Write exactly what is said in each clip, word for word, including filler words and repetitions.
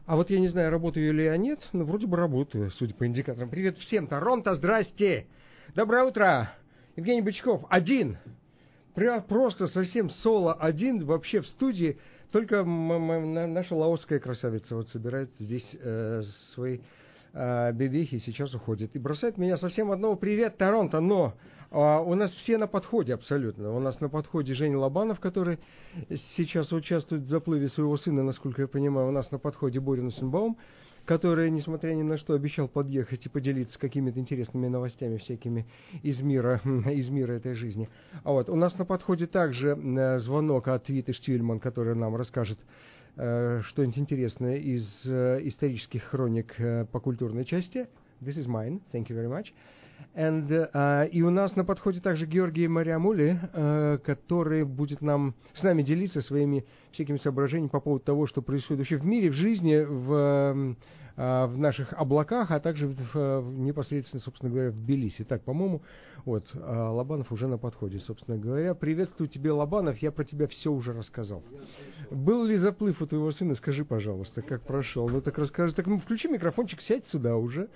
А вот я не знаю, работаю ли я нет, но вроде бы работаю, судя по индикаторам. Привет всем, Торонто, здрасте! Доброе утро! Евгений Бычков, один. Просто совсем соло один вообще в студии. Только м- м- наша лаосская красавица вот собирает здесь э, свои э, бебехи и сейчас уходит. И бросает меня совсем одного. Привет, Торонто, но э, у нас все на подходе абсолютно. У нас на подходе Женя Лобанов, который сейчас участвует в заплыве своего сына, насколько я понимаю. У нас на подходе Боря Нусенбаум, который, несмотря ни на что, обещал подъехать и поделиться какими-то интересными новостями всякими из мира, из мира этой жизни. А вот у нас на подходе также э, звонок от Виты Штильман, который нам расскажет э, что-нибудь интересное из э, исторических хроник э, по культурной части. This is mine. Thank you very much. And, uh, и у нас на подходе также Георгий Мариамули, uh, который будет нам, с нами делиться своими всякими соображениями по поводу того, что происходит вообще в мире, в жизни, в, uh, в наших облаках, а также в, в, непосредственно, собственно говоря, в Тбилиси. Так, по-моему, вот, uh, Лобанов уже на подходе, собственно говоря. Приветствую тебя, Лобанов, я про тебя все уже рассказал. Был ли заплыв у твоего сына? Скажи, пожалуйста, как прошел. Ну так расскажи. Так, ну, включи микрофончик, сядь сюда уже.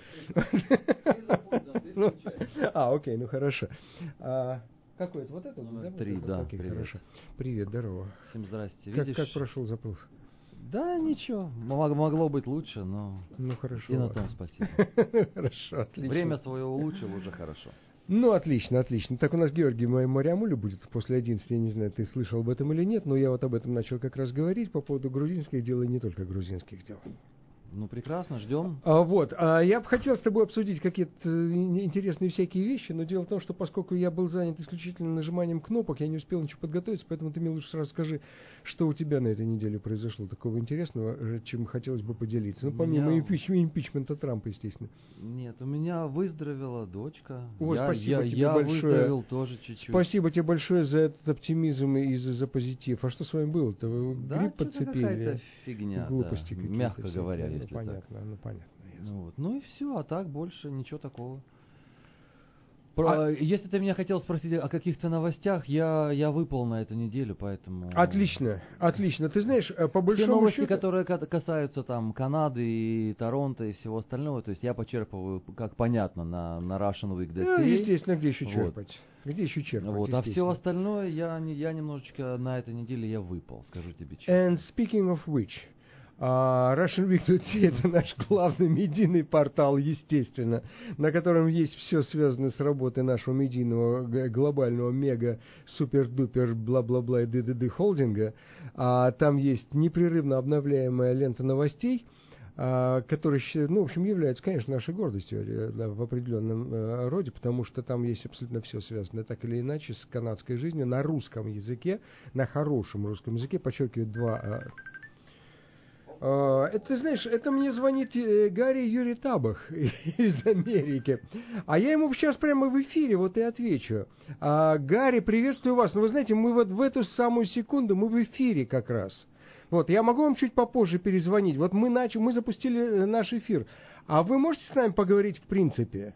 А, окей, ну хорошо. А, какой это? Вот это? Номер три, да. Окей, привет. Хорошо. Привет, здорово. Всем здрасте. Как, Видишь? как прошел заплыв? Да, ничего. Мог- Могло быть лучше, но Ну хорошо. и на ладно. том спасибо. Хорошо, отлично. Время свое улучшил, уже хорошо. Ну, отлично, отлично. Так у нас Георгий Мариамули будет после одиннадцати. Я не знаю, ты слышал об этом или нет, но я вот об этом начал как раз говорить по поводу грузинских дел и не только грузинских дел. Ну, прекрасно, ждем. А, вот, а я бы хотел с тобой обсудить какие-то интересные всякие вещи, но дело в том, что поскольку я был занят исключительно нажиманием кнопок, я не успел ничего подготовиться, поэтому ты мне лучше сразу скажи, что у тебя на этой неделе произошло такого интересного, чем хотелось бы поделиться. Ну, помимо Меня... импич... импичмента Трампа, естественно. Нет, у меня выздоровела дочка. Ой, я спасибо я, тебе я большое. выздоровел тоже чуть-чуть. Спасибо тебе большое за этот оптимизм и за, за позитив. А что с вами было-то? Вы Да, грипп что-то подцепили? какая-то фигня, Глупости да, какие-то. мягко всякие. говоря, Ну, если понятно, так. ну понятно. Ясно. Ну, вот. Ну и все, а так больше ничего такого. А... Про, если ты меня хотел спросить о каких-то новостях, я, я выпал на эту неделю, поэтому... Отлично, отлично. Ты знаешь, по большому Все новости, счету... которые касаются там Канады и Торонто и всего остального, то есть я почерпываю, как понятно, на, на Russian Week точка Ну, ди си. естественно, где еще Вот. черпать? Где еще черпать, Вот. А все остальное я, я немножечко на этой неделе я выпал, скажу тебе честно. And speaking of which... Uh, Russian Week точка ди си это наш главный медийный портал, естественно, на котором есть все связанное с работой нашего медийного глобального мега супер-дупер бла-бла-бла и ды-ды-ды холдинга. Uh, там есть непрерывно обновляемая лента новостей, uh, которая, ну, в общем, является, конечно, нашей гордостью да, в определенном uh, роде, потому что там есть абсолютно все связанное так или иначе с канадской жизнью на русском языке, на хорошем русском языке, подчеркиваю, два... Uh, Uh, это, знаешь, это мне звонит э, Гарри Юрий Табах из Америки. А я ему сейчас прямо в эфире вот и отвечу. Uh, Гарри, приветствую вас. Но вы знаете, мы вот в эту самую секунду, мы в эфире как раз. Вот, я могу вам чуть попозже перезвонить. Вот мы начали, мы запустили наш эфир. А вы можете с нами поговорить в принципе?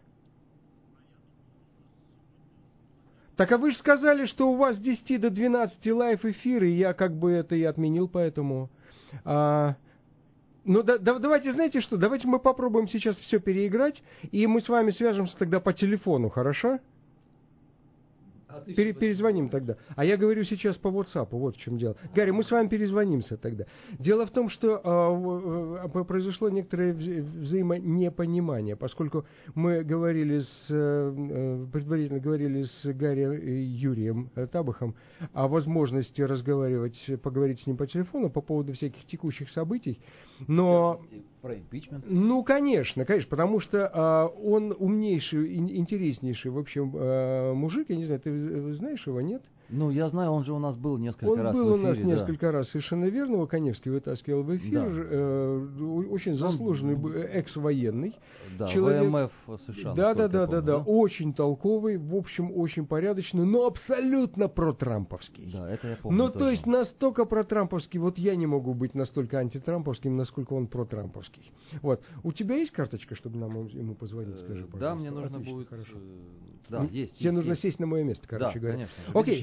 Так а вы же сказали, что у вас с десяти до двенадцати лайв эфир, и я как бы это и отменил, поэтому... А, ну, да, да, давайте, знаете что, давайте мы попробуем сейчас все переиграть, и мы с вами свяжемся тогда по телефону, хорошо? А Пере, перезвоним тогда. А я говорю сейчас по WhatsApp, вот в чем дело. Гарри, мы с вами перезвонимся тогда. Дело в том, что э, э, произошло некоторое вза взаимонепонимание, поскольку мы говорили с, э, предварительно говорили с Гарри Юрием Табахом о возможности разговаривать, поговорить с ним по телефону по поводу всяких текущих событий, но... Про импичмент? Ну, конечно, конечно, потому что э, он умнейший, интереснейший, в общем, э, мужик, я не знаю, ты знаешь его, нет? Ну, я знаю, он же у нас был несколько он раз в эфире. Он был у нас да. несколько раз, совершенно верно, его Коневский вытаскивал в эфир, да. э, очень заслуженный он... экс-военный да, человек. ВМФ США. Да, да, да, помню, да, да, да, очень толковый, в общем, очень порядочный, но абсолютно протрамповский. Да, это я помню. Ну, тоже. то есть настолько протрамповский, вот я не могу быть настолько антитрамповским, насколько он протрамповский. Вот. У тебя есть карточка, чтобы нам ему позвонить, скажи, пожалуйста? Да, мне нужно Отлично, будет... хорошо. Да, есть. Тебе есть, нужно есть. сесть на мое место, короче да, говоря. конечно. Окей, Видишь,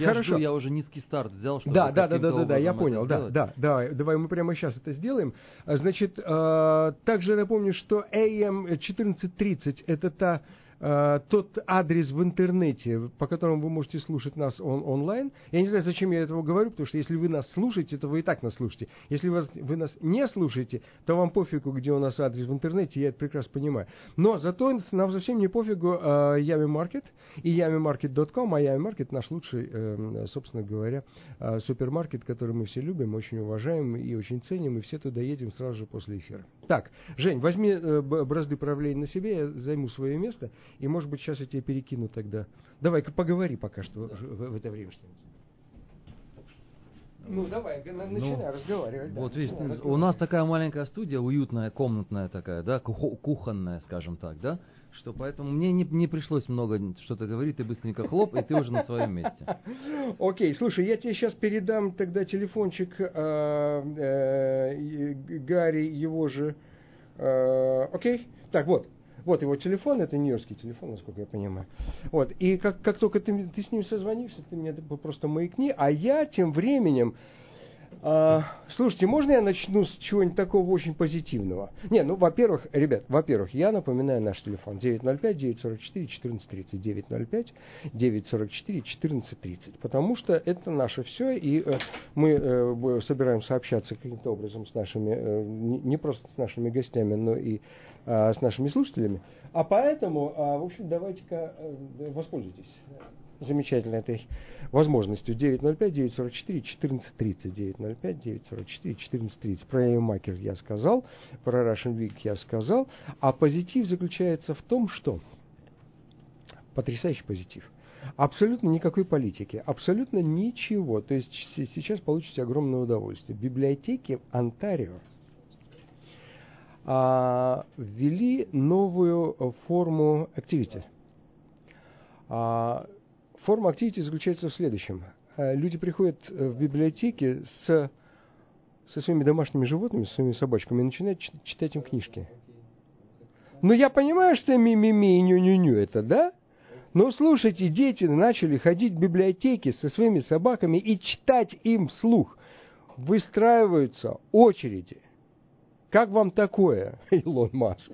Хорошо. жду, я уже низкий старт взял, чтобы Да, да, да, да, да, да, я понял, да, сделать. да, да, давай мы прямо сейчас это сделаем. Значит, э, также напомню, что эй эм четырнадцать тридцать это та Uh, тот адрес в интернете, по которому вы можете слушать нас он, онлайн. Я не знаю, зачем я этого говорю, потому что если вы нас слушаете, то вы и так нас слушаете. Если вы, вы нас не слушаете, то вам пофигу, где у нас адрес в интернете, я это прекрасно понимаю. Но зато нам совсем не пофигу uh, Yami Market и ями маркет точка ком, а Yami Market наш лучший, uh, собственно говоря, uh, супермаркет, который мы все любим, очень уважаем и очень ценим, и все туда едем сразу же после эфира. Так, Жень, возьми uh, бразды правления на себе, я займу свое место. И, может быть, сейчас я тебе перекину тогда. Давай-ка поговори пока что да. в, в это время что-нибудь. Ну, давай, начинай ну, разговаривать. Вот, да, видишь, начинай у нас такая маленькая студия, уютная, комнатная такая, да, кухонная, скажем так, да, что поэтому мне не, не пришлось много что-то говорить, ты быстренько хлоп, и ты уже на своем месте. Окей, слушай, я тебе сейчас передам тогда телефончик Гарри, его же... Окей, так, вот. Вот его телефон, это нью-йоркский телефон, насколько я понимаю. Вот, и как, как только ты, ты с ним созвонишься, ты мне просто маякни, а я тем временем... А, слушайте, можно я начну с чего-нибудь такого очень позитивного? Не, ну, во-первых, ребят, во-первых, я напоминаю наш телефон девять ноль пять девять сорок четыре четырнадцать тридцать, девять ноль пять девять сорок четыре четырнадцать тридцать, потому что это наше все, и э, мы э, собираемся общаться каким-то образом с нашими, э, не, не просто с нашими гостями, но и э, с нашими слушателями, а поэтому, э, в общем, давайте-ка э, воспользуйтесь замечательной этой возможностью. девять ноль пять девять сорок четыре четырнадцать тридцать, девять ноль пять девять сорок четыре четырнадцать тридцать. Про Эймакер я сказал, про Russian Week я сказал, а позитив заключается в том, что потрясающий позитив. Абсолютно никакой политики, абсолютно ничего. То есть сейчас получите огромное удовольствие. Библиотеки Онтарио а, ввели новую форму activity. А, форма activity заключается в следующем. Люди приходят в библиотеки с, со своими домашними животными, со своими собачками, и начинают читать им книжки. Ну, я понимаю, что ми-ми-ми и ню-ню-ню это, да? Но слушайте, дети начали ходить в библиотеки со своими собаками и читать им вслух. Выстраиваются очереди. Как вам такое, Илон Маск?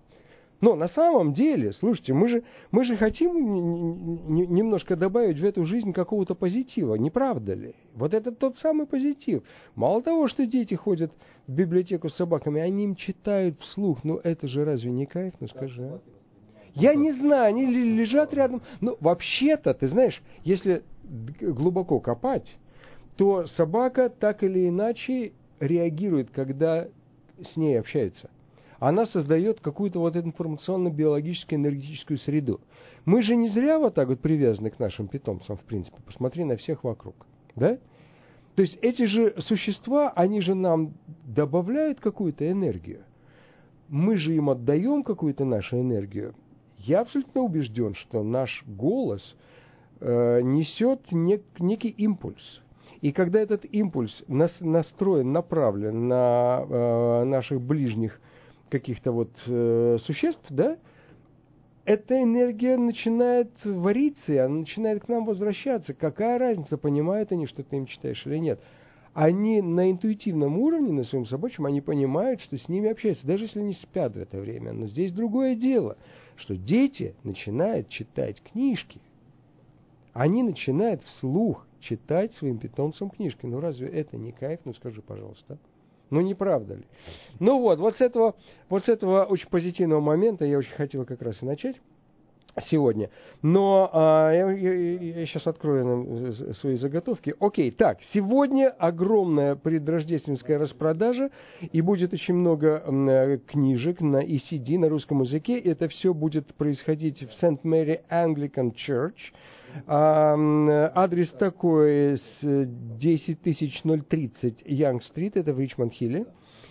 Но на самом деле, слушайте, мы же, мы же хотим немножко добавить в эту жизнь какого-то позитива, не правда ли? Вот это тот самый позитив. Мало того, что дети ходят в библиотеку с собаками, они им читают вслух. Ну это же разве не кайф? Ну скажи, а? Я не знаю, они лежат рядом. Ну вообще-то, ты знаешь, если глубоко копать, то собака так или иначе реагирует, когда с ней общаются. Она создает какую-то вот информационно-биологическую энергетическую среду. Мы же не зря вот так вот привязаны к нашим питомцам, в принципе. Посмотри на всех вокруг. Да? То есть эти же существа, они же нам добавляют какую-то энергию. Мы же им отдаем какую-то нашу энергию. Я абсолютно убежден, что наш голос э, несет нек, некий импульс. И когда этот импульс нас, настроен, направлен на э, наших ближних каких-то вот э, существ, да, эта энергия начинает вариться, и она начинает к нам возвращаться. Какая разница, понимают они, что ты им читаешь или нет? Они на интуитивном уровне, на своем собачьем, они понимают, что с ними общаются, даже если они спят в это время. Но здесь другое дело, что дети начинают читать книжки. Они начинают вслух читать своим питомцам книжки. Ну разве это не кайф? Ну скажи, пожалуйста. Ну, не правда ли? Ну вот, вот с этого, вот с этого очень позитивного момента я очень хотел как раз и начать сегодня. Но а, я, я, я сейчас открою нам свои заготовки. Окей, так, сегодня огромная предрождественская распродажа, и будет очень много м, книжек на и си ди на русском языке. Это все будет происходить в Сент Мэри Anglican Church. А, адрес такой, десять тысяч тридцать Янг-стрит, это в Ричмонд-Хилле.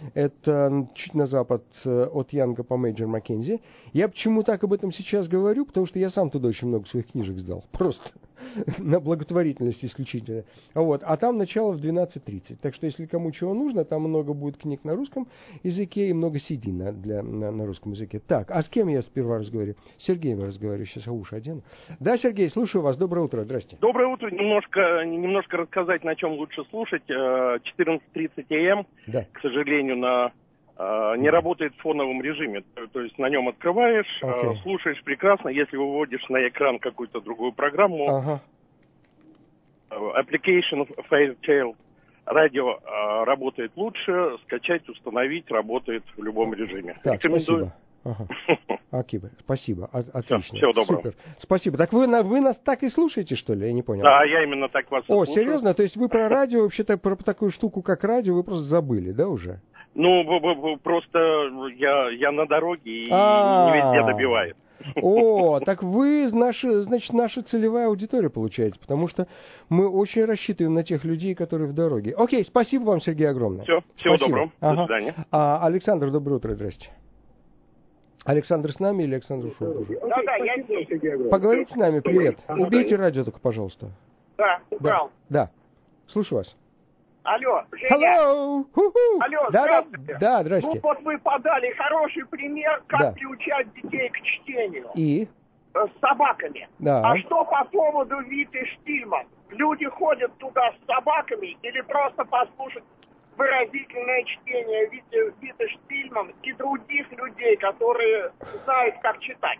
Это чуть на запад от Янга по Мейджор Маккензи. Я почему так об этом сейчас говорю? Потому что я сам туда очень много своих книжек сдал. Просто. на благотворительность исключительно. Вот. А там начало в двенадцать тридцать. Так что, если кому чего нужно, там много будет книг на русском языке и много си ди на, для, на, на русском языке. Так, а с кем я сперва разговариваю? С Сергеем я разговариваю, сейчас я уши одену. Да, Сергей, слушаю вас. Доброе утро, здрасте. Доброе утро. Немножко, немножко рассказать, на чем лучше слушать. четырнадцать тридцать эй эм, да. К сожалению, на, не работает в фоновом режиме. То есть на нем открываешь, okay. слушаешь прекрасно. Если выводишь на экран какую-то другую программу, ага. application Fairtail радио работает лучше, скачать, установить, работает в любом режиме. Так, спасибо. Ага. Окей, спасибо. О- отлично. Все, всего доброго. Супер. Спасибо. Так вы, вы нас так и слушаете, что ли? Я не понял. Да, я именно так вас О, слушаю. серьезно? То есть вы про радио, вообще-то про такую штуку, как радио, вы просто забыли, да, уже? Ну, просто я, я на дороге и не везде добивает. О, так вы, наши, значит, наша целевая аудитория получаете, потому что мы очень рассчитываем на тех людей, которые в дороге. Окей, спасибо вам, Сергей, огромное. Все, всего спасибо. доброго. Ага. До свидания. А, Александр, доброе утро, здрасте. Александр с нами или Александр ушел? Да, да, я здесь. Поговорите с нами, привет. Убейте радио только, пожалуйста. Да, убрал. Да, да. Слушаю вас. Алло, Женя. Hello. Алло, да, здравствуйте. Да, здрасте. Ну вот вы подали хороший пример, как да. приучать детей к чтению. И? С собаками. Да. А что по поводу Виты Штильман? Люди ходят туда с собаками или просто послушать выразительное чтение Виты, Виты Штильман и других людей, которые знают, как читать?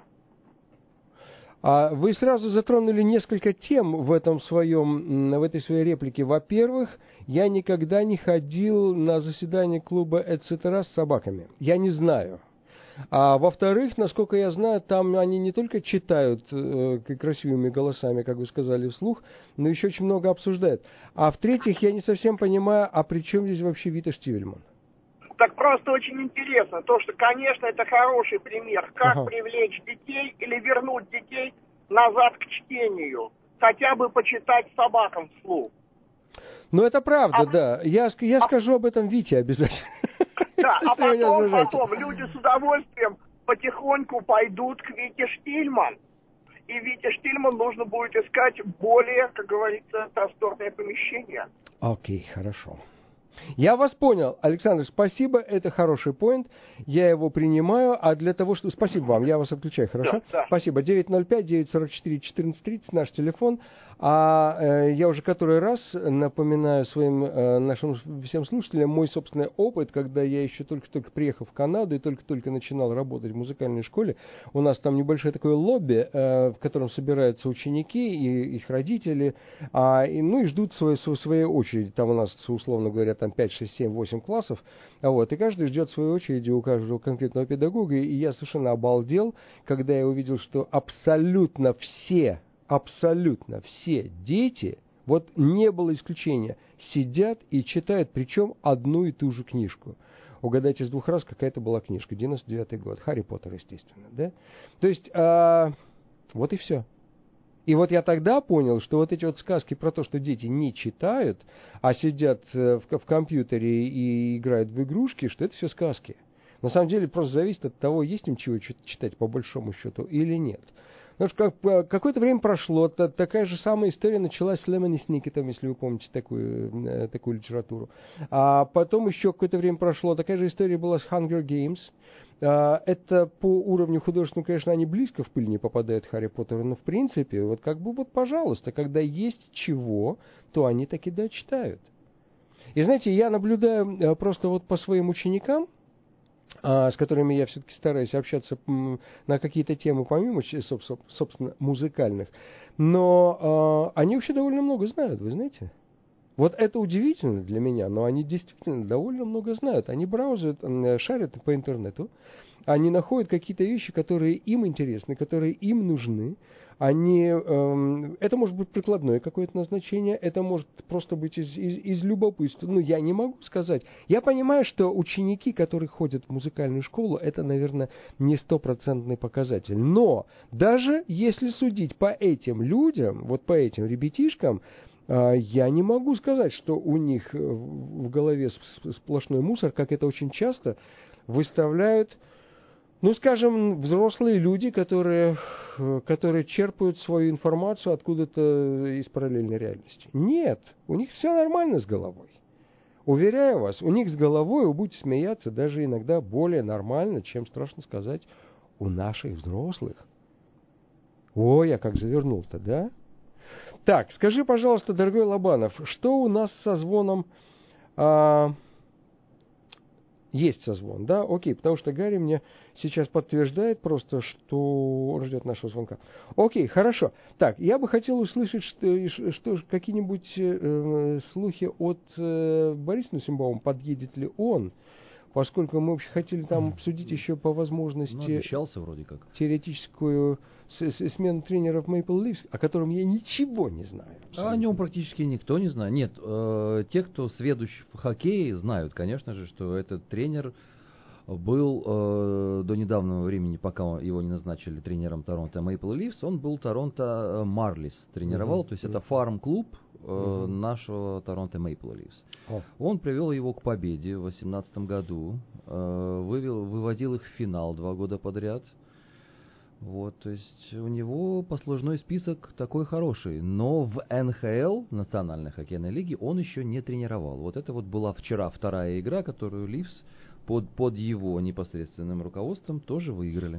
А вы сразу затронули несколько тем в этом своем, в этой своей реплике. Во-первых, я никогда не ходил на заседание клуба «et cetera» с собаками. Я не знаю. А во-вторых, насколько я знаю, там они не только читают э, красивыми голосами, как вы сказали вслух, но еще очень много обсуждают. А в-третьих, я не совсем понимаю, а при чем здесь вообще Вита Штильман? Так просто очень интересно, то, что, конечно, это хороший пример, как ага. привлечь детей или вернуть детей назад к чтению, хотя бы почитать собакам вслух. Ну, это правда, а, да. Я, я а, скажу об этом Вите обязательно. Да, а потом, потом люди с удовольствием потихоньку пойдут к Вите Штильман. И Вите Штильман нужно будет искать более, как говорится, просторное помещение. Окей, хорошо. Я вас понял, Александр, спасибо, это хороший поинт, я его принимаю, а для того, что... Спасибо вам, я вас отключаю, хорошо? Да, да. Спасибо, девять ноль пять девять сорок четыре четырнадцать тридцать, наш телефон, а э, я уже который раз напоминаю своим э, нашим всем слушателям мой собственный опыт, когда я еще только-только приехал в Канаду и только-только начинал работать в музыкальной школе, у нас там небольшое такое лобби, э, в котором собираются ученики и их родители, а, и, ну и ждут свою, свою, своей очереди, там у нас, условно говоря, там пять, шесть, семь, восемь классов, вот, и каждый ждет своей очереди у каждого конкретного педагога, и я совершенно обалдел, когда я увидел, что абсолютно все, абсолютно все дети, вот не было исключения, сидят и читают, причем одну и ту же книжку. Угадайте с двух раз, какая это была книжка, девяносто девятый год, Харри Поттер, естественно, да? То есть, а, вот и все. И вот я тогда понял, что вот эти вот сказки про то, что дети не читают, а сидят в, в компьютере и играют в игрушки, что это все сказки. На самом деле просто зависит от того, есть им чего читать по большому счету или нет. Потому что как, какое-то время прошло, та, такая же самая история началась с Лемони Сникетом, если вы помните такую, такую литературу. А потом еще какое-то время прошло, такая же история была с Hunger Games. Это по уровню художественного, конечно, они близко в пыль не попадают Харри Поттеру, но в принципе, вот как бы вот, пожалуйста, когда есть чего, то они таки да читают. И знаете, я наблюдаю просто вот по своим ученикам, с которыми я все-таки стараюсь общаться на какие-то темы, помимо, собственно, музыкальных, но они вообще довольно много знают, вы знаете. Вот это удивительно для меня, но они действительно довольно много знают. Они браузят, шарят по интернету, они находят какие-то вещи, которые им интересны, которые им нужны. Они, эм, это может быть прикладное какое-то назначение, это может просто быть из, из, из любопытства. Ну, я не могу сказать. Я понимаю, что ученики, которые ходят в музыкальную школу, это, наверное, не стопроцентный показатель. Но даже если судить по этим людям, вот по этим ребятишкам, э, я не могу сказать, что у них в голове сплошной мусор, как это очень часто выставляют ну, скажем, взрослые люди, которые, которые черпают свою информацию откуда-то из параллельной реальности. Нет, у них все нормально с головой. Уверяю вас, у них с головой, вы будете смеяться, даже иногда более нормально, чем, страшно сказать, у наших взрослых. Ой, я как завернул-то, да? Так, скажи, пожалуйста, дорогой Лобанов, что у нас со звоном... А... Есть созвон, да? Окей, потому что Гарри мне сейчас подтверждает просто, что он ждет нашего звонка. Окей, хорошо. Так, я бы хотел услышать, что, что какие-нибудь э, слухи от э, Бориса Нусимбаума, подъедет ли он, поскольку мы вообще хотели там обсудить еще по возможности... Ну, обещался вроде как. Теоретическую с, с, смену тренеров Maple Leafs, о котором я ничего не знаю. А о нем практически никто не знает. Нет, э, те, кто сведущ в хоккее, знают, конечно же, что этот тренер был э, до недавнего времени, пока его не назначили тренером Торонто Maple Leafs, он был Торонто Марлис тренировал, mm-hmm. то есть это фарм-клуб э, mm-hmm. нашего Торонто Maple Leafs. Oh. Он привел его к победе в две тысячи восемнадцатом году, э, вывел, выводил их в финал два года подряд. Вот, то есть у него послужной список такой хороший, но в эн ха эл, Национальной хоккейной лиге, он еще не тренировал. Вот это вот была вчера вторая игра, которую Ливс под, под его непосредственным руководством тоже выиграли.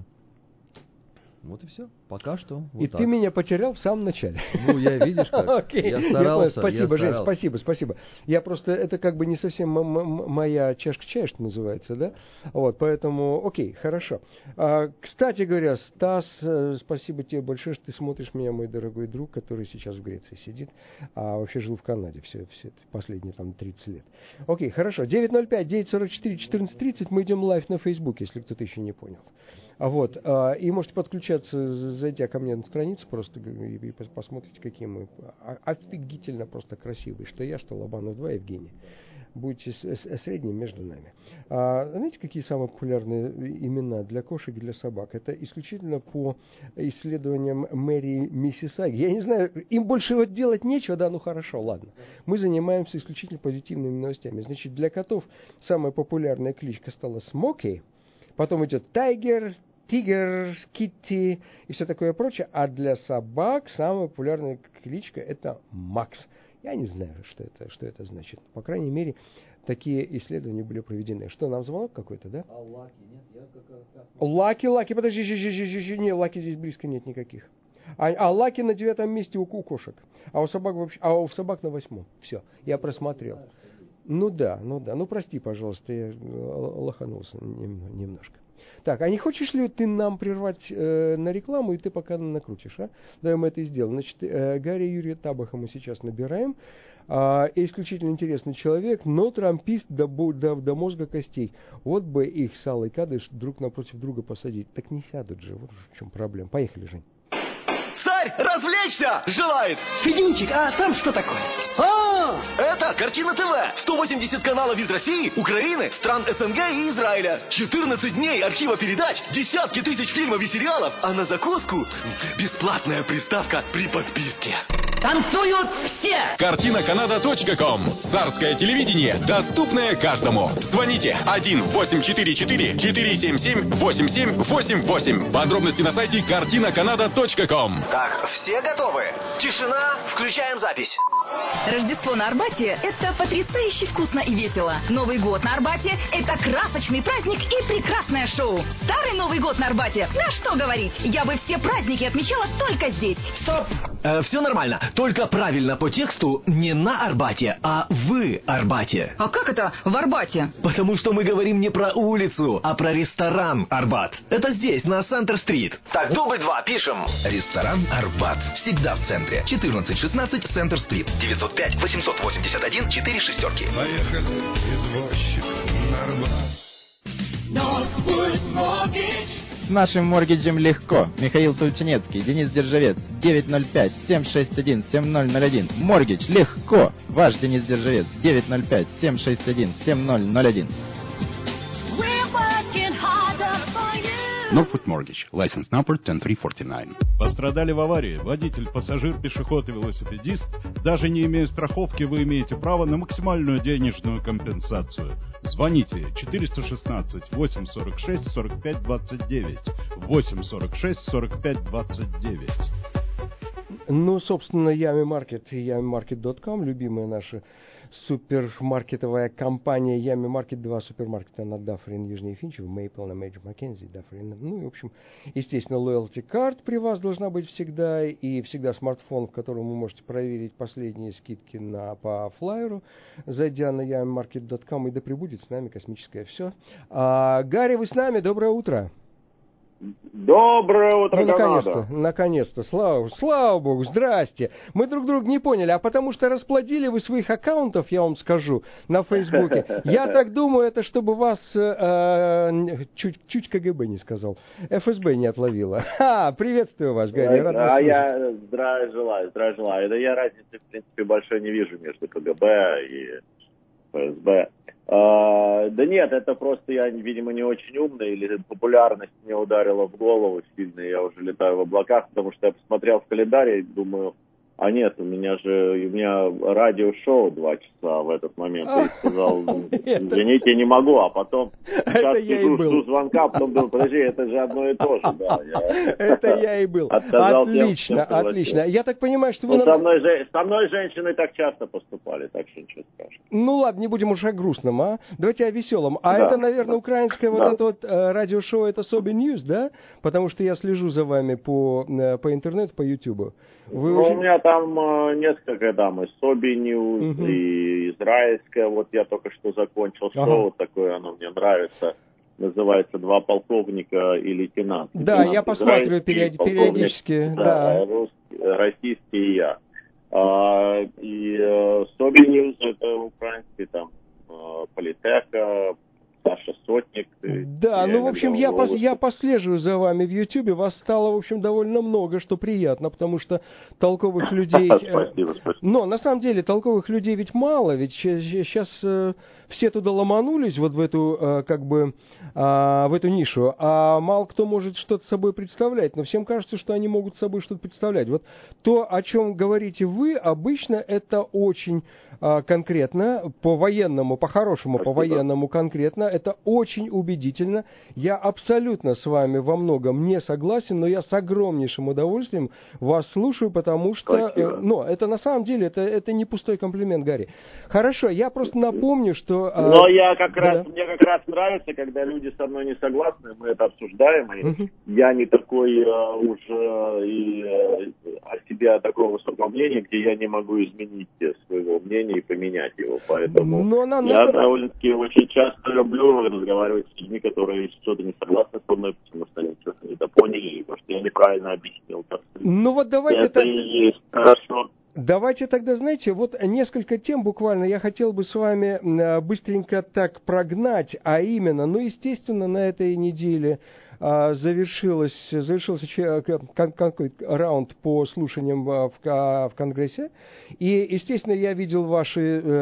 Вот и все. Пока что. Вот и так. Ты меня потерял в самом начале. Ну, я видишь как. Okay. Я старался. Я спасибо, я Жень, старался. спасибо, спасибо. Я просто, это как бы не совсем м- м- моя чашка чая, что называется, да? Вот, поэтому, окей, хорошо. А, кстати говоря, Стас, э, спасибо тебе большое, что ты смотришь меня, мой дорогой друг, который сейчас в Греции сидит, а вообще жил в Канаде все, все последние там тридцать лет. Окей, хорошо. девять ноль пять девять сорок четыре четырнадцать тридцать, мы идем лайв на Facebook, если кто-то еще не понял. А вот, а, и можете подключаться, зайдя ко мне на страницу просто и, и посмотрите, какие мы офигительно просто красивые, что я, что Лобанов два, Евгений. Будете с, с, средним между нами. А, знаете, какие самые популярные имена для кошек и для собак? Это исключительно по исследованиям мэрии Миссисаги. Я не знаю, им больше вот делать нечего, да, ну хорошо, ладно. Мы занимаемся исключительно позитивными новостями. Значит, для котов самая популярная кличка стала Смоки. Потом идет Тайгер, Тигр, Китти и все такое прочее. А для собак самая популярная кличка это Макс. Я не знаю, что это, что это значит. По крайней мере, такие исследования были проведены. Что, нам звонок какой-то, да? А Лаки нет? Я как, как... Лаки, Лаки, подожди, нет, Лаки здесь близко нет никаких. А, а Лаки на девятом месте у, у кошек. А у собак вообще, а у собак на восьмом. Все, я просмотрел. Ну да, ну да. Ну прости, пожалуйста, я лоханулся немножко. Так, а не хочешь ли ты нам прервать э, на рекламу, и ты пока накрутишь, а? Давай мы это и сделаем. Значит, э, Гарри Юрия Табаха мы сейчас набираем. Э, исключительно интересный человек, но трампист до, до, до мозга костей. Вот бы их с Аллой Кадыш друг напротив друга посадить. Так не сядут же, вот в чем проблема. Поехали, Жень. Царь развлечься желает! Федунчик, а там что такое? А, это Картина ТВ. сто восемьдесят каналов из России, Украины, стран эс эн гэ и Израиля. четырнадцать дней архива передач, десятки тысяч фильмов и сериалов, а на закуску бесплатная приставка при подписке. Танцуют все! картина канада точка ком. Царское телевидение, доступное каждому. Звоните один восемь четыре четыре четыре семь семь восемь семь восемь восемь. Подробности на сайте картина канада точка ком. Так, все готовы? Тишина, включаем запись. Рождество на Арбате – это потрясающе вкусно и весело. Новый год на Арбате – это красочный праздник и прекрасное шоу. Старый Новый год на Арбате – на что говорить? Я бы все праздники отмечала только здесь. Стоп! Э, все нормально, только правильно по тексту не на Арбате, а в Арбате. А как это в Арбате? Потому что мы говорим не про улицу, а про ресторан Арбат. Это здесь, на Центр-стрит. Так, дубль два, пишем. Ресторан Арбат. Всегда в центре. четырнадцать шестнадцать Центр-стрит. девятьсот пять восемьсот восемьдесят один четыре шестерки. Поехали, извозчик, на Арбат. С нашим моргиджем легко. Михаил Тульчинецкий, Денис Державец, девять ноль пять семь шесть один семь ноль ноль один. Моргидж легко. Ваш Денис Державец, девять ноль пять семь шесть один семь ноль ноль один. Northwood Mortgage. License number ten three four nine. Пострадали в аварии водитель, пассажир, пешеход и велосипедист. Даже не имея страховки, вы имеете право на максимальную денежную компенсацию. Звоните четыреста шестнадцать восемьсот сорок шесть сорок пять двадцать девять. восемь сорок шесть сорок пять двадцать девять. Ну, собственно, Yummy Market и yummy market dot com, любимая наша супермаркетовая компания Yummy Market, два супермаркета на Даффрин, Южнее Финчево, Мейпл, на Мэйджор Маккензи, Даффрин. Ну и, в общем, естественно, Loyalty Card при вас должна быть всегда, и всегда смартфон, в котором вы можете проверить последние скидки на, по флайеру, зайдя на yummy market dot com, и да пребудет с нами космическое все. А, Гарри, вы с нами? Доброе утро. Доброе утро, ну, наконец-то, Канада. наконец-то, слава, слава богу, здрасте. Мы друг друга не поняли, а потому что расплодили вы своих аккаунтов, я вам скажу, на Фейсбуке. Я так думаю, это чтобы вас э, чуть, чуть КГБ не сказал, эф эс бэ не отловило. Ха, приветствую вас, Гарри, рад вас А слышать. я здравия желаю, здравия желаю. Да я разницы, в принципе, большой не вижу между КГБ и эф эс бэ. А, да нет, это просто я, видимо, не очень умный, или популярность мне ударила в голову сильно, и я уже летаю в облаках, потому что я посмотрел в календарь и думаю, а нет, у меня же, у меня радиошоу два часа в этот момент, и сказал, извините, я не могу, а потом сейчас сижу, жду звонка, а потом думаю, подожди, это же одно и то же, да. Это я и был. Отлично, отлично. Я так понимаю, что вы... Со мной женщины так часто поступали, так что ничего страшного. Ну ладно, не будем уж о грустном, а? Давайте о веселом. А это, наверное, украинское вот это вот радиошоу, это Соби Ньюс, да? Потому что я слежу за вами по интернету, по Ютубу. Ну, у меня там э, несколько там, и Соби Ньюс, угу. и израильское, вот я только что закончил ага. шоу, такое оно мне нравится, называется «Два полковника и лейтенант». Да, лейтенант я посматриваю период, периодически. Да, да. Русский, российский и я. А, и э, Соби Ньюс это украинский, там, э, Политека, Саша Сотник. Да, ну, в общем, я, пос, я послеживаю за вами в Ютьюбе. Вас стало, в общем, довольно много, что приятно, потому что толковых людей... Спасибо, спасибо. Но, на самом деле, толковых людей ведь мало, ведь сейчас э, все туда ломанулись, вот в эту, э, как бы, э, в эту нишу, а мало кто может что-то собой представлять, но всем кажется, что они могут собой что-то представлять. Вот то, о чем говорите вы, обычно это очень э, конкретно, по-военному, по-хорошему, по-военному конкретно, это очень убедительно. Я абсолютно с вами во многом не согласен, но я с огромнейшим удовольствием вас слушаю, потому что, э, ну, это на самом деле, это, это не пустой комплимент, Гарри. Хорошо, я просто напомню, что... Э, но я как да. раз, мне как раз нравится, когда люди со мной не согласны, мы это обсуждаем, и uh-huh. я не такой э, уж э, и, э, о себе такого высокого мнения, где я не могу изменить своего мнения и поменять его, поэтому но она, я но... довольно-таки очень часто люблю разговаривать с людьми, которые что-то не согласны со мной, потому что они что-то недопоняли, потому что я неправильно объяснил. Ну вот давайте... Это так... и есть хорошо. Давайте тогда, знаете, вот несколько тем буквально я хотел бы с вами быстренько так прогнать, а именно, ну, естественно, на этой неделе завершилось, завершился какой-то раунд по слушаниям в, в Конгрессе. И, естественно, я видел ваши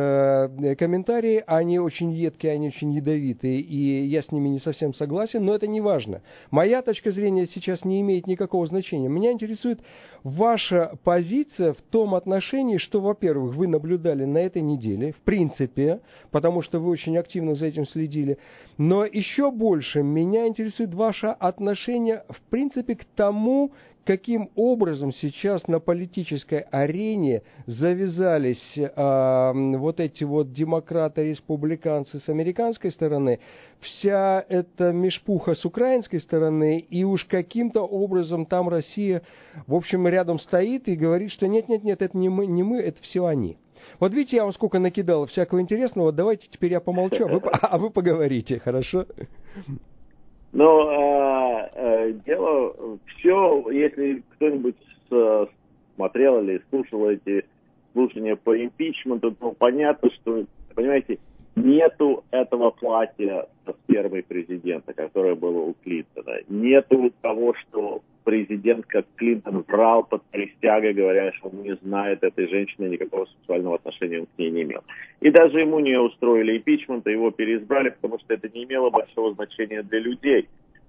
э, комментарии, они очень едкие, они очень ядовитые, и я с ними не совсем согласен, но это не важно. Моя точка зрения сейчас не имеет никакого значения. Меня интересует ваша позиция в том отношении, что, во-первых, вы наблюдали на этой неделе, в принципе, потому что вы очень активно за этим следили, но еще больше меня интересует ваше отношение, в принципе, к тому, каким образом сейчас на политической арене завязались э, вот эти вот демократы-республиканцы с американской стороны, вся эта мешпуха с украинской стороны, и уж каким-то образом там Россия, в общем, рядом стоит и говорит, что нет-нет-нет, это не мы, не мы, это все они. Вот видите, я вам сколько накидал всякого интересного, давайте теперь я помолчу, а вы, а вы поговорите, хорошо? Ну, э, э, дело, все, если кто-нибудь с, смотрел или слушал эти слушания по импичменту, то понятно, что, понимаете, нету этого платья со спермой президента, которое было у Клинтона. Нету того, что президент, как Клинтон, врал под присягой, говоря, что он не знает этой женщины, никакого сексуального отношения он к ней не имел. И даже ему не устроили импичмента, его переизбрали, потому что это не имело большого значения для людей.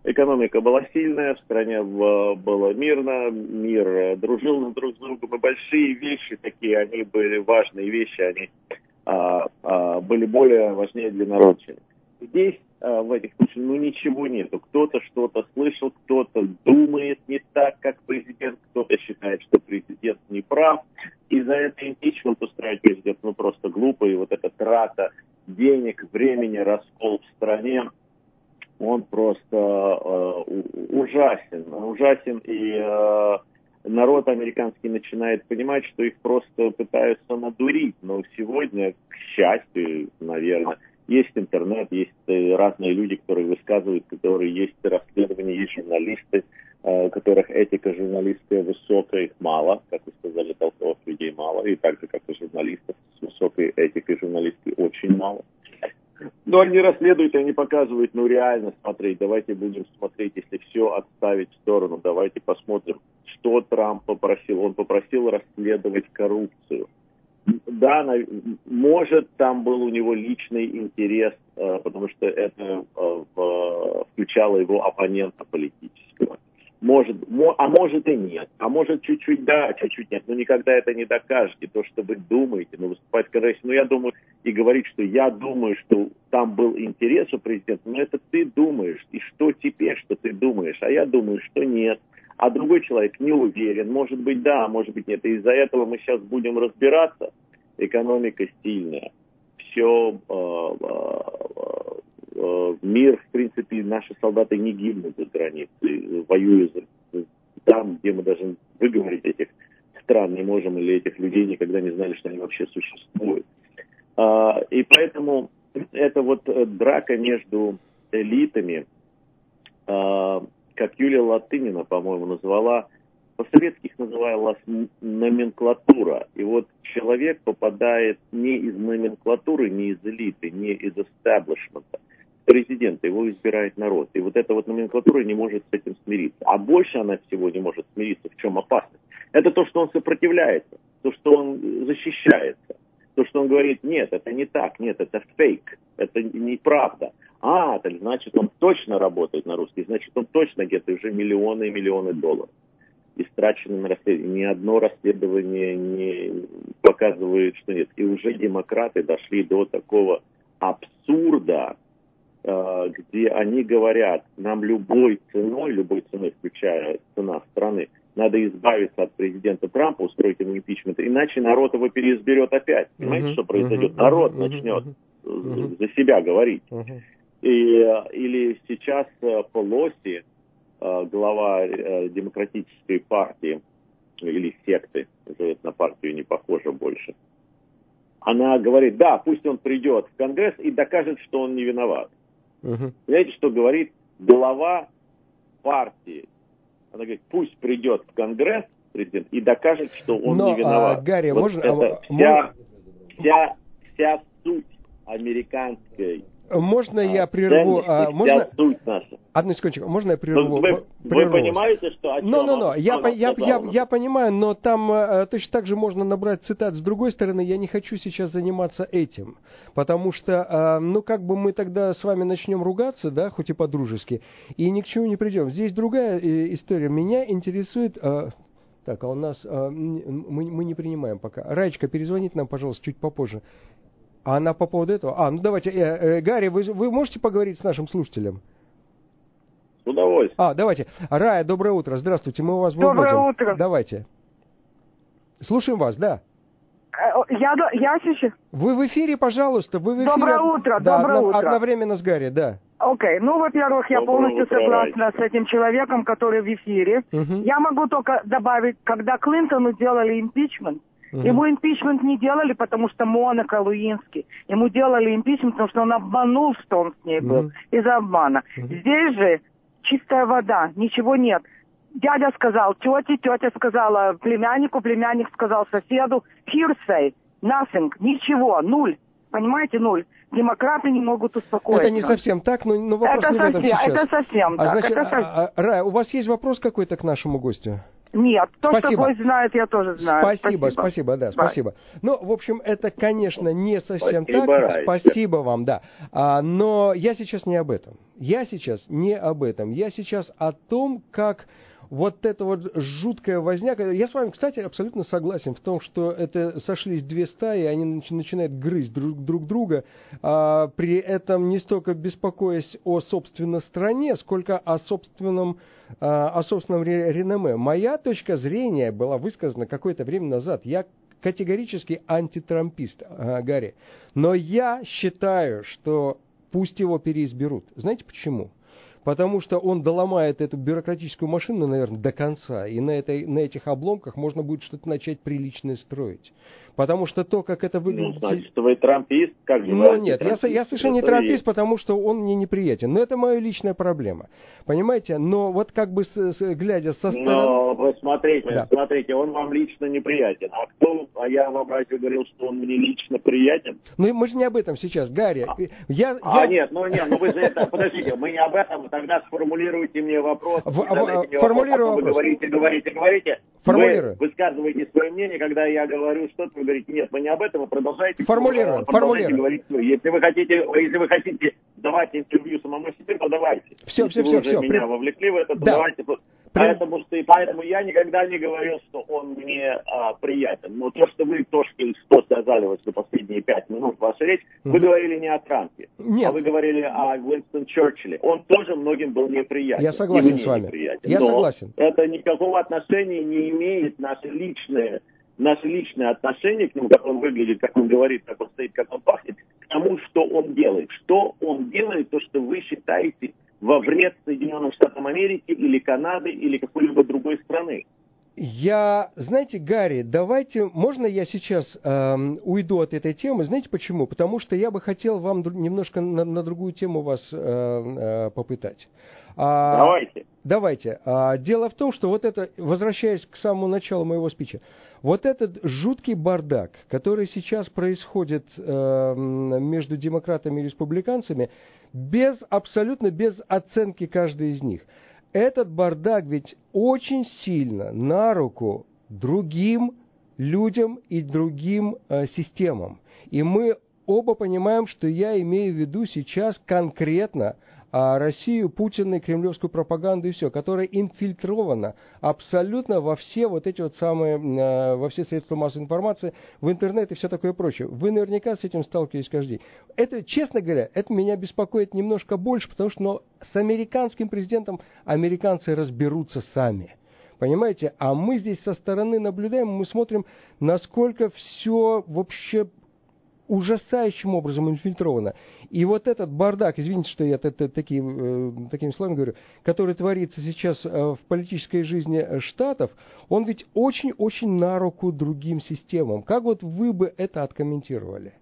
Экономика была сильная, в стране было мирно, мир дружил друг с другом, и большие вещи такие, они были важные вещи, они а, а, были более важнее для народа. Здесь, а, в этих случаях, ну ничего нету. Кто-то что-то слышал, кто-то думает не так, как президент, кто-то считает, что президент не прав, и за это импичмент устраивать президент, ну просто глупо, и вот эта трата денег, времени, раскол в стране, он просто э, ужасен, ужасен, и э, народ американский начинает понимать, что их просто пытаются надурить, но сегодня, к счастью, наверное, есть интернет, есть разные люди, которые высказывают, которые есть расследования, есть журналисты, э, у которых этика журналистская высокая, их мало, как вы сказали, толковых людей мало, и так же, как и журналистов с высокой этикой журналистской очень мало. Но они расследуют, они показывают, ну реально смотреть, давайте будем смотреть, если все отставить в сторону, давайте посмотрим, что Трамп попросил. Он попросил расследовать коррупцию. Да, может, там был у него личный интерес, потому что это включало его оппонента политического. Может, а может и нет. А может чуть-чуть да, чуть-чуть нет. Но никогда это не докажете. То, что вы думаете, ну, выступать, когда ну, я думаю, и говорить, что я думаю, что там был интерес у президента, но это ты думаешь. И что теперь, что ты думаешь? А я думаю, что нет. А другой человек не уверен. Может быть, да, может быть, нет. И из-за этого мы сейчас будем разбираться. Экономика сильная. Все... Э, э, Мир, в принципе, наши солдаты не гибнут за границей, воюют там, где мы даже выговорить этих стран не можем, или этих людей никогда не знали, что они вообще существуют. И поэтому это вот драка между элитами, как Юлия Латынина, по-моему, назвала, по-советски их называлась номенклатура. И вот человек попадает не из номенклатуры, не из элиты, не из эстаблишмента. Президента, его избирает народ. И вот эта вот номенклатура не может с этим смириться. А больше она всего не может смириться. В чем опасность? Это то, что он сопротивляется, то, что он защищается, то, что он говорит, нет, это не так, нет, это фейк, это неправда. А, так значит, он точно работает на русский, значит, он точно где-то уже миллионы и миллионы долларов истрачены на расследование. Ни одно расследование не показывает, что нет. И уже демократы дошли до такого абсурда, где они говорят, нам любой ценой, любой ценой, включая цена страны, надо избавиться от президента Трампа, устроить ему импичмент, иначе народ его переизберет опять. Понимаете, uh-huh, что произойдет? Uh-huh, народ uh-huh, начнет uh-huh. за себя говорить. Uh-huh. И, или сейчас Пелоси, глава демократической партии, или секты, уже на партию не похоже больше, она говорит, да, пусть он придет в Конгресс и докажет, что он не виноват. Uh-huh. Знаете, что говорит глава партии? Она говорит, пусть придет в Конгресс президент и докажет, что он Но, не виноват. А, Гарри, вот можно... это а, вся, вся, вся суть американской... Можно я прерву? А, можно... суть наша. Одну секундочку, можно я прерву? Вы, вы понимаете, что... Ну, ну, ну, я, я, я, я понимаю, но там а, точно так же можно набрать цитат. С другой стороны, я не хочу сейчас заниматься этим, потому что, а, ну, как бы мы тогда с вами начнем ругаться, да, хоть и по-дружески, и ни к чему не придем. Здесь другая э, история. Меня интересует... А, так, а у нас... А, мы, мы не принимаем пока. Раечка, перезвоните нам, пожалуйста, чуть попозже. А она по поводу этого... А, ну давайте, э, э, Гарри, вы, вы можете поговорить с нашим слушателем? С удовольствием. А, давайте. Рая, доброе утро. Здравствуйте, мы у вас выводим. Доброе утро. Давайте. Слушаем вас, да. Я, я сейчас... Вы в эфире, пожалуйста. Вы в эфире. Доброе утро, да, доброе одно, утро. Одновременно с Гарри, да. Окей, okay. ну, во-первых, я доброе полностью утро, согласна Рай. с этим человеком, который в эфире. Uh-huh. Я могу только добавить, когда Клинтону делали импичмент, Uh-huh. ему импичмент не делали, потому что Моника Луински. Ему делали импичмент, потому что он обманул, что он с ней был, uh-huh. из-за обмана. Uh-huh. Здесь же чистая вода, ничего нет. Дядя сказал тете, тетя сказала племяннику, племянник сказал соседу. Hearsay, nothing, ничего, нуль. Понимаете, нуль. Демократы не могут успокоиться. Это не совсем так, но, но вопрос это не в этом совсем, сейчас. Это совсем а так. Значит, это совсем... А, а, Рая, у вас есть вопрос какой-то к нашему гостю? Нет, то, спасибо. что гость знает, я тоже знаю. Спасибо, спасибо, спасибо да, Бай. Спасибо. Ну, в общем, это, конечно, не совсем спасибо, так. Райс. Спасибо вам, да. А, но я сейчас не об этом. Я сейчас не об этом. Я сейчас о том, как вот эта вот жуткая возня. Я с вами, кстати, абсолютно согласен в том, что это сошлись две стаи, они начинают грызть друг, друг друга, а, при этом не столько беспокоясь о собственной стране, сколько о собственном, а, о собственном реноме. Моя точка зрения была высказана какое-то время назад. Я категорически антитрампист, а, Гарри. Но я считаю, что пусть его переизберут. Знаете почему? Потому что он доломает эту бюрократическую машину, наверное, до конца. И на, этой, на этих обломках можно будет что-то начать приличное строить. Потому что то, как это выглядит... Ну, значит, вы трампист? Как же Ну, нет, я, я совершенно не трампист, есть. потому что он мне неприятен. Но это моя личная проблема. Понимаете? Но вот как бы, с, с, глядя со стороны... Но вы смотрите, да. смотрите, он вам лично неприятен. А кто... А я вам разве говорил, что он мне лично приятен? Ну, мы же не об этом сейчас, Гарри. А, я, а я... нет, ну нет, ну вы же это... Подождите, мы не об этом, тогда сформулируйте мне вопрос. В, в, формулирую вопрос. Вы говорите, говорите, говорите. Формулирую. Вы высказываете свое мнение, когда я говорю что-то, вы говорите, нет, мы не об этом, вы продолжаете, формулирую, продолжаете говорить свое. Если вы хотите, если вы хотите давать интервью самому себе, то давайте. Все, если все, вы все, уже все. меня При... вовлекли в это, то да. давайте. Поэтому, что, и поэтому я никогда не говорил, что он мне а, приятен. Но то, что вы тоже что сказали вот за последние пять минут вашей речи, mm-hmm. вы говорили не о Трампе, Нет. а вы говорили о Уинстон Черчилле. Он тоже многим был неприятен. Я согласен с вами. Неприятен. Я Но согласен. Это никакого отношения не имеет наше личное, наше личное отношение к нему, как он выглядит, как он говорит, как он стоит, как он пахнет, к тому, что он делает. Что он делает, то, что вы считаете во вред Соединенным Штатам Америки или Канады или какой-либо другой страны. Я, знаете, Гарри, давайте, можно я сейчас эм, уйду от этой темы? Знаете почему? Потому что я бы хотел вам немножко на, на другую тему вас э, э, попытать. А, давайте. Давайте. А, дело в том, что вот это, возвращаясь к самому началу моего спича, вот этот жуткий бардак, который сейчас происходит э, между демократами и республиканцами, без, абсолютно без оценки каждой из них, этот бардак ведь очень сильно на руку другим людям и другим э, системам. И мы оба понимаем, что я имею в виду сейчас конкретно а Россию, Путина и кремлевскую пропаганду и все, которая инфильтрована абсолютно во все вот эти вот самые, во все средства массовой информации, в интернет и все такое прочее. Вы наверняка с этим сталкиваетесь каждый день. Это, честно говоря, это меня беспокоит немножко больше, потому что ну, с американским президентом американцы разберутся сами. Понимаете? А мы здесь со стороны наблюдаем, мы смотрим, насколько все вообще ужасающим образом инфильтровано. И вот этот бардак, извините, что я это, такие, э, такими словами говорю, который творится сейчас э, в политической жизни Штатов, он ведь очень-очень на руку другим системам. Как вот вы бы это откомментировали?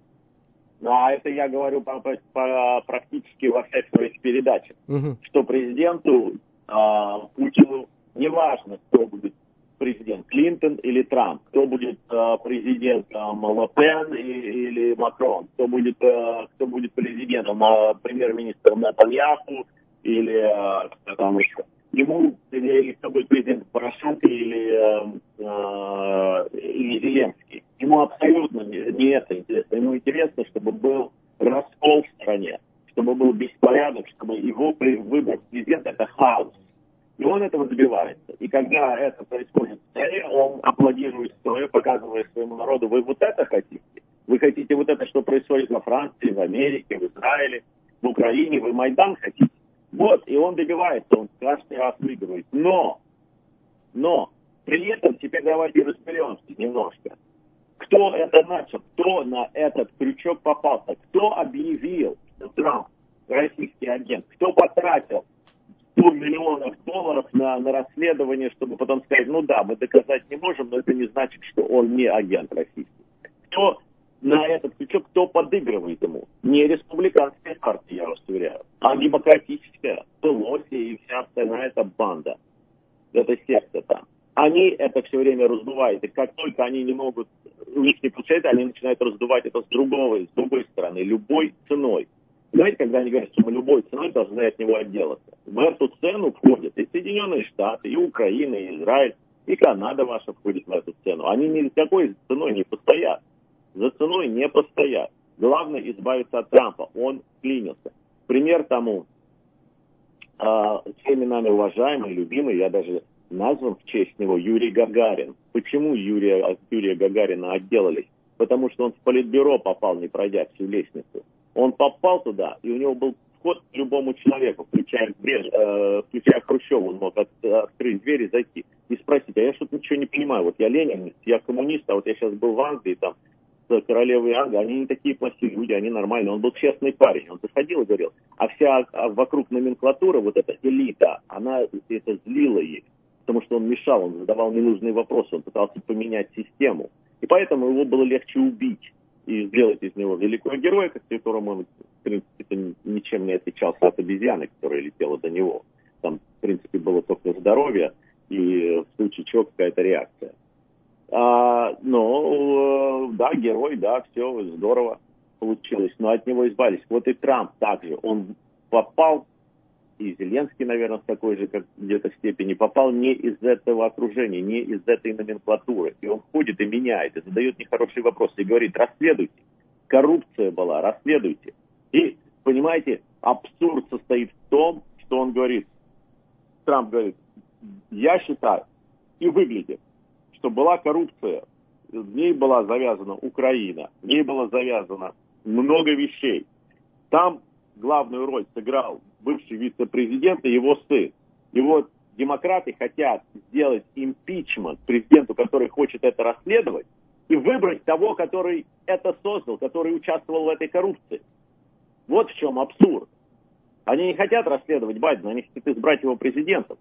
Ну, а это я говорю по, по, по, практически во всех своих передачах, угу. что президенту э, Путину не важно, кто будет президент, Клинтон или Трамп, кто будет э, президентом, Ле Пен или Макрон, кто будет, э, кто будет президентом, э, премьер-министром Нетаньяху или э, кто там еще. Ему, или кто будет президентом, Порошенко или, э, э, или Зеленский. Ему абсолютно не, не это интересно. Ему интересно, чтобы был раскол в стране, чтобы был беспорядок, чтобы его выбор президента это хаос. И он этого добивается. И когда это происходит в стране, он аплодирует стоя, показывая своему народу, вы вот это хотите? Вы хотите вот это, что происходит во Франции, в Америке, в Израиле, в Украине, вы Майдан хотите? Вот, и он добивается, он каждый раз выигрывает. Но, но, при этом теперь давайте разберемся немножко. Кто это начал? Кто на этот крючок попался? Кто объявил, что Трамп российский агент? Кто потратил сто миллионов долларов на, на расследование, чтобы потом сказать, ну да, мы доказать не можем, но это не значит, что он не агент российский. Кто на этот крючок, кто подыгрывает ему? Не республиканская партия, я вас уверяю, а демократическая, Пелоси и вся остальная эта банда, эта секта там. Они это все время раздувают, и как только они не могут, у них не получается, они начинают раздувать это с другого, с другой стороны, любой ценой. Знаете, когда они говорят, что мы любой ценой должны от него отделаться. В эту цену входят и Соединенные Штаты, и Украина, и Израиль, и Канада ваша входит в эту цену. Они ни за какой ценой не постоят. За ценой не постоят. Главное избавиться от Трампа. Он клинился. Пример тому, э, всеми нами уважаемый, любимый, я даже назван в честь него, Юрий Гагарин. Почему Юрия, от Юрия Гагарина отделались? Потому что он в политбюро попал, не пройдя всю лестницу. Он попал туда, и у него был вход к любому человеку, включая, э, включая Хрущева. Он мог от, открыть дверь и зайти. И спросить, а я что-то ничего не понимаю. Вот я ленинист, я коммунист, а вот я сейчас был в Англии, там, с королевой Англии, они не такие плохие люди, они нормальные. Он был честный парень. Он заходил и говорил, а вся а вокруг номенклатура, вот эта элита, она это злила их, потому что он мешал, он задавал ненужные вопросы, он пытался поменять систему. И поэтому его было легче убить и сделать из него великого героя, к которому он, в принципе, ничем не отличался от обезьяны, которая летела до него. Там, в принципе, было только здоровье и в случае чего какая-то реакция. А, но, да, герой, да, все здорово получилось, но от него избавились. Вот и Трамп также, он попал, и Зеленский, наверное, в такой же как где-то степени попал не из этого окружения, не из этой номенклатуры. И он ходит и меняет, и задает нехорошие вопросы, и говорит, расследуйте. Коррупция была, расследуйте. И, понимаете, абсурд состоит в том, что он говорит, Трамп говорит, я считаю, и выглядит, что была коррупция, в ней была завязана Украина, в ней было завязано много вещей. Там главную роль сыграл бывший вице-президент и его сын. И вот демократы хотят сделать импичмент президенту, который хочет это расследовать, и выбрать того, который это создал, который участвовал в этой коррупции. Вот в чем абсурд. Они не хотят расследовать Байдена, они хотят избрать его президентом.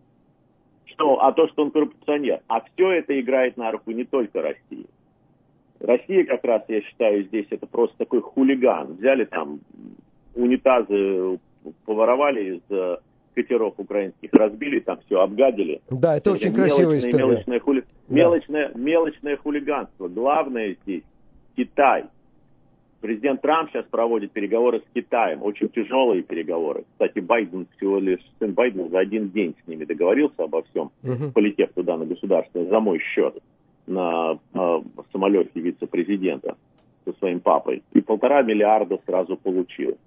Что, а то, что он коррупционер. А все это играет на руку не только России. Россия как раз, я считаю, здесь это просто такой хулиган. Взяли там унитазы, поворовали из э, катеров украинских, разбили, там все обгадили. Да, это, это очень красивая история. Мелочное, хули... да. мелочное, мелочное хулиганство. Главное здесь Китай. Президент Трамп сейчас проводит переговоры с Китаем, очень тяжелые переговоры. Кстати, Байден всего лишь, сын Байдена за один день с ними договорился обо всем, uh-huh. полетев туда на государственный, за мой счет, на э, самолете вице-президента со своим папой. И полтора миллиарда сразу получил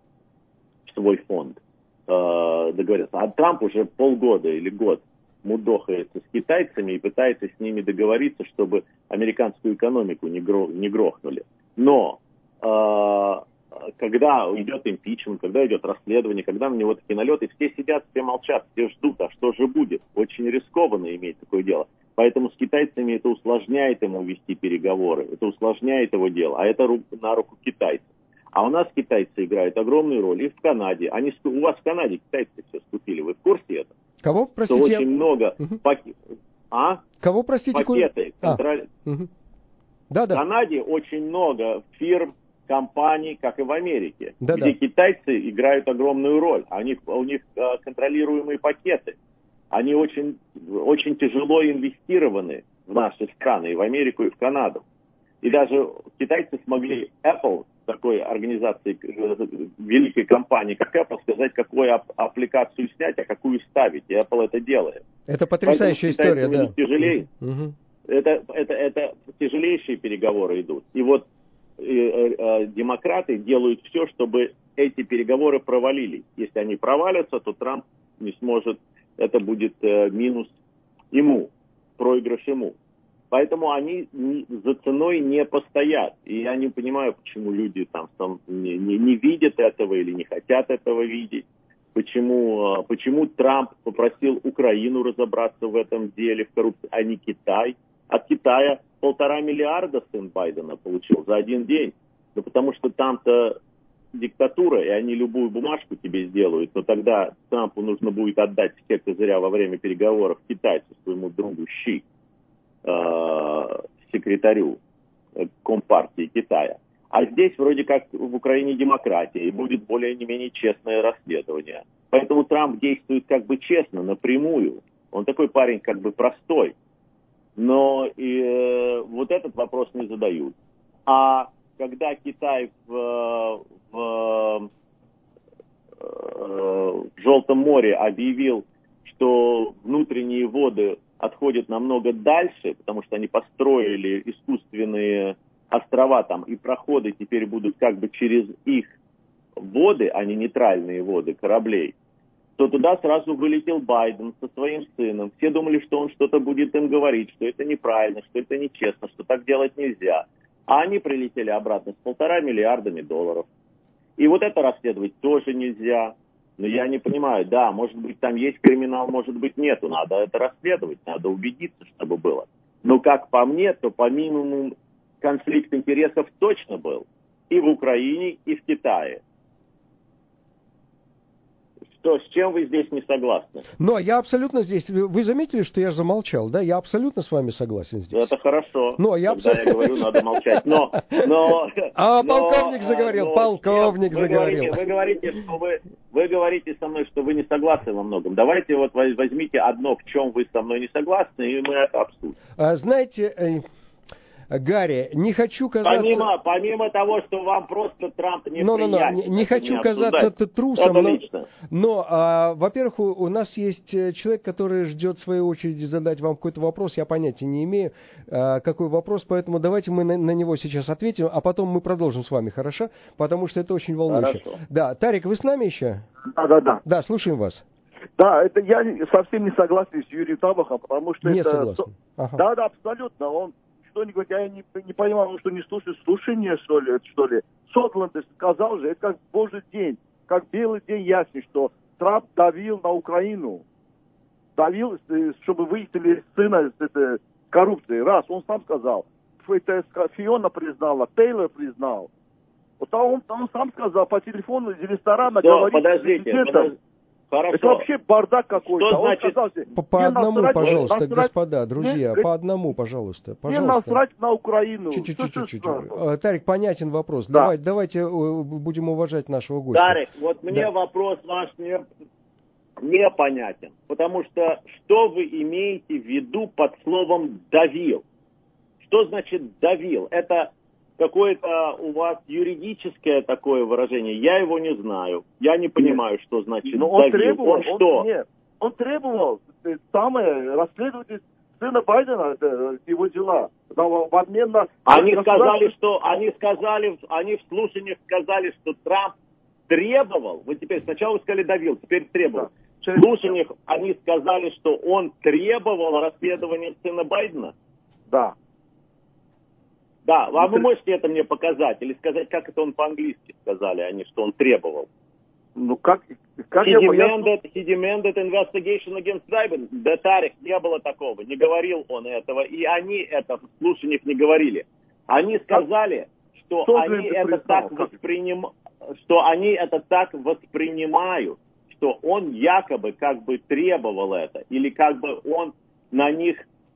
в свой фонд. Э, договорился. А Трамп уже полгода или год мудохается с китайцами и пытается с ними договориться, чтобы американскую экономику не, гро- не грохнули. Но когда идет импичмент, когда идет расследование, когда на него такие налеты, все сидят, все молчат, все ждут, а что же будет? Очень рискованно иметь такое дело. Поэтому с китайцами это усложняет ему вести переговоры, это усложняет его дело, а это на руку китайцев. А у нас китайцы играют огромную роль, и в Канаде. Они, у вас в Канаде китайцы все скупили, вы в курсе этого? Кого, простите? Что очень много угу. пакетов. А? Кого, простите? Пакеты. А. Контроль... Угу. Да, да. В Канаде очень много фирм, компаний, как и в Америке, да, где да. китайцы играют огромную роль. Они, у них а, контролируемые пакеты. Они очень, очень тяжело инвестированы в наши страны, и в Америку, и в Канаду. И даже китайцы смогли Apple, такой организации, великой компании, как Apple, сказать, какую ап- аппликацию снять, а какую ставить. И Apple это делает. Это потрясающая история, да. Тяжелее. Угу. Это, это, это тяжелейшие переговоры идут. И вот э, э, демократы делают все, чтобы эти переговоры провалились. Если они провалятся, то Трамп не сможет, это будет э, минус ему, проигрыш ему. Поэтому они не, за ценой не постоят. И я не понимаю, почему люди там, там не, не, не видят этого или не хотят этого видеть. Почему, почему Трамп попросил Украину разобраться в этом деле, в коррупции, а не Китай. От Китая полтора миллиарда сын Байдена получил за один день. Ну, потому что там-то диктатура, и они любую бумажку тебе сделают. Но тогда Трампу нужно будет отдать все козыря во время переговоров китайцу, своему другу Ши, э, секретарю Компартии Китая. А здесь вроде как в Украине демократия, и будет более-менее честное расследование. Поэтому Трамп действует как бы честно, напрямую. Он такой парень как бы простой. Но и, э, вот этот вопрос не задают. А когда Китай в, в Черноморском море объявил, что внутренние воды отходят намного дальше, потому что они построили искусственные острова там, и проходы теперь будут как бы через их воды, а не нейтральные воды кораблей, то туда сразу вылетел Байден со своим сыном. Все думали, что он что-то будет им говорить, что это неправильно, что это нечестно, что так делать нельзя. А они прилетели обратно с полтора миллиардами долларов. И вот это расследовать тоже нельзя. Но я не понимаю, да, может быть там есть криминал, может быть нету. Надо это расследовать, надо убедиться, чтобы было. Но как по мне, то по минимуму конфликт интересов точно был. И в Украине, и в Китае. Что, с чем вы здесь не согласны? Но я абсолютно здесь... Вы заметили, что я замолчал, да? Я абсолютно с вами согласен здесь. Это хорошо. Но я Когда абсолютно... я говорю, надо молчать. Но... но а но, полковник заговорил, но, полковник вы заговорил. Говорите, вы, говорите, что вы, вы говорите со мной, что вы не согласны во многом. Давайте вот возьмите одно, в чем вы со мной не согласны, и мы это обсудим. А, знаете... Гарри, не хочу казаться... Помимо, помимо того, что вам просто Трамп не но, приятен. Но, но, не, не хочу казаться трусом, но, но а, во-первых, у, у нас есть человек, который ждет в своей очереди задать вам какой-то вопрос, я понятия не имею, а, какой вопрос, поэтому давайте мы на, на него сейчас ответим, а потом мы продолжим с вами, хорошо? Потому что это очень волнующе. Хорошо. Да, Тарик, вы с нами еще? Да, да, да. Да, слушаем вас. Да, это я совсем не согласен с Юрием Табахом, потому что не это... Согласен. Ага. Да, да, абсолютно, он... Что-нибудь, я не, не понимаю, что не слушаю, слушание, что ли, что ли. Сотланд сказал же, это как божий день, как белый день ясный, что Трамп давил на Украину, давил, чтобы выяснили сына с этой коррупции. Раз, он сам сказал, это Фиона признала, Тейлор признал. Вот он, он сам сказал по телефону из ресторана, да, говорит подождите, подождите. Хорошо. Это вообще бардак какой-то. Что значит... Сказал, по, по одному, насрать, пожалуйста, насрать, господа, друзья, не, по одному, пожалуйста. Не насрать на Украину. Чуть-чуть. Тарик, понятен вопрос. Да. Давай, давайте будем уважать нашего гостя. Тарик, вот мне да. вопрос ваш не, не понятен. Потому что что вы имеете в виду под словом «давил»? Что значит «давил»? Это... какое-то у вас юридическое такое выражение, я его не знаю. Я не понимаю, нет. Что значит Но он давил. требовал, он что? Он, нет, он требовал самое расследовать сына Байдена, это его дела. В обмен на... Они сказали, что они сказали, они в слушаниях сказали, что Трамп требовал. Вы теперь сначала вы сказали давил, теперь требовал. Да. В слушаниях они сказали, что он требовал расследования сына Байдена. Да. Да, а вы можете это мне показать? Или сказать, как это он по-английски сказали, а не что он требовал? Ну, как... как he, я demanded, he demanded investigation against Biden. Да, Тарик, не было такого. Не говорил он этого. И они это в слушаниях не говорили. Они сказали, что что они это так восприним... что они это так воспринимают, что он якобы как бы требовал это. Или как бы он на них...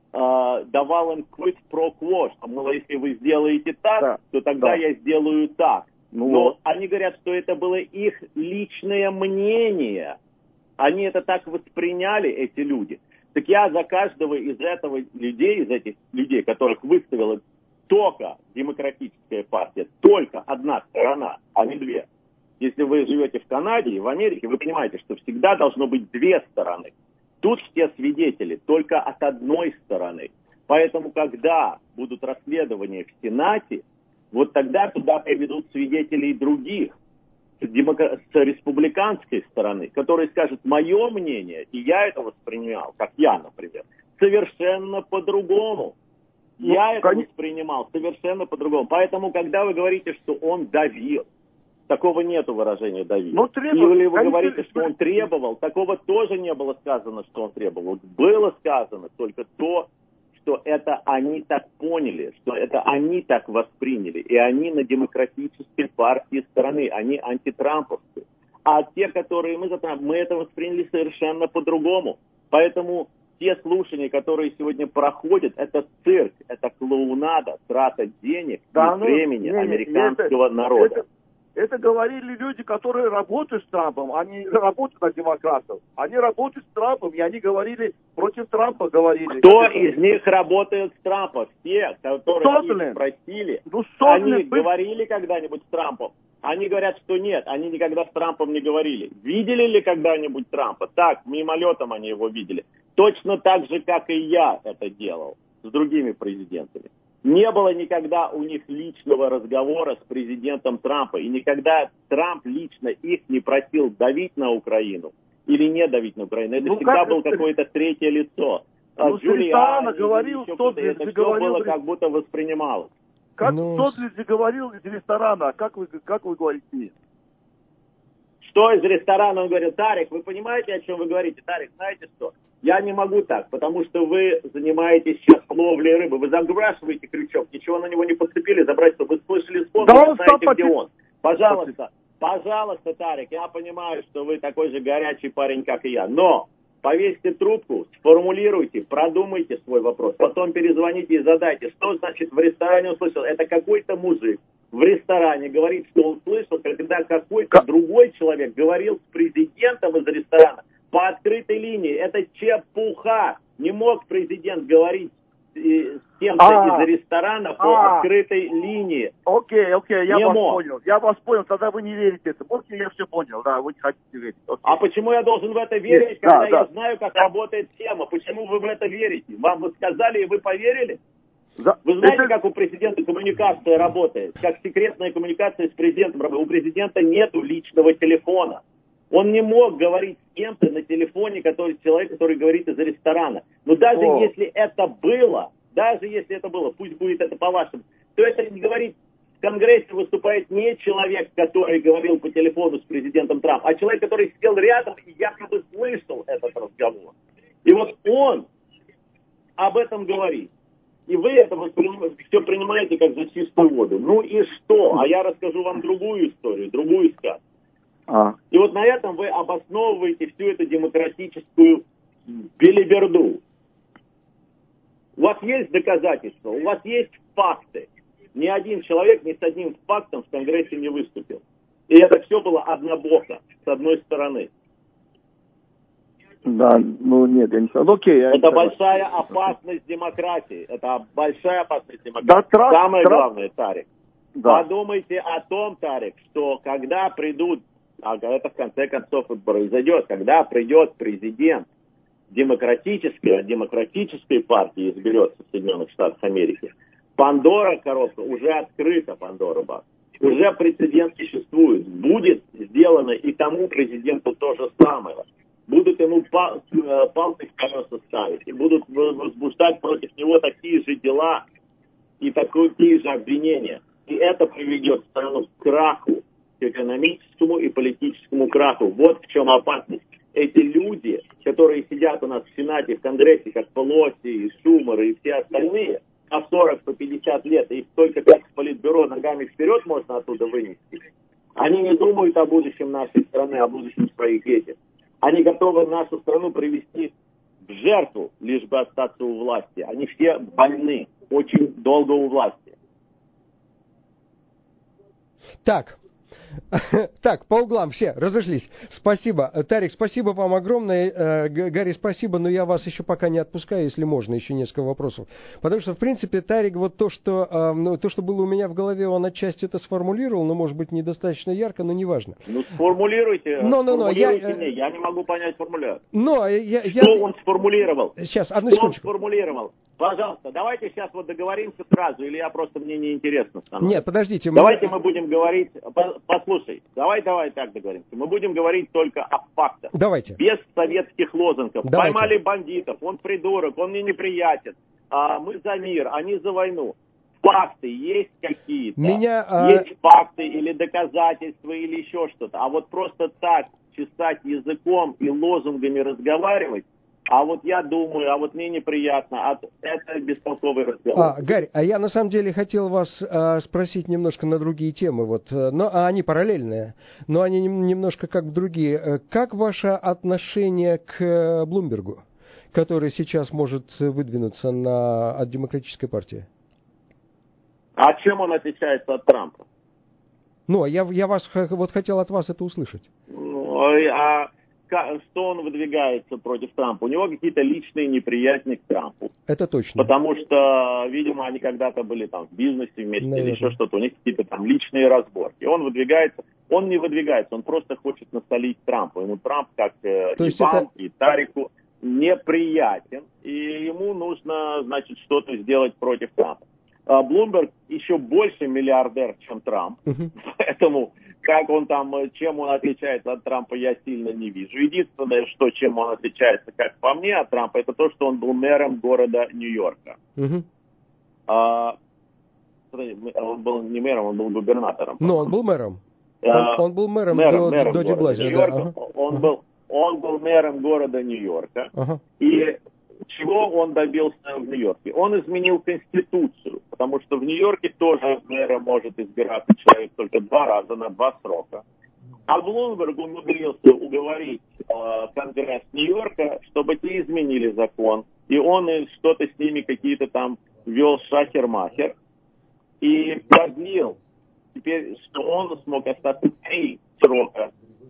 Uh, давал им quid pro quo, что, мол, если вы сделаете так, да, то тогда да. я сделаю так. Ну, Но вот. Они говорят, что это было их личное мнение. Они это так восприняли, эти люди. Так я за каждого из этого людей, из этих людей, которых выставила только демократическая партия, только одна сторона, а не две. Если вы живете в Канаде и в Америке, вы понимаете, что всегда должно быть две стороны. Тут все свидетели только от одной стороны. Поэтому, когда будут расследования в Сенате, вот тогда туда приведут свидетелей других, с, демокр... с республиканской стороны, которые скажут, мое мнение, и я это воспринимал, как я, например, совершенно по-другому. Ну, я это конечно. воспринимал совершенно по-другому. Поэтому, когда вы говорите, что он давил, такого нету выражения давил. Ну, требовал, Или вы конечно, говорите, что он требовал, такого тоже не было сказано, что он требовал. Было сказано только то, что это они так поняли, что это они так восприняли. И они на демократической партии стороны, они антитрамповцы. А те, которые мы за Трамп, мы это восприняли совершенно по-другому. Поэтому те слушания, которые сегодня проходят, это цирк, это клоунада, трата денег да, и ну, времени не, американского это, народа. Это... Это говорили люди, которые работают с Трампом, они работают на демократов. Они работают с Трампом, и они говорили, против Трампа говорили. Кто из них работает с Трампом? Все, которые их спросили, ну, они были... говорили когда-нибудь с Трампом. Они говорят, что нет, они никогда с Трампом не говорили. Видели ли когда-нибудь Трампа? Так, мимолетом они его видели. Точно так же, как и я это делал с другими президентами. Не было никогда у них личного разговора с президентом Трампа. И никогда Трамп лично их не просил давить на Украину или не давить на Украину. Это ну, всегда был какое-то третье лицо. Ну, Джулиани говорил, что это все было как будто воспринималось. Как ну... Тодлиджи говорил из ресторана, а как вы, как вы говорите? Что из ресторана? Он говорил: Тарик, вы понимаете, о чем вы говорите? Тарик, знаете что? Я не могу так, потому что вы занимаетесь сейчас ловлей рыбы. Вы забрасываете крючок, ничего на него не подцепили, забрать, чтобы вы слышали звон, да вы знаете, где он. Пожалуйста, пожалуйста, Тарик, я понимаю, что вы такой же горячий парень, как и я, но повесьте трубку, сформулируйте, продумайте свой вопрос, потом перезвоните и задайте, что значит в ресторане услышал. Это какой-то мужик в ресторане говорит, что он слышал, когда какой-то другой человек говорил с президентом из ресторана по открытой линии. Это чепуха. Не мог президент говорить с кем-то а, из ресторана по а, открытой линии. Окей, окей, я не вас мог. понял. Я вас понял, тогда вы не верите это. Окей, я все понял, да, вы не хотите верить. Окей. А почему я должен в это верить, когда да, я да. знаю, как работает схема? Почему вы в это верите? Вам бы сказали, и вы поверили? Да. Вы знаете, это... как у президента коммуникация работает? Как секретная коммуникация с президентом работает? У президента нету личного телефона. Он не мог говорить с кем-то на телефоне, который, человек, который говорит из ресторана. Но даже О. если это было, даже если это было, пусть будет это по-вашему, то это не говорит, в Конгрессе выступает не человек, который говорил по телефону с президентом Трампом, а человек, который сидел рядом и якобы слышал этот разговор. И вот он об этом говорит. И вы это все принимаете как за чистую воду. Ну и что? А я расскажу вам другую историю, другую сказку. А. И вот на этом вы обосновываете всю эту демократическую белиберду. У вас есть доказательства, у вас есть факты. Ни один человек ни с одним фактом в Конгрессе не выступил. И это все было однобоко, с одной стороны. Да, ну нет, я не знаю. Окей, я это большая опасность демократии. Это большая опасность демократии. Да, Самое трав... главное, Тарик, да. Подумайте о том, Тарик, что когда придут, а это в конце концов и произойдет, когда придет президент демократической, демократической партии изберется в Соединенных Штатах Америки, Пандора коробка уже открыта, Пандора бакс. Уже прецедент существует. Будет сделано и тому президенту то же самое. Будут ему пал, палки в колеса ставить. И будут возбуждать против него такие же дела и такие же обвинения. И это приведет страну к краху, к экономическому и политическому краху. Вот в чем опасность. Эти люди, которые сидят у нас в Сенате, в Конгрессе, как Пелоси, и Шумер, и все остальные, по сорок, по пятьдесят лет, и их только как в политбюро ногами вперед можно оттуда вынести. Они не думают о будущем нашей страны, о будущем своих детей. Они готовы нашу страну привести в жертву, лишь бы остаться у власти. Они все больны, очень долго у власти. Так. Так, по углам все разошлись. Спасибо. Тарик, спасибо вам огромное. Гарри, спасибо, но я вас еще пока не отпускаю, если можно, еще несколько вопросов. Потому что, в принципе, Тарик, вот то, что, ну, то, что было у меня в голове, он отчасти это сформулировал, но, может быть, недостаточно ярко, но неважно. Ну, сформулируйте, но, но, но, сформулируйте я, мне, я не могу понять формуляр. Но, я, что я... он сформулировал? Сейчас, одну что секундочку. он сформулировал? Пожалуйста, давайте сейчас вот договоримся сразу, или я просто, мне неинтересно становится. Нет, подождите. Давайте мы... мы будем говорить, послушай, давай, давай так договоримся. Мы будем говорить только о фактах. Давайте. Без советских лозунгов. Давайте. Поймали бандитов, он придурок, он мне неприятен. А мы за мир, они за войну. Факты есть какие-то? Меня, есть а... факты или доказательства или еще что-то. А вот просто так чесать языком и лозунгами разговаривать, а вот я думаю, а вот мне неприятно, а это бестолковый разговор. А, Гарри, а я на самом деле хотел вас а, спросить немножко на другие темы, вот, но а они параллельные, но они немножко как другие. Как ваше отношение к Блумбергу, который сейчас может выдвинуться на, от Демократической партии? А чем он отличается от Трампа? Ну, я, я вас вот хотел от вас это услышать. Ну, а что он выдвигается против Трампа? У него какие-то личные неприязни к Трампу. Это точно. Потому что, видимо, они когда-то были там в бизнесе вместе, наверное, или еще что-то. У них какие-то там личные разборки. Он выдвигается, он не выдвигается, он просто хочет насолить Трампу. Ему Трамп, как э, и вам, это... и Тарику, неприятен. И ему нужно, значит, что-то сделать против Трампа. Блумберг еще больше миллиардер, чем Трамп. Uh-huh. Поэтому, как он там, чем он отличается от Трампа, я сильно не вижу. Единственное, что, чем он отличается, как по мне, от Трампа, это то, что он был мэром города Нью-Йорка. Uh-huh. А, он был не мэром, он был губернатором. Но он был мэром. Он, он был мэром, мэром, до, мэром до Деблазио. Нью-Йорка. Да. Uh-huh. Он, uh-huh. был, он был мэром города Нью-Йорка. Uh-huh. И чего он добился в Нью-Йорке? Он изменил Конституцию, потому что в Нью-Йорке тоже мэра может избираться человек только два раза на два срока. А Блумберг умудрился уговорить э, Конгресс Нью-Йорка, чтобы те изменили закон. И он что-то с ними какие-то там вел шахер-махер. И продлил. Теперь, что он смог остаться три срока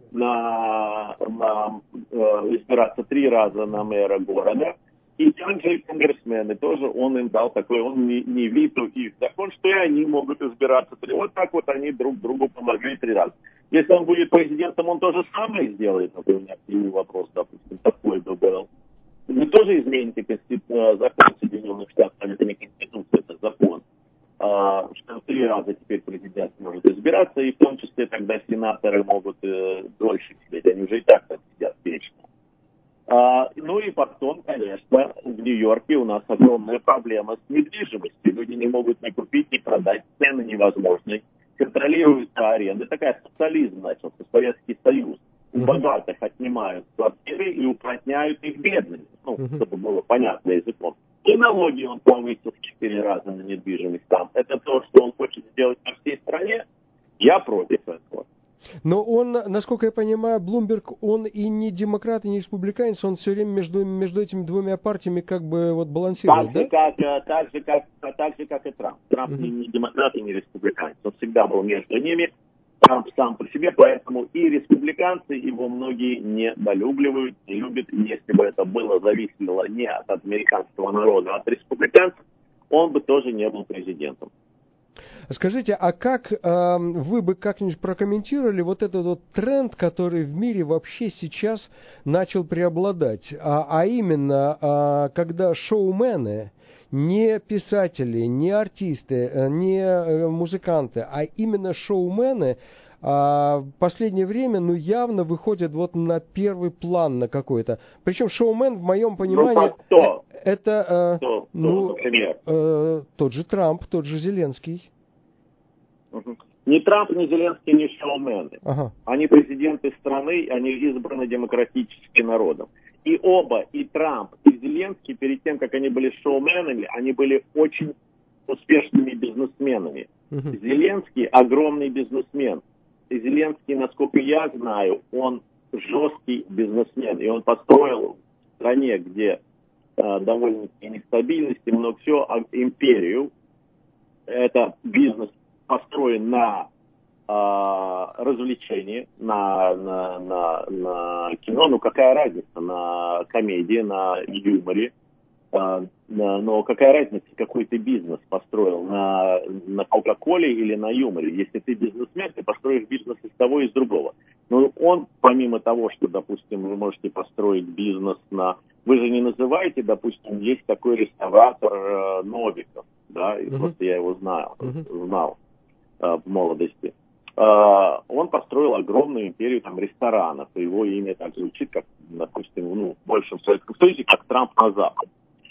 на, на э, избираться три раза на мэра города. И также конгрессмены тоже, он им дал такой, он не, не виту их закон, что и они могут избираться. Вот так вот они друг другу помогли три раза. Если он будет президентом, он то же самое сделает. Вот у меня первый вопрос, допустим, такой бы был. Вы тоже измените конститу... закон Соединенных Штатов, это не конституция, это закон. А, что три раза теперь президент может избираться, и в том числе тогда сенаторы могут э, дольше сидеть. Они уже и так там сидят вечно. А, ну и потом, конечно, в Нью-Йорке у нас огромная проблема с недвижимостью. Люди не могут ни купить, ни продать, цены невозможны. Контролируется аренда. Такая социализм начался, Советский Союз. У богатых отнимают квартиры и уплотняют их бедных. Ну, чтобы было понятно языком. И налоги он повысил в четыре раза на недвижимость там. Это то, что он хочет сделать по всей стране. Я против этого. Но он, насколько я понимаю, Блумберг, он и не демократ, и не республиканец, он все время между, между этими двумя партиями как бы вот балансирует, так да? Же, как, так, же, как, так же, как и Трамп. Трамп uh-huh. не демократ и не республиканец. Он всегда был между ними. Трамп сам по себе, поэтому и республиканцы его многие недолюбливают, не любят. И если бы это было зависело не от американского народа, а от республиканцев, он бы тоже не был президентом. Скажите, а как э, вы бы как-нибудь прокомментировали вот этот вот тренд, который в мире вообще сейчас начал преобладать, а, а именно, а, когда шоумены, не писатели, не артисты, не музыканты, а именно шоумены а, в последнее время, ну, явно выходят вот на первый план на какой-то. Причем шоумен, в моем понимании, ну, кто? это, кто? Кто, ну, например? э, тот же Трамп, тот же Зеленский. Ни Трамп, ни Зеленский, ни шоумены. Ага. Они президенты страны, они избраны демократически народом. И оба, и Трамп, и Зеленский, перед тем, как они были шоуменами, они были очень успешными бизнесменами. Uh-huh. Зеленский огромный бизнесмен. И Зеленский, насколько я знаю, он жесткий бизнесмен. И он построил в стране, где э, довольно-таки нестабильность и много всего, империю. Это бизнес построен на э, развлечении, на, на, на, на кино, ну какая разница, на комедии, на юморе, э, на, но какая разница, какой ты бизнес построил, на, на Кока-Коле или на юморе. Если ты бизнесмен, ты построишь бизнес из того и из другого. Но он, помимо того, что, допустим, вы можете построить бизнес на... Вы же не называете, допустим, есть такой реставратор э, Новиков, да, и uh-huh. просто я его знал, uh-huh. знал. В молодости. Он построил огромную империю там ресторанов. Его имя так звучит, как, допустим, ну, в большем Советском Союзе, как Трамп на Запад.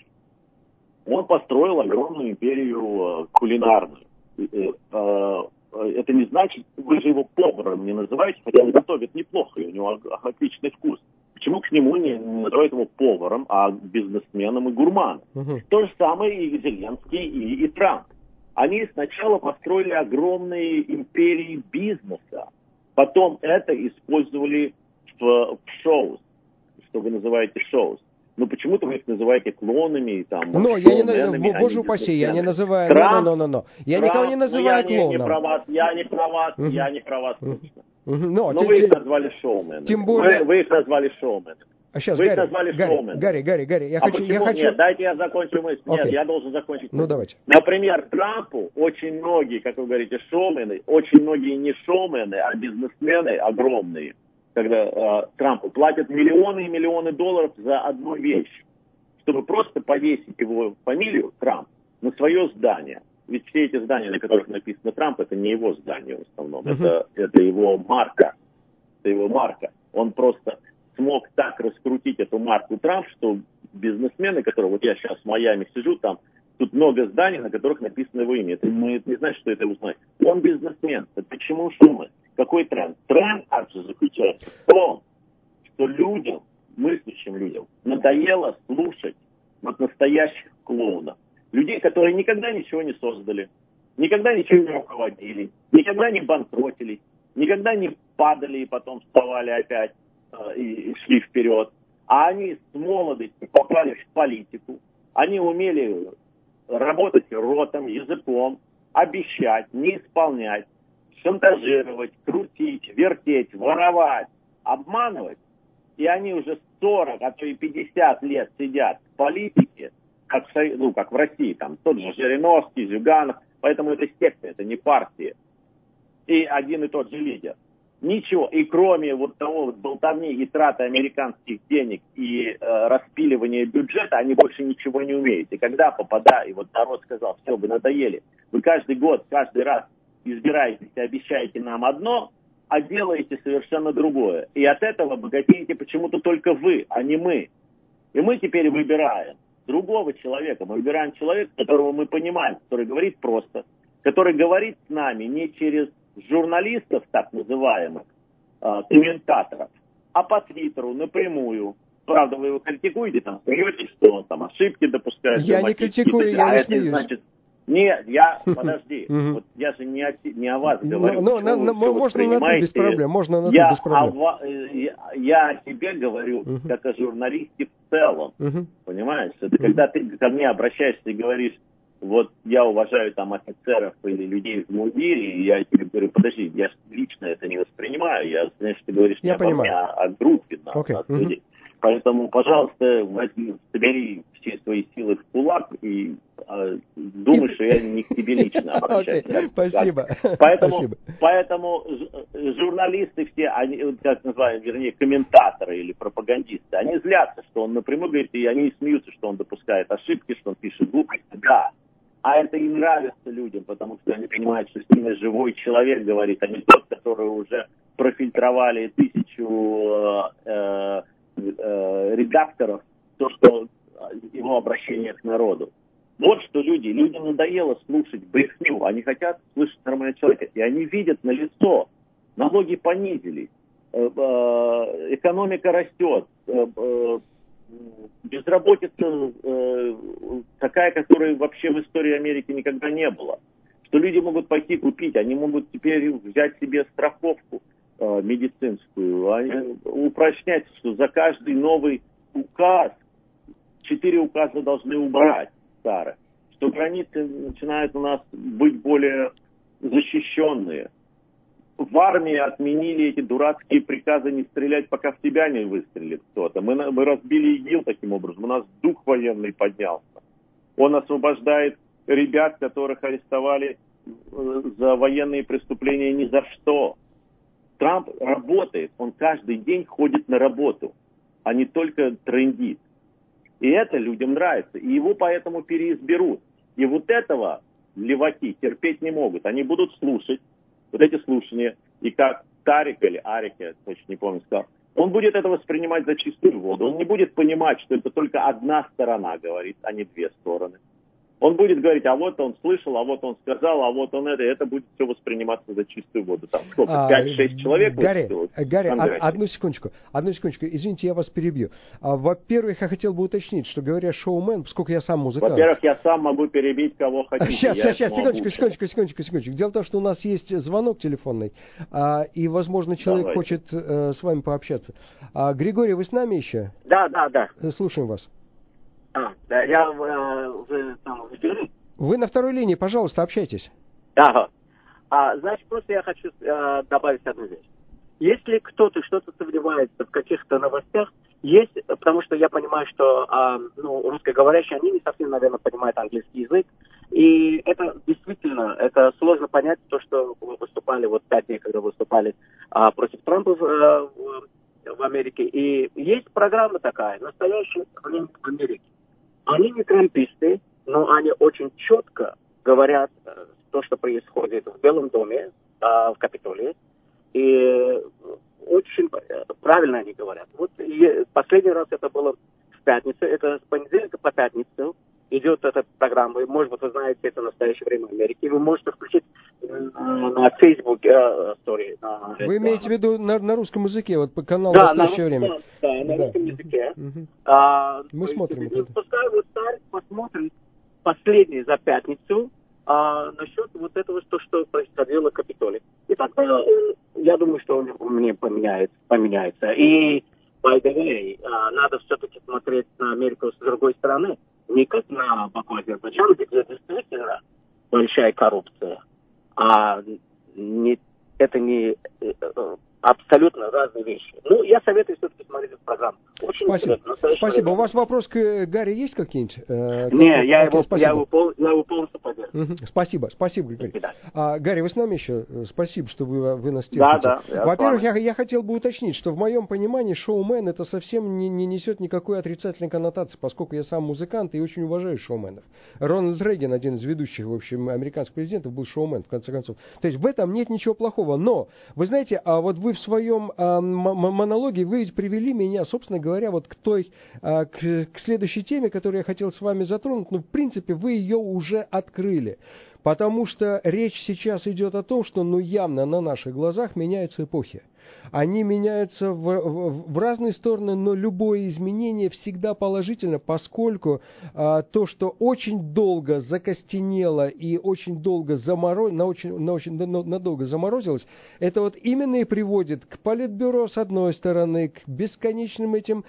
Он построил огромную империю кулинарную. Это не значит, вы же его поваром не называете, хотя он готовит неплохо, и у него отличный вкус. Почему к нему не называют его поваром, а бизнесменом и гурманом? Uh-huh. То же самое и Зеленский, и, и Трамп. Они сначала построили огромные империи бизнеса, потом это использовали в, в шоу, что вы называете шоу. Но почему-то вы их называете клонами. Там, но я не называю, боже упаси, я не называю, Трамп, но, но, но, но. Я Трамп, никого не называю я клоном. Не, не про вас, я не про вас, uh-huh. я не про вас точно. Угу. Но, Но те, вы те... их назвали шоуменами. Тем более... Вы, вы их назвали шоуменами. А сейчас, вы Гарри, их назвали Гарри, шоуменами. Гарри, Гарри, Гарри, я а хочу... почему? Я хочу... Нет, дайте я закончу мысль. Okay. Нет, я должен закончить мысль. Ну, давайте. Например, Трампу очень многие, как вы говорите, шоумены, очень многие не шоумены, а бизнесмены огромные, когда э, Трампу платят миллионы и миллионы долларов за одну вещь, чтобы просто повесить его фамилию, Трамп, на свое здание. Ведь все эти здания, на которых написано Трамп, это не его здание в основном, uh-huh. это, это его марка. Это его марка. Он просто смог так раскрутить эту марку Трамп, что бизнесмены, которые, вот я сейчас в Майами сижу, там, тут много зданий, на которых написано его имя. Это, ну, это не значит, что это его знает. Он бизнесмен. Это почему шумы? Какой тренд? Тренд также заключается в том, что людям, мыслящим людям, надоело слушать вот настоящих клоунов. Людей, которые никогда ничего не создали, никогда ничего не руководили, никогда не банкротились, никогда не падали и потом вставали опять э, и, и шли вперед. А они с молодости попали в политику. Они умели работать ротом, языком, обещать, не исполнять, шантажировать, крутить, вертеть, воровать, обманывать. И они уже сорок, а то и пятьдесят лет сидят в политике, как в, ну, как в России, там тот же Жириновский, Зюганов. Поэтому это секта, это не партия. И один и тот же лидер. Ничего. И кроме вот того вот болтовни и траты американских денег и э, распиливания бюджета, они больше ничего не умеют. И когда попадают, и вот народ сказал, все, вы надоели. Вы каждый год, каждый раз избираетесь и обещаете нам одно, а делаете совершенно другое. И от этого богатеете почему-то только вы, а не мы. И мы теперь выбираем другого человека. Мы выбираем человека, которого мы понимаем, который говорит просто, который говорит с нами не через журналистов, так называемых, э, комментаторов, а по Твиттеру напрямую. Правда, вы его критикуете, там, смеетесь, что он там ошибки допускает. Я не критикую, я а не это смеюсь. Значит, нет, я, подожди, вот я же не о, не о вас говорю. Но, но, но, можно на «ты» без проблем, можно на «ты» без проблем. О, я, я о тебе говорю, uh-huh. как о журналисте в целом, uh-huh. понимаешь? Это uh-huh. когда ты ко мне обращаешься и говоришь, вот я уважаю там офицеров или людей в мундире, и я тебе говорю, подожди, я лично это не воспринимаю, я, знаешь, ты говоришь я не обо мне, а о группе нас, okay. от uh-huh. людей. Поэтому, пожалуйста, возьми, собери все свои силы в кулак и э, думай, что я не к тебе лично обращаюсь. Okay. Спасибо. Поэтому, Спасибо. поэтому журналисты все, они, как называем, вернее, комментаторы или пропагандисты, они злятся, что он напрямую говорит, и они смеются, что он допускает ошибки, что он пишет глупости. Да. А это и нравится людям, потому что они понимают, что с ними живой человек говорит, а не тот, который уже профильтровали тысячу э, э, редакторов, то, что его обращение к народу. Вот что люди, людям надоело слушать брехню, они хотят слышать нормального человека, и они видят налицо, налоги понизились, э, э, экономика растет, э, э, безработица э, такая, которой вообще в истории Америки никогда не было. Что люди могут пойти купить, они могут теперь взять себе страховку э, медицинскую, они упрочнять, что за каждый новый указ четыре указа должны убрать старые, что границы начинают у нас быть более защищенные. В армии отменили эти дурацкие приказы не стрелять, пока в тебя не выстрелит кто-то. Мы, мы разбили ИГИЛ таким образом. У нас дух военный поднялся. Он освобождает ребят, которых арестовали за военные преступления ни за что. Трамп работает. Он каждый день ходит на работу, а не только трындит. И это людям нравится. И его поэтому переизберут. И вот этого леваки терпеть не могут. Они будут слушать вот эти слушания, и как Тарик или Арик, я точно не помню, сказал, он будет это воспринимать за чистую воду. Он не будет понимать, что это только одна сторона говорит, а не две стороны. Он будет говорить, а вот он слышал, а вот он сказал, а вот он это, и это будет все восприниматься за чистую воду. Там сколько, пять-шесть человек? Гарри, Гарри одну секундочку, одну секундочку, извините, я вас перебью. А, во-первых, я хотел бы уточнить, что говоря шоумен, поскольку я сам музыкант... Во-первых, я сам могу перебить кого хотите. Сейчас, сейчас, сейчас, секундочку, секундочку, секундочку, секундочку. Дело в том, что у нас есть звонок телефонный, а, и, возможно, человек Давай. хочет а, с вами пообщаться. А, Григорий, вы с нами еще? Да, да, да. Слушаем вас. А, да, я э, вы там в эфире. Вы на второй линии, пожалуйста, общайтесь. Да. А, значит, просто я хочу э, добавить одну вещь. если кто-то что-то сомневается в каких-то новостях, есть, потому что я понимаю, что а, ну, русскоговорящие, они не совсем, наверное, понимают английский язык. И это действительно, это сложно понять, то, что вы выступали, вот пять дней, когда выступали а, против Трампа в, а, в, в Америке. И есть программа такая, настоящая в Америке. Они не трамписты, но они очень четко говорят то, что происходит в Белом доме, а, в Капитолии. И очень правильно они говорят. Вот и последний раз это было в пятницу, это с понедельника по пятницу идет эта программа. И, может быть, вы знаете, это настоящее время Америки. Вы можете включить на Facebook uh, story. На, вы это, имеете в виду на, на русском языке, вот по каналу да, «Настоящее на, время»? Да, да, на да. русском языке. Угу. А, Мы смотрим это. Пускай вот царь посмотрит последний за пятницу а, насчет вот этого, что, что происходило в Капитолии. И тогда он, я думаю, что он мне поменяется. поменяется. И, by the way, а, надо все-таки смотреть на Америку с другой стороны. Не как на Баку Азербайджан, где действительно большая коррупция, а не, это не абсолютно разные вещи. Ну, я советую все-таки смотреть эту программу. Очень спасибо. интересно. Спасибо. У вас вопрос к Гарри есть какие-нибудь? Э, Не, я, его, я, его пол, я его полностью поддерживаю. Угу. Спасибо, спасибо, Григорий. А, Гарри, вы с нами еще? Спасибо, что вы, вы нас терпите. Да, да. Во-первых, я, я хотел бы уточнить, что в моем понимании шоумен это совсем не, не несет никакой отрицательной коннотации, поскольку я сам музыкант и очень уважаю шоуменов. Рональд Рейган, один из ведущих, в общем, американских президентов, был шоумен, в конце концов. То есть в этом нет ничего плохого. Но, вы знаете, а вот вы в своем а, монологе, вы ведь привели меня, собственно говоря, вот к той, а, к, к следующей теме, которую я хотел с вами затронуть. Ну, в принципе, вы ее уже открыли. Потому что речь сейчас идет о том, что, ну, явно на наших глазах меняются эпохи. Они меняются в, в, в разные стороны, но любое изменение всегда положительно, поскольку а, то, что очень долго закостенело и очень долго заморозилось, на очень, на очень на, надолго заморозилось, это вот именно и приводит к политбюро с одной стороны, к бесконечным этим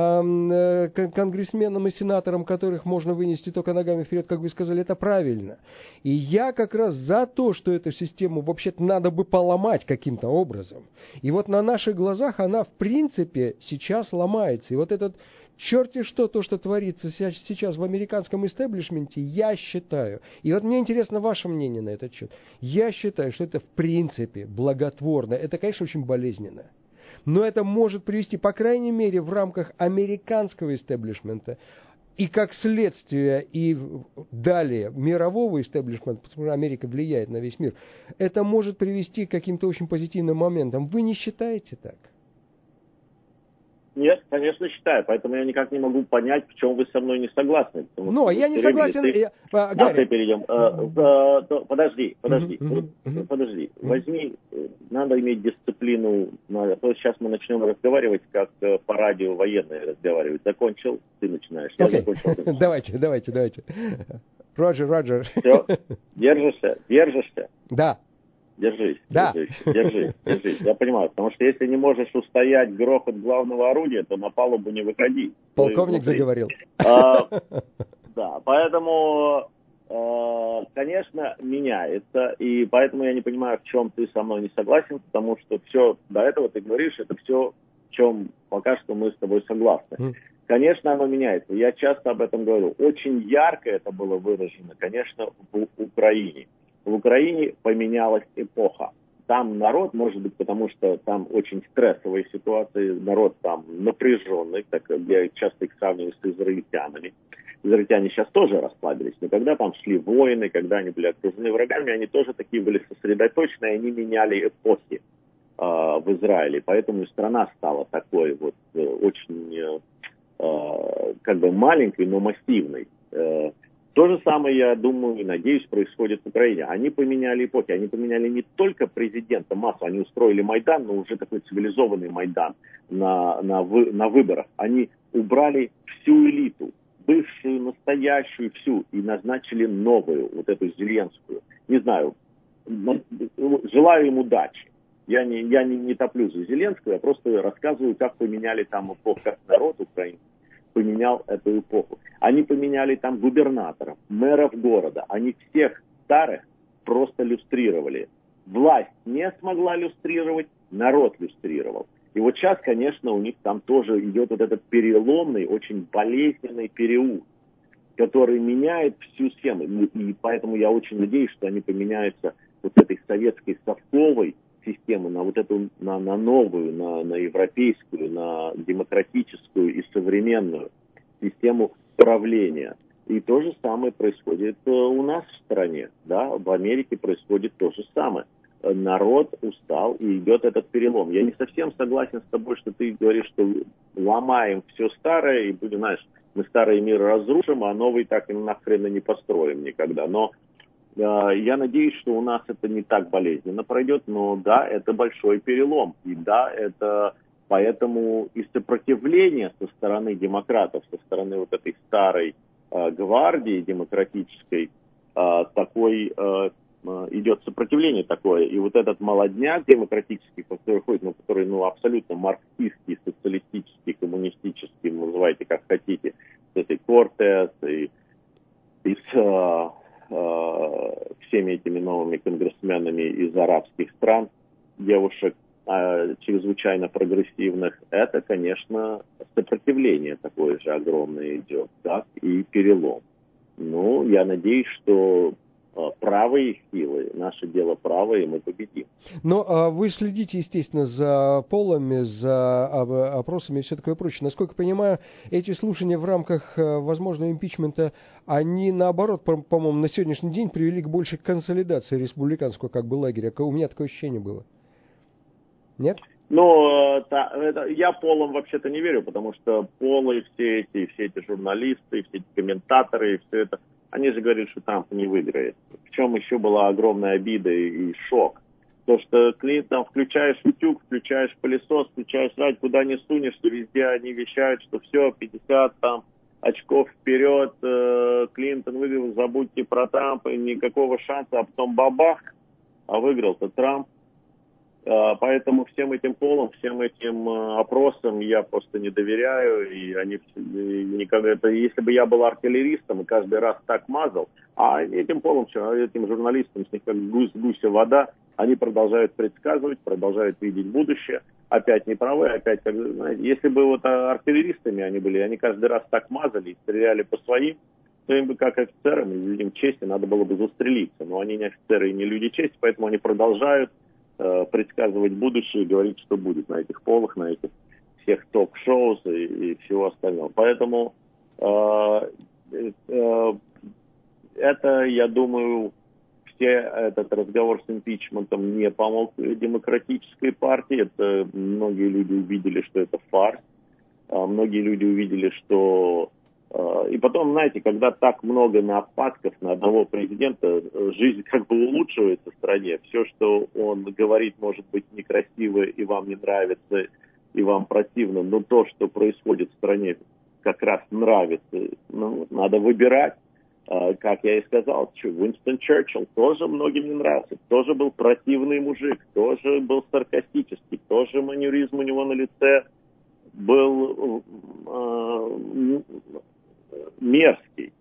а, конгрессменам и сенаторам, которых можно вынести только ногами вперед, как вы сказали, это правильно. И я как раз за то, что эту систему вообще-то надо бы поломать каким-то образом. И вот на наших глазах она, в принципе, сейчас ломается. И вот этот черти что, то, что творится сейчас в американском истеблишменте, я считаю, и вот мне интересно ваше мнение на этот счет, я считаю, что это, в принципе, благотворно. Это, конечно, очень болезненно. Но это может привести, по крайней мере, в рамках американского истеблишмента, и как следствие, и далее мирового истеблишмента, потому что Америка влияет на весь мир, это может привести к каким-то очень позитивным моментам. Вы не считаете так? Нет, конечно, считаю. Поэтому я никак не могу понять, в чем вы со мной не согласны. Но я не согласен. Ты... Я... А, давай перейдем. Uh-huh. Uh, uh, подожди, подожди. Uh-huh. Uh-huh. Подожди. Uh-huh. Возьми, надо иметь дисциплину. А то сейчас мы начнем разговаривать, как по радио военные разговаривают. Закончил, ты начинаешь. Я okay. закончил. Ты давайте, давайте, давайте. Роджер, Роджер. Все, держишься, держишься. Да. Держись, да. держись, держись, держись. Я понимаю, потому что если не можешь устоять грохот главного орудия, то на палубу не выходи. Полковник заговорил. А, да, поэтому, а, конечно, меняется, и поэтому я не понимаю, в чем ты со мной не согласен, потому что все до этого ты говоришь, это все, в чем пока что мы с тобой согласны. Mm. Конечно, оно меняется. Я часто об этом говорю. Очень ярко это было выражено, конечно, в Украине. В Украине поменялась эпоха. Там народ, может быть, потому что там очень стрессовые ситуации, народ там напряженный, так я часто их сравниваю с израильтянами. Израильтяне сейчас тоже расслабились, но когда там шли войны, когда они были окружены врагами, они тоже такие были сосредоточены, и они меняли эпохи э, в Израиле. Поэтому страна стала такой вот э, очень э, как бы маленькой, но массивной. Э, То же самое, я думаю и надеюсь, происходит в Украине. Они поменяли эпохи, они поменяли не только президента массу, они устроили Майдан, но уже такой цивилизованный Майдан на, на, вы, на выборах. Они убрали всю элиту, бывшую, настоящую, всю, и назначили новую, вот эту Зеленскую. Не знаю, желаю им удачи. Я не, я не, не топлю за Зеленскую, я просто рассказываю, как поменяли там эпоху, как народ украинский поменял эту эпоху. Они поменяли там губернаторов, мэров города. Они всех старых просто люстрировали. Власть не смогла люстрировать, народ люстрировал. И вот сейчас, конечно, у них там тоже идет вот этот переломный, очень болезненный период, который меняет всю схему. И поэтому я очень надеюсь, что они поменяются вот этой советской совковой системы на вот эту, на, на новую, на, на европейскую, на демократическую и современную систему правления. И то же самое происходит у нас в стране, да, в Америке происходит то же самое. Народ устал, и идет этот перелом. Я не совсем согласен с тобой, что ты говоришь, что ломаем все старое, и будем, знаешь, мы старый мир разрушим, а новый так и нахрен и не построим никогда. Но э, я надеюсь, что у нас это не так болезненно пройдет, но да, это большой перелом. И да, это поэтому и сопротивление со стороны демократов, со стороны вот этой старой э, гвардии демократической, э, такой... Э, идет сопротивление такое, и вот этот молодняк демократический, который ходит, ну, который, ну, абсолютно марксистский, социалистический, коммунистический, называйте как хотите, с этой Кортес и, и с э, э, всеми этими новыми конгрессменами из арабских стран, девушек э, чрезвычайно прогрессивных, это, конечно, сопротивление такое же огромное идет, так, и перелом. Ну, я надеюсь, что правые силы, наше дело правое, и мы победим. Но а вы следите, естественно, за полами, за опросами и все такое прочее. Насколько я понимаю, эти слушания в рамках возможного импичмента, они, наоборот, по- по-моему, на сегодняшний день привели к большей консолидации республиканского как бы лагеря. У меня такое ощущение было. Нет? Ну, та, это, я полам вообще-то не верю, потому что полы, все эти, все эти журналисты, все эти комментаторы, все это, они же говорят, что Трамп не выиграет. В чем еще была огромная обида и, и шок. То, что Клинтон, включаешь утюг, включаешь пылесос, включаешь радио, куда не сунешься, везде они вещают, что все, пятьдесят там очков вперед, э, Клинтон выиграл, забудьте про Трампа, никакого шанса, а потом бабах, а выиграл-то Трамп. Поэтому всем этим полам, всем этим опросам я просто не доверяю, и они никогда, это, если бы я был артиллеристом и каждый раз так мазал, а этим полам, этим журналистам, с них как гусь, гуся вода, они продолжают предсказывать, продолжают видеть будущее, опять неправы, опять, как, знаете, если бы вот артиллеристами они были, они каждый раз так мазали и стреляли по своим, то им бы как офицерам и людям чести надо было бы застрелиться, но они не офицеры и не люди чести, поэтому они продолжают предсказывать будущее и говорить, что будет на этих полах, на этих всех ток-шоу и, и всего остального. Поэтому э, э, это, я думаю, все этот разговор с импичментом не помог демократической партии. Это многие люди увидели, что это фарс. А многие люди увидели, что... И потом, знаете, когда так много нападков на одного президента, жизнь как бы улучшивается в стране. Все, что он говорит, может быть некрасиво и вам не нравится, и вам противно, но то, что происходит в стране, как раз нравится. Ну, надо выбирать. Как я и сказал, Уинстон Черчилль тоже многим не нравился. Тоже был противный мужик, тоже был саркастический, тоже манеризм у него на лице был... мерзкий.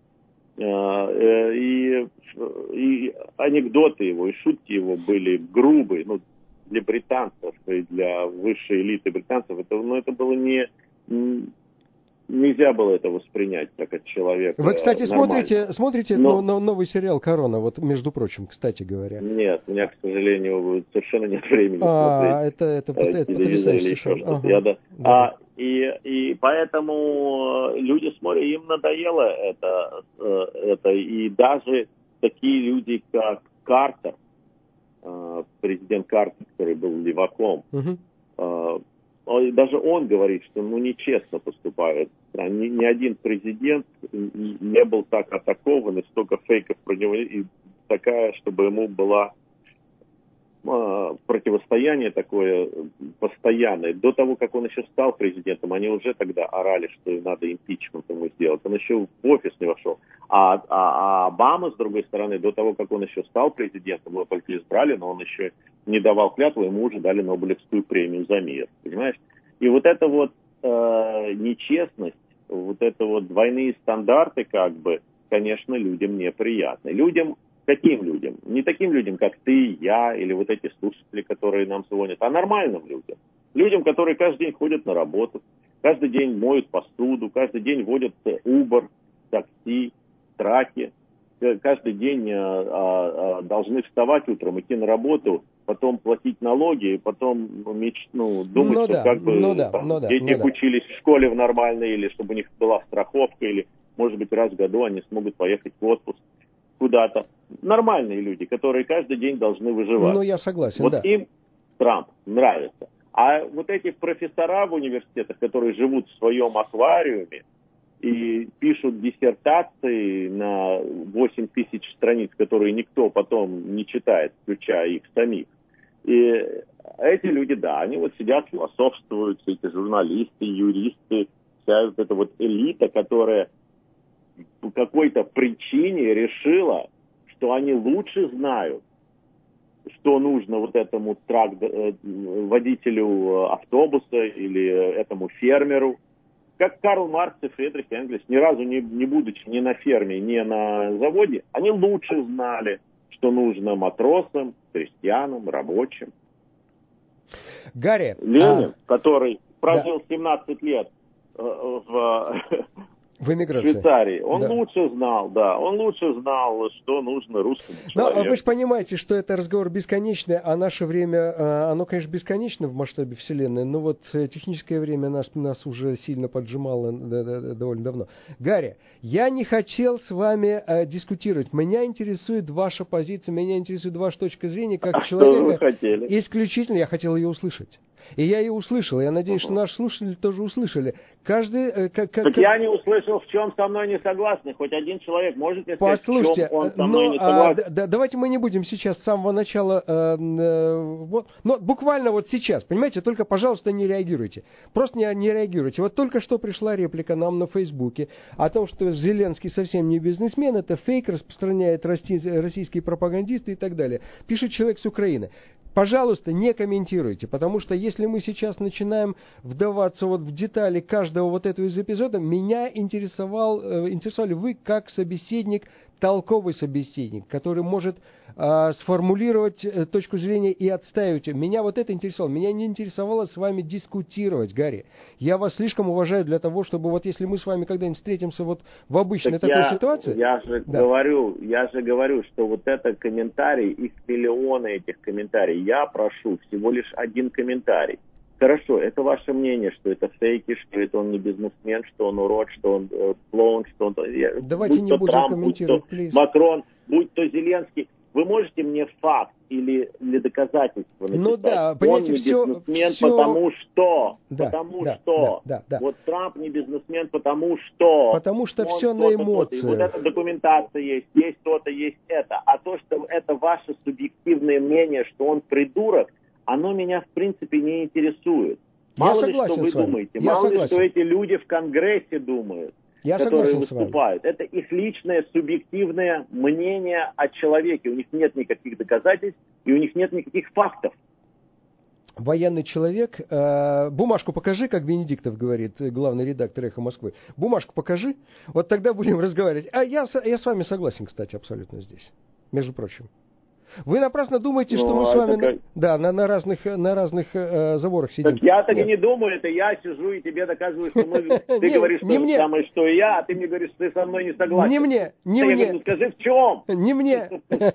И, и анекдоты его, и шутки его были грубые. Ну, для британцев и для высшей элиты британцев это, ну, это было не... Нельзя было это воспринять как от человека. Вы, кстати, нормально. смотрите, смотрите Но... ну, новый сериал «Корона», вот, между прочим, кстати говоря. Нет, у меня, к сожалению, совершенно нет времени а, смотреть это, это, это, это телевизор или еще что-то. Ага. Я, да. Да. А, и, и поэтому люди смотрят, им надоело это, это. И даже такие люди, как Картер, президент Картер, который был леваком, угу. Даже он говорит, что ну нечестно поступают. Ни, ни один президент не был так атакован, и столько фейков про него, и такая, чтобы ему было э, противостояние такое постоянное. До того, как он еще стал президентом, они уже тогда орали, что надо импичмент ему сделать. Он еще в офис не вошел. А, а, а Обама, с другой стороны, до того, как он еще стал президентом, его только избрали, но он еще не давал клятву, ему уже дали Нобелевскую премию за мир. Понимаешь? И вот эта вот э, нечестность, вот это вот двойные стандарты, как бы, конечно, людям неприятны. Людям Каким людям? Не таким людям, как ты, я или вот эти слушатели, которые нам звонят, а нормальным людям. Людям, которые каждый день ходят на работу, каждый день моют посуду, каждый день водят Uber, такси, траки, каждый день а, а, должны вставать утром, идти на работу, потом платить налоги, и потом меч, ну, думать, ну, что да, как бы ну, да, там, ну, да, дети ну, да. учились в школе в нормальной, или чтобы у них была страховка, или, может быть, раз в году они смогут поехать в отпуск куда-то. Нормальные люди, которые каждый день должны выживать. Ну, я согласен, вот да. им Трамп нравится. А вот эти профессора в университетах, которые живут в своем аквариуме и пишут диссертации на восемь тысяч страниц, которые никто потом не читает, включая их самих. И эти люди, да, они вот сидят, философствуют, все эти журналисты, юристы, вся вот эта вот элита, которая по какой-то причине решила, что они лучше знают, что нужно вот этому трак, водителю автобуса или этому фермеру. Как Карл Маркс и Фридрих Энгельс, ни разу не, не будучи ни на ферме, ни на заводе, они лучше знали, что нужно матросам, крестьянам, рабочим. Гарри, Ленин, а... который прожил да. семнадцать лет э, в... В эмиграции. Швейцарии. Он да. лучше знал, да, он лучше знал, что нужно русскому человеку. Но вы же понимаете, что это разговор бесконечный, а наше время, оно, конечно, бесконечно в масштабе Вселенной, но вот техническое время нас, нас уже сильно поджимало довольно давно. Гарри, я не хотел с вами э, дискутировать. Меня интересует ваша позиция, меня интересует ваша точка зрения, как а человека. Что вы хотели? Исключительно я хотел ее услышать. И я ее услышал. Я надеюсь, uh-huh. что наши слушатели тоже услышали. Каждый... Э, как, как, так я не услышал, в чем со мной не согласны. Хоть один человек может мне сказать, Послушайте, в чем он со но, мной не согласен. А, да, давайте мы не будем сейчас с самого начала... Э, э, вот, но буквально вот сейчас, понимаете, только, пожалуйста, не реагируйте. Просто не, не реагируйте. Вот только что пришла реплика нам на Фейсбуке о том, что Зеленский совсем не бизнесмен, это фейк, распространяет российские пропагандисты и так далее. Пишет человек с Украины. Пожалуйста, не комментируйте, потому что если мы сейчас начинаем вдаваться вот в детали каждого вот этого из эпизодов, меня интересовал, э, интересовали вы как собеседник, толковый собеседник, который может э, сформулировать э, точку зрения и отстаивать ее. Меня вот это интересовало. Меня не интересовало с вами дискутировать, Гарри. Я вас слишком уважаю для того, чтобы вот если мы с вами когда-нибудь встретимся вот в обычной так такой я, ситуации... Я же, да. говорю, я же говорю, что вот это комментарий, их миллионы этих комментариев. Я прошу всего лишь один комментарий. Хорошо, это ваше мнение, что это фейки, что это он не бизнесмен, что он урод, что он э, клоун, что он... Давайте будь не то будем Трамп, комментировать, будь то please. Макрон, будь то Зеленский. Вы можете мне факт или, или доказательство написать? Ну да, он понимаете, не все, бизнесмен, все... потому что... Да, потому да, что... Да, да, да. Вот Трамп не бизнесмен, потому что... Потому что он все то-то, на эмоциях. То-то. И вот эта документация есть, есть то-то, есть это. А то, что это ваше субъективное мнение, что он придурок, оно меня в принципе не интересует. Мало ли, что вы думаете, Я мало согласен. ли, что эти люди в Конгрессе думают, Я которые выступают. Это их личное, субъективное мнение о человеке. У них нет никаких доказательств, и у них нет никаких фактов. Военный человек, э, бумажку покажи, как Венедиктов говорит, главный редактор «Эхо Москвы». Бумажку покажи, вот тогда будем разговаривать. А я, я с вами согласен, кстати, абсолютно здесь, между прочим. Вы напрасно думаете, что ну, мы с вами как... да, на, на разных, на разных э, заборах сидим. Так я так и не думаю, это я сижу и тебе доказываю, что мы, ты говоришь то же самое, что и я, а ты мне говоришь, что ты со мной не согласен. Не мне, не мне. Я говорю, скажи, в чем? Не мне.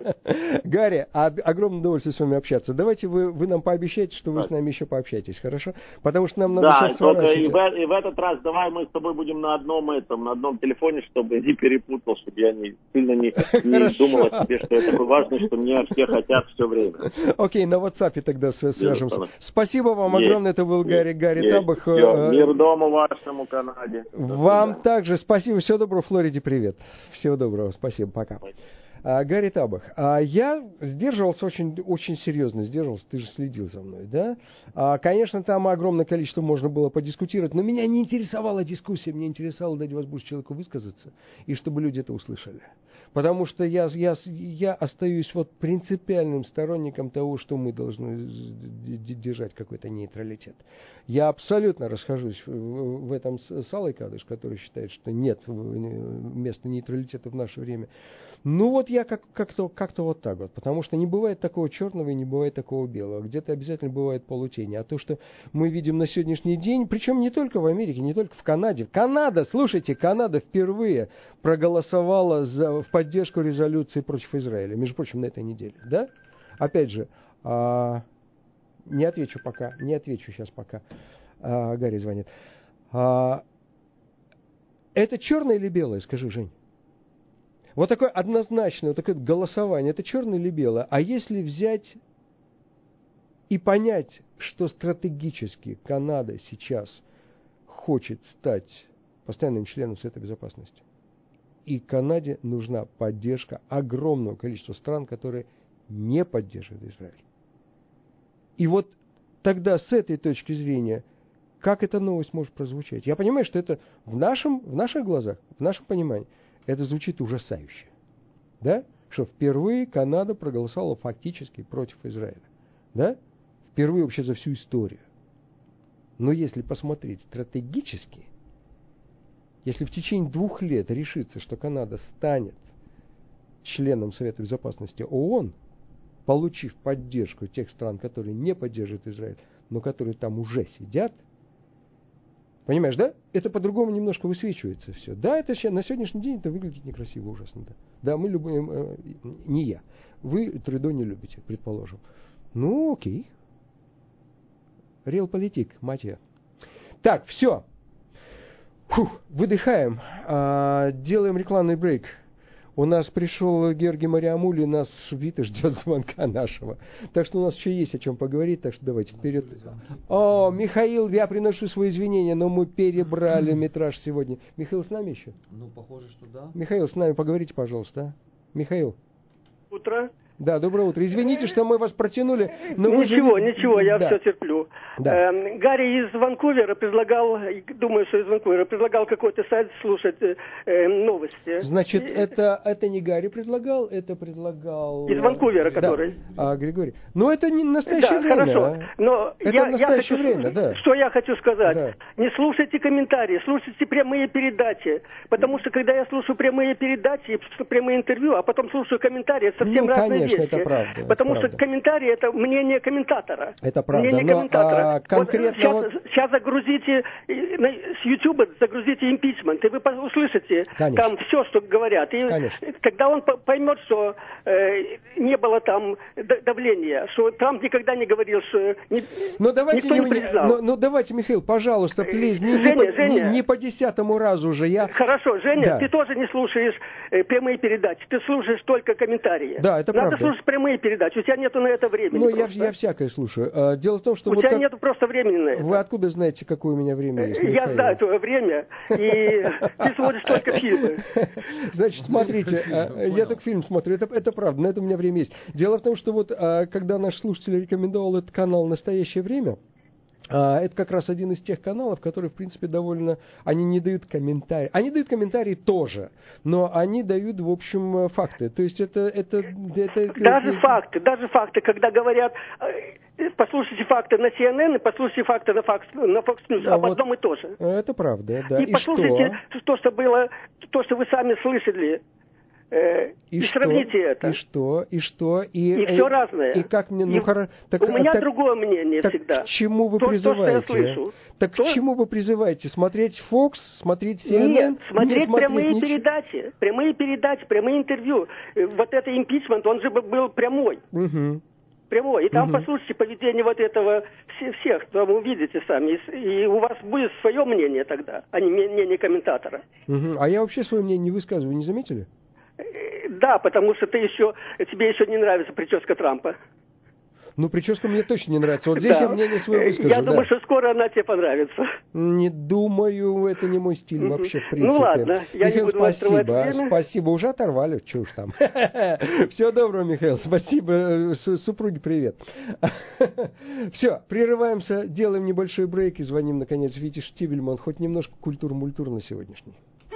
Гарри, огромное удовольствие с вами общаться. Давайте вы, вы нам пообещаете, что вы с нами еще пообщаетесь, хорошо? Потому что нам надо да, сейчас только и в, и в этот раз давай мы с тобой будем на одном этом, на одном телефоне, чтобы не перепутал, чтобы я не, сильно не, не думал о себе, что это важно, что мне все хотят все время. Окей, на WhatsApp тогда свяжемся. Спасибо вам есть, огромное. Это был есть, Гарри, Гарри есть, Табах. Все. Мир дому вашему Канаде. Вам также спасибо. Всего доброго. Флориде привет. Всего доброго. Спасибо. Пока. А, Гарри Табах. А, я сдерживался очень, очень серьезно. Сдерживался. Ты же следил за мной, да? А, конечно, там огромное количество можно было подискутировать, но меня не интересовала дискуссия. Меня интересовало дать возможность человеку высказаться, и чтобы люди это услышали. Потому что я, я, я остаюсь вот принципиальным сторонником того, что мы должны держать какой-то нейтралитет. Я абсолютно расхожусь в этом с Аллой Кадыш, который считает, что нет места нейтралитета в наше время. Ну вот вот я как, как-то, как-то вот так вот, потому что не бывает такого черного и не бывает такого белого. Где-то обязательно бывает полутени. А то, что мы видим на сегодняшний день, причем не только в Америке, не только в Канаде. Канада, слушайте, Канада впервые проголосовала за, в поддержку резолюции против Израиля. Между прочим, на этой неделе. Да? Опять же, а, не отвечу пока, не отвечу сейчас пока. А, Гарри звонит. А, это черное или белое, скажи, Жень? Вот такое однозначное, вот такое голосование, это черное или белое? А если взять и понять, что стратегически Канада сейчас хочет стать постоянным членом Совета Безопасности, и Канаде нужна поддержка огромного количества стран, которые не поддерживают Израиль. И вот тогда с этой точки зрения, как эта новость может прозвучать? Я понимаю, что это в, нашем, в наших глазах, в нашем понимании, это звучит ужасающе. Да? Что впервые Канада проголосовала фактически против Израиля. Да? Впервые вообще за всю историю. Но если посмотреть стратегически, если в течение двух лет решится, что Канада станет членом Совета Безопасности ООН, получив поддержку тех стран, которые не поддерживают Израиль, но которые там уже сидят, понимаешь, да? Это по-другому немножко высвечивается все. Да, это на сегодняшний день это выглядит некрасиво, ужасно. Да, да мы любим, э, не я. Вы Трюдо не любите, предположим. Ну, окей. Реалполитик, мать я. Так, все. Фух, выдыхаем. А, делаем рекламный брейк. У нас пришел Георгий Мариамуль, и нас Вита ждет звонка нашего. Так что у нас еще есть о чем поговорить, так что давайте вперед. О, Михаил, я приношу свои извинения, но мы перебрали метраж сегодня. Михаил с нами еще? Ну, похоже, что да. Михаил, с нами поговорите, пожалуйста. А? Михаил. Утро. Да, доброе утро. Извините, что мы вас протянули. Но ничего, вы... ничего, я да. все терплю. Да. Э, Гарри из Ванкувера предлагал, думаю, что из Ванкувера, предлагал какой-то сайт слушать э, новости. Значит, И... это, это не Гарри предлагал, это предлагал... Из Ванкувера, который. Да. А, Григорий. Но это не настоящее да, время. Хорошо. Но это я, настоящее я хочу, время, да. Что я хочу сказать. Да. Не слушайте комментарии, слушайте прямые передачи. Потому что, когда я слушаю прямые передачи, прямые интервью, а потом слушаю комментарии, это совсем ну, разные конечно, вещи. Это правда. Потому это что правда. комментарий это мнение комментатора. Это правда. Мнение Но, комментатора. а, конкретно вот сейчас, вот... сейчас загрузите с YouTube загрузите импичмент, и вы услышите Конечно. Там все, что говорят. И Конечно. когда он поймет, что э, не было там давления, что Трамп никогда не говорил, что ни, ну, давайте, никто не, не признал. Ну, ну давайте, Михаил, пожалуйста, плиз, не, Женя, не, по, Женя. Не, не по десятому разу уже. Я... Хорошо, Женя, да. ты тоже не слушаешь э, прямые передачи, ты слушаешь только комментарии. Да, это Надо правда. слушать прямые передачи, у тебя нету на это времени. Ну, я, я всякое слушаю. Дело в том, что... У вот тебя как... нету просто времени на это. Вы откуда знаете, какое у меня время есть, Я Михаил? знаю твое время, и ты смотришь только фильмы. Значит, смотрите, я только фильм смотрю, это, это правда, на это у меня время есть. Дело в том, что вот, когда наш слушатель рекомендовал этот канал «Настоящее время», это как раз один из тех каналов, которые, в принципе, довольно... Они не дают комментарии. Они дают комментарии тоже, но они дают, в общем, факты. То есть это... это, это даже это... факты, даже факты, когда говорят... Послушайте факты на си эн эн и послушайте факты на Fox, на Fox News, да, об вот одном и то же. Это правда, да. И, и послушайте что? то, что было, то, что вы сами слышали. Э, и, и что? сравните это. И что? И что? И, и все разное. И как мне... Ну, и хоро... так, у меня так, другое мнение так всегда. К чему вы то, призываете? То, что я слышу. Так то... к чему вы призываете? Смотреть Fox? Смотреть си эн эн? Нет, смотреть, Нет, смотреть прямые ничего. передачи. Прямые передачи, прямые интервью. Вот это импичмент, он же был прямой. Угу. Прямой. И там угу. послушайте поведение вот этого все, всех, там вы увидите сами. И, и у вас будет свое мнение тогда, а не мнение комментатора. Угу. А я вообще свое мнение не высказываю, не заметили? Да, потому что ты еще, тебе еще не нравится прическа Трампа. Ну, прическа мне точно не нравится. Вот здесь да. я мнение свое выскажу. Я да. думаю, что скоро она тебе понравится. Не думаю, это не мой стиль mm-hmm. вообще, в принципе. Ну, ладно, я Михаил, не буду спасибо, время. Спасибо, уже оторвали, чушь там. Всего доброго, Михаил, спасибо. Супруге привет. Все, прерываемся, делаем небольшой брейк и звоним, наконец, Вите Штивельман. Хоть немножко культур-мультур на сегодняшний.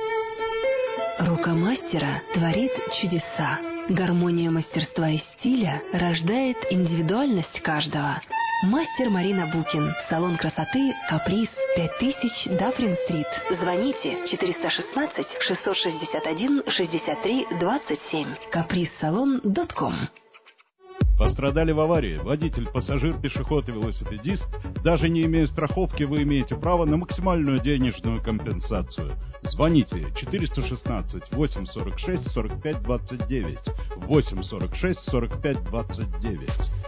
Рука мастера творит чудеса. Гармония мастерства и стиля рождает индивидуальность каждого. Мастер Марина Букин. Салон красоты «Каприз», пять тысяч Даффрин-стрит. Звоните четыреста шестнадцать шестьсот шестьдесят один шестьдесят три двадцать семь. каприз-салон точка ком. Пострадали в аварии водитель, пассажир, пешеход и велосипедист. Даже не имея страховки, вы имеете право на максимальную денежную компенсацию. Звоните четыреста шестнадцать восемь сорок шесть сорок пять двадцать девять. восемь сорок шесть сорок пять двадцать девять.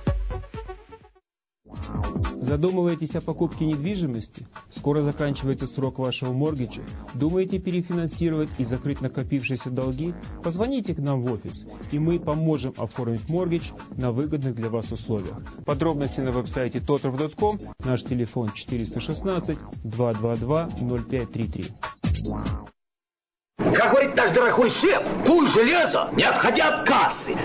Задумываетесь о покупке недвижимости? Скоро заканчивается срок вашего моргиджа? Думаете перефинансировать и закрыть накопившиеся долги? Позвоните к нам в офис, и мы поможем оформить моргидж на выгодных для вас условиях. Подробности на веб-сайте тоторф точка ком, наш телефон четыреста шестнадцать два два два ноль пять три три. Как говорит наш дорогой шеф, пуй железо, не отходя от кассы.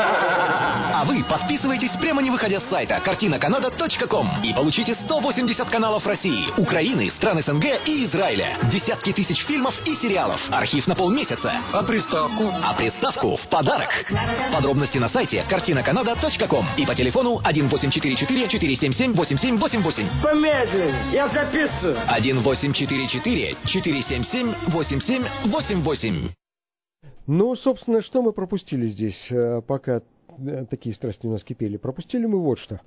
А вы подписывайтесь прямо не выходя с сайта картина канада точка ком и получите сто восемьдесят каналов России, Украины, стран СНГ и Израиля. Десятки тысяч фильмов и сериалов. Архив на полмесяца. А приставку? А приставку в подарок. Подробности на сайте картина канада точка ком и по телефону один восемь четыре четыре четыре семь семь восемь семь восемь восемь. Помедленнее, я записываю. один восемь четыре четыре четыре семь семь восемь семь восемь восемь. Ну, собственно, что мы пропустили здесь, пока такие страсти у нас кипели? Пропустили мы вот что.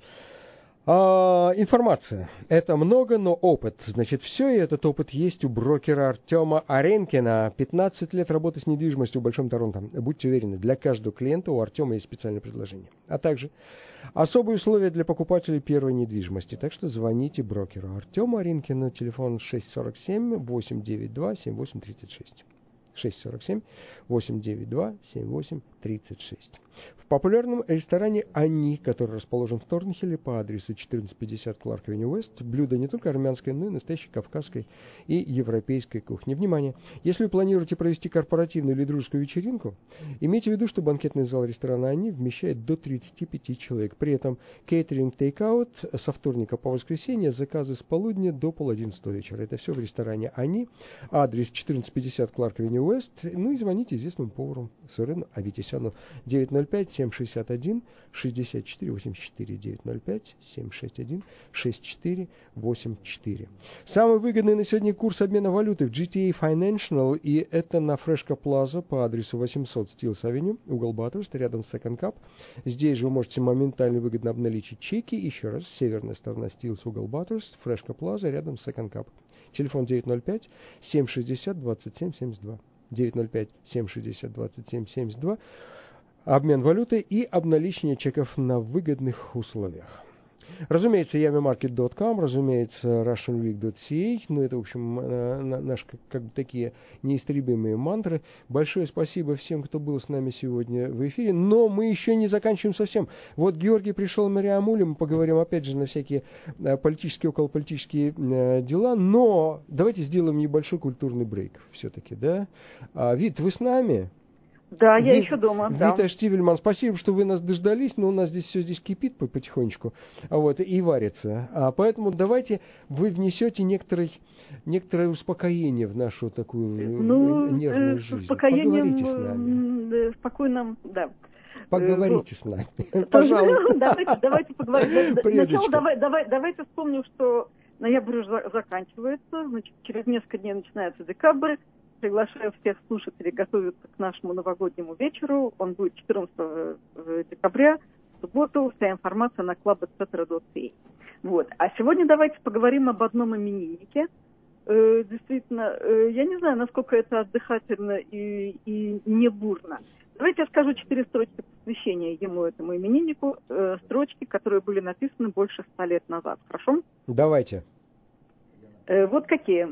А, информация. Это много, но опыт. Значит, все, и этот опыт есть у брокера Артема Аренкина. пятнадцать лет работы с недвижимостью в Большом Торонто. Будьте уверены, для каждого клиента у Артема есть специальное предложение. А также особые условия для покупателей первой недвижимости. Так что звоните брокеру Артему Аренкину. Телефон шесть сорок семь восемь девять два семь восемь тридцать шесть. шесть сорок семь восемь девять два семь восемь тридцать шесть. В популярном ресторане «Они», который расположен в Торнхилле по адресу четырнадцать пятьдесят Кларк Авеню Уэст, блюдо не только армянской, но и настоящей кавказской и европейской кухни. Внимание! Если вы планируете провести корпоративную или дружескую вечеринку, имейте в виду, что банкетный зал ресторана «Они» вмещает до тридцати пяти человек. При этом кейтеринг тейк-аут со вторника по воскресенье, заказы с полудня до полодиннадцатого вечера. Это все в ресторане «Они». Адрес четырнадцать пятьдесят Кларк Авеню Уэст. Ну и звоните известному повару Сурену Аветисяну. девять ноль пять семь шестьдесят один шестьдесят четыре восемьдесят четыре. девять ноль пять семь шестьдесят один шестьдесят четыре восемьдесят четыре. Самый выгодный на сегодня курс обмена валюты в джи ти эй Financial, и это на Фрешка Плаза по адресу восемьсот Стилс Авеню, угол Баттерст, рядом с Second Cup. Здесь же вы можете моментально выгодно обналичить чеки. Еще раз, северная сторона Стилс, угол Баттерст, Фрешка Плаза, рядом с Second Cup. Телефон девять ноль пять семь шестьдесят двадцать семь семьдесят два. девять ноль пять семь шестьдесят двадцать семь семьдесят два. Обмен валюты и обналичивание чеков на выгодных условиях. Разумеется, ями маркет точка ком, разумеется, russian week точка си эй, ну это, в общем, наши как, как бы такие неистребимые мантры. Большое спасибо всем, кто был с нами сегодня в эфире, но мы еще не заканчиваем совсем. Вот Георгий пришел, Мария Амули, мы поговорим опять же на всякие политические, околополитические дела, но давайте сделаем небольшой культурный брейк все-таки, да? А, Вит, вы с нами? Да, я Вит, еще дома. Вита Да. Штивельман, спасибо, что вы нас дождались, но у нас здесь все здесь кипит потихонечку, а вот, и варится. А поэтому давайте вы внесете некоторый, некоторое успокоение в нашу такую ну, нервную с жизнь. успокоением, Поговорите с нами. Спокойно, да. Поговорите с нами. Пожалуйста. Давайте, давайте поговорим. Сначала давай, давай, давайте вспомним, что ноябрь уже заканчивается, значит, через несколько дней начинается декабрь. Приглашаю всех слушателей готовиться к нашему новогоднему вечеру. Он будет четырнадцатого декабря, в субботу. Вся информация на клаб эт цетера точка си эй. Вот. А сегодня давайте поговорим об одном имениннике. Э, действительно, э, я не знаю, насколько это отдыхательно и, и не бурно. Давайте я скажу четыре строчки посвящения ему, этому имениннику. Э, строчки, которые были написаны больше ста лет назад. Хорошо? Давайте. Э, вот какие.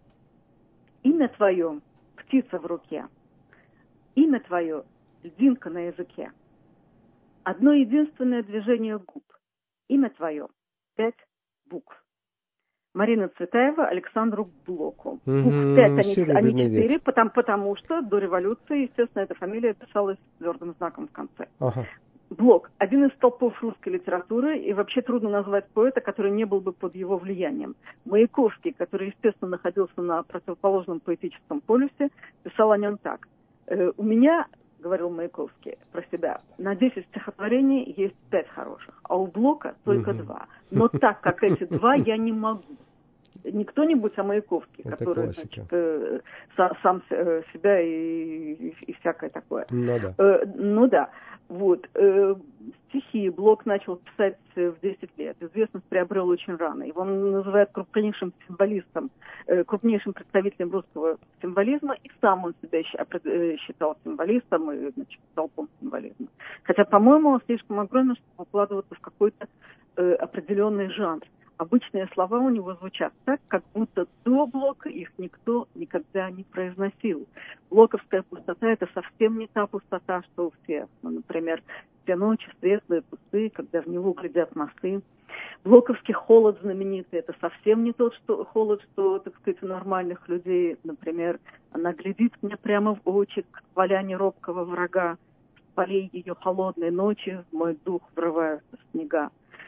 Имя твое – птица в руке. Имя твое – льдинка на языке. Одно единственное движение губ. Имя твое – пять букв. Марина Цветаева Александру Блоку. Букв пять, а не, а не четыре, потому, потому что до революции, естественно, эта фамилия писалась с твердым знаком в конце. Ага. Блок – один из столпов русской литературы, и вообще трудно назвать поэта, который не был бы под его влиянием. Маяковский, который, естественно, находился на противоположном поэтическом полюсе, писал о нем так. «У меня говорил Маяковский про себя, на десять стихотворений есть пять хороших, а у Блока только угу. два. Но так, как эти два, я не могу. Не кто-нибудь, а Маяковский, это который значит, э, сам, сам себя и, и, и всякое такое. Ну да. Э, ну да. Вот. Э, стихи Блок начал писать в десять лет. Известность приобрел очень рано. Его называют крупнейшим символистом, э, крупнейшим представителем русского символизма, и сам он себя считал символистом и, значит, толпом символизма. Хотя, по-моему, он слишком огромен, чтобы укладываться в какой-то э, определенный жанр. Обычные слова у него звучат так, как будто до Блока их никто никогда не произносил. Блоковская пустота – это совсем не та пустота, что у всех. Ну, например, все ночи светлые, пустые, когда в него глядят носы. Блоковский холод знаменитый – это совсем не тот что, холод, что, так сказать, у нормальных людей. Например, она глядит мне прямо в очи, как поляне робкого врага. С полей ее холодной ночи в мой дух врываются снега.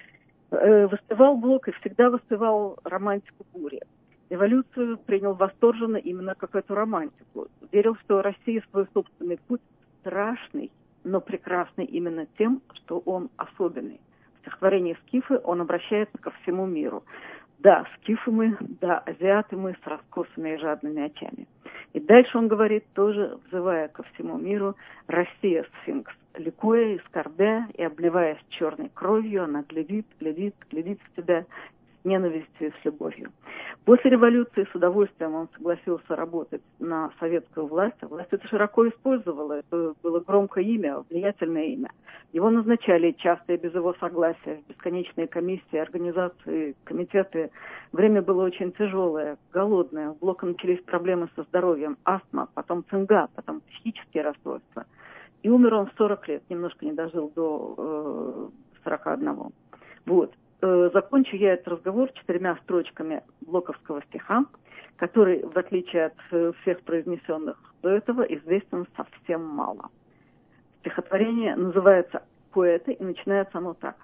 Воспевал Блок и всегда воспевал романтику бури. Революцию принял восторженно именно как эту романтику. Верил, что Россия свой собственный путь страшный, но прекрасный именно тем, что он особенный. В стихотворении «Скифы» он обращается ко всему миру. Да, скифы мы, да, азиаты мы с раскосыми и жадными очами. И дальше он говорит, тоже взывая ко всему миру: Россия сфинкс, ликуя и скорбя, и обливаясь черной кровью, она глядит, глядит, глядит в тебя с ненавистью и с любовью. После революции с удовольствием он согласился работать на советскую власть. А власть это широко использовала. Это было громкое имя, влиятельное имя. Его назначали часто и без его согласия в бесконечные комиссии, организации, комитеты. Время было очень тяжелое, голодное. У Блока начались проблемы со здоровьем, астма, потом цинга, потом психические расстройства. И умер он в сорок лет, немножко не дожил до э, сорока одного. Вот. Э, закончу я этот разговор четырьмя строчками блоковского стиха, который, в отличие от э, всех произнесенных до этого, известен совсем мало. Стихотворение называется «Поэты», и начинается оно так.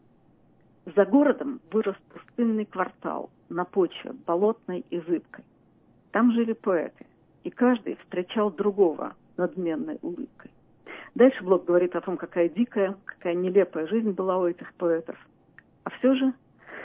За городом вырос пустынный квартал на почве болотной и зыбкой. Там жили поэты, и каждый встречал другого надменной улыбкой. Дальше Блок говорит о том, какая дикая, какая нелепая жизнь была у этих поэтов. А все же,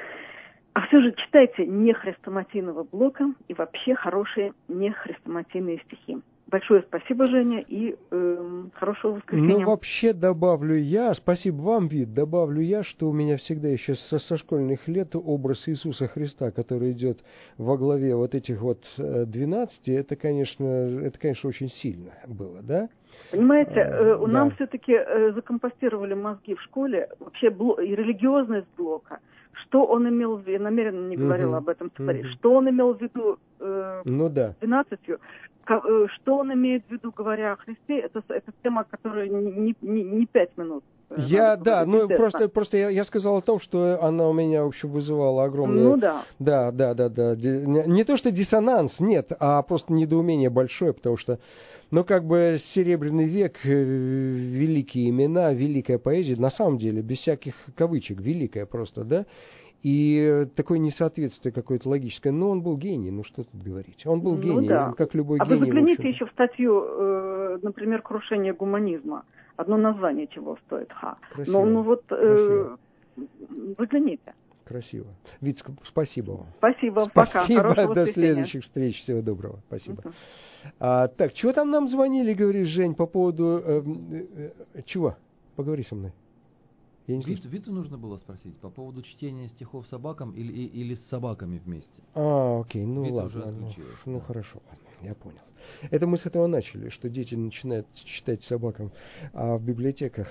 а все же читайте не хрестоматийного Блока и вообще хорошие не хрестоматийные стихи. Большое спасибо, Женя, и э, хорошего воскресенья. Ну, вообще добавлю я, спасибо вам, Вит, добавлю я, что у меня всегда еще со, со школьных лет образ Иисуса Христа, который идет во главе вот этих вот двенадцати, это, конечно, это, конечно, очень сильно было, да? Понимаете, э, у да. нам все-таки э, закомпостировали мозги в школе, вообще бло, и религиозность Блока. Что он имел в виду, я намеренно не говорила uh-huh. об этом, uh-huh. что он имел в виду э, ну, да. двенадцатью, к, э, что он имеет в виду, говоря о Христе, это, это тема, которая не, не, не пять минут. Я, да, ну просто, просто я, я сказал о том, что она у меня, в общем, вызывала огромное... Ну да. Да, да, да, да. Не, не то, что диссонанс, нет, а просто недоумение большое, потому что, ну, как бы, Серебряный век, великие имена, великая поэзия, на самом деле, без всяких кавычек, великая просто, да, и такое несоответствие какое-то логическое. Но он был гений, ну что тут говорить. Он был ну, гений, да. как любой а гений. А вы загляните еще в статью, э, например, «Крушение гуманизма». Одно название чего стоит. Ха. Красиво. Но, ну вот, э, загляните. Красиво. Вит, спасибо вам. Спасибо, пока. Спасибо, до следующих встреч. Всего доброго. Спасибо. Uh-huh. А, так, чего там нам звонили, говоришь, Жень, по поводу... Э, э, э, чего? Поговори со мной. Вит, Виту нужно было спросить по поводу чтения стихов собакам или, или с собаками вместе. А, окей, ну Вита ладно. Уже ну, ну да. хорошо, ладно, я понял. Это мы с этого начали, что дети начинают читать собакам а, в библиотеках.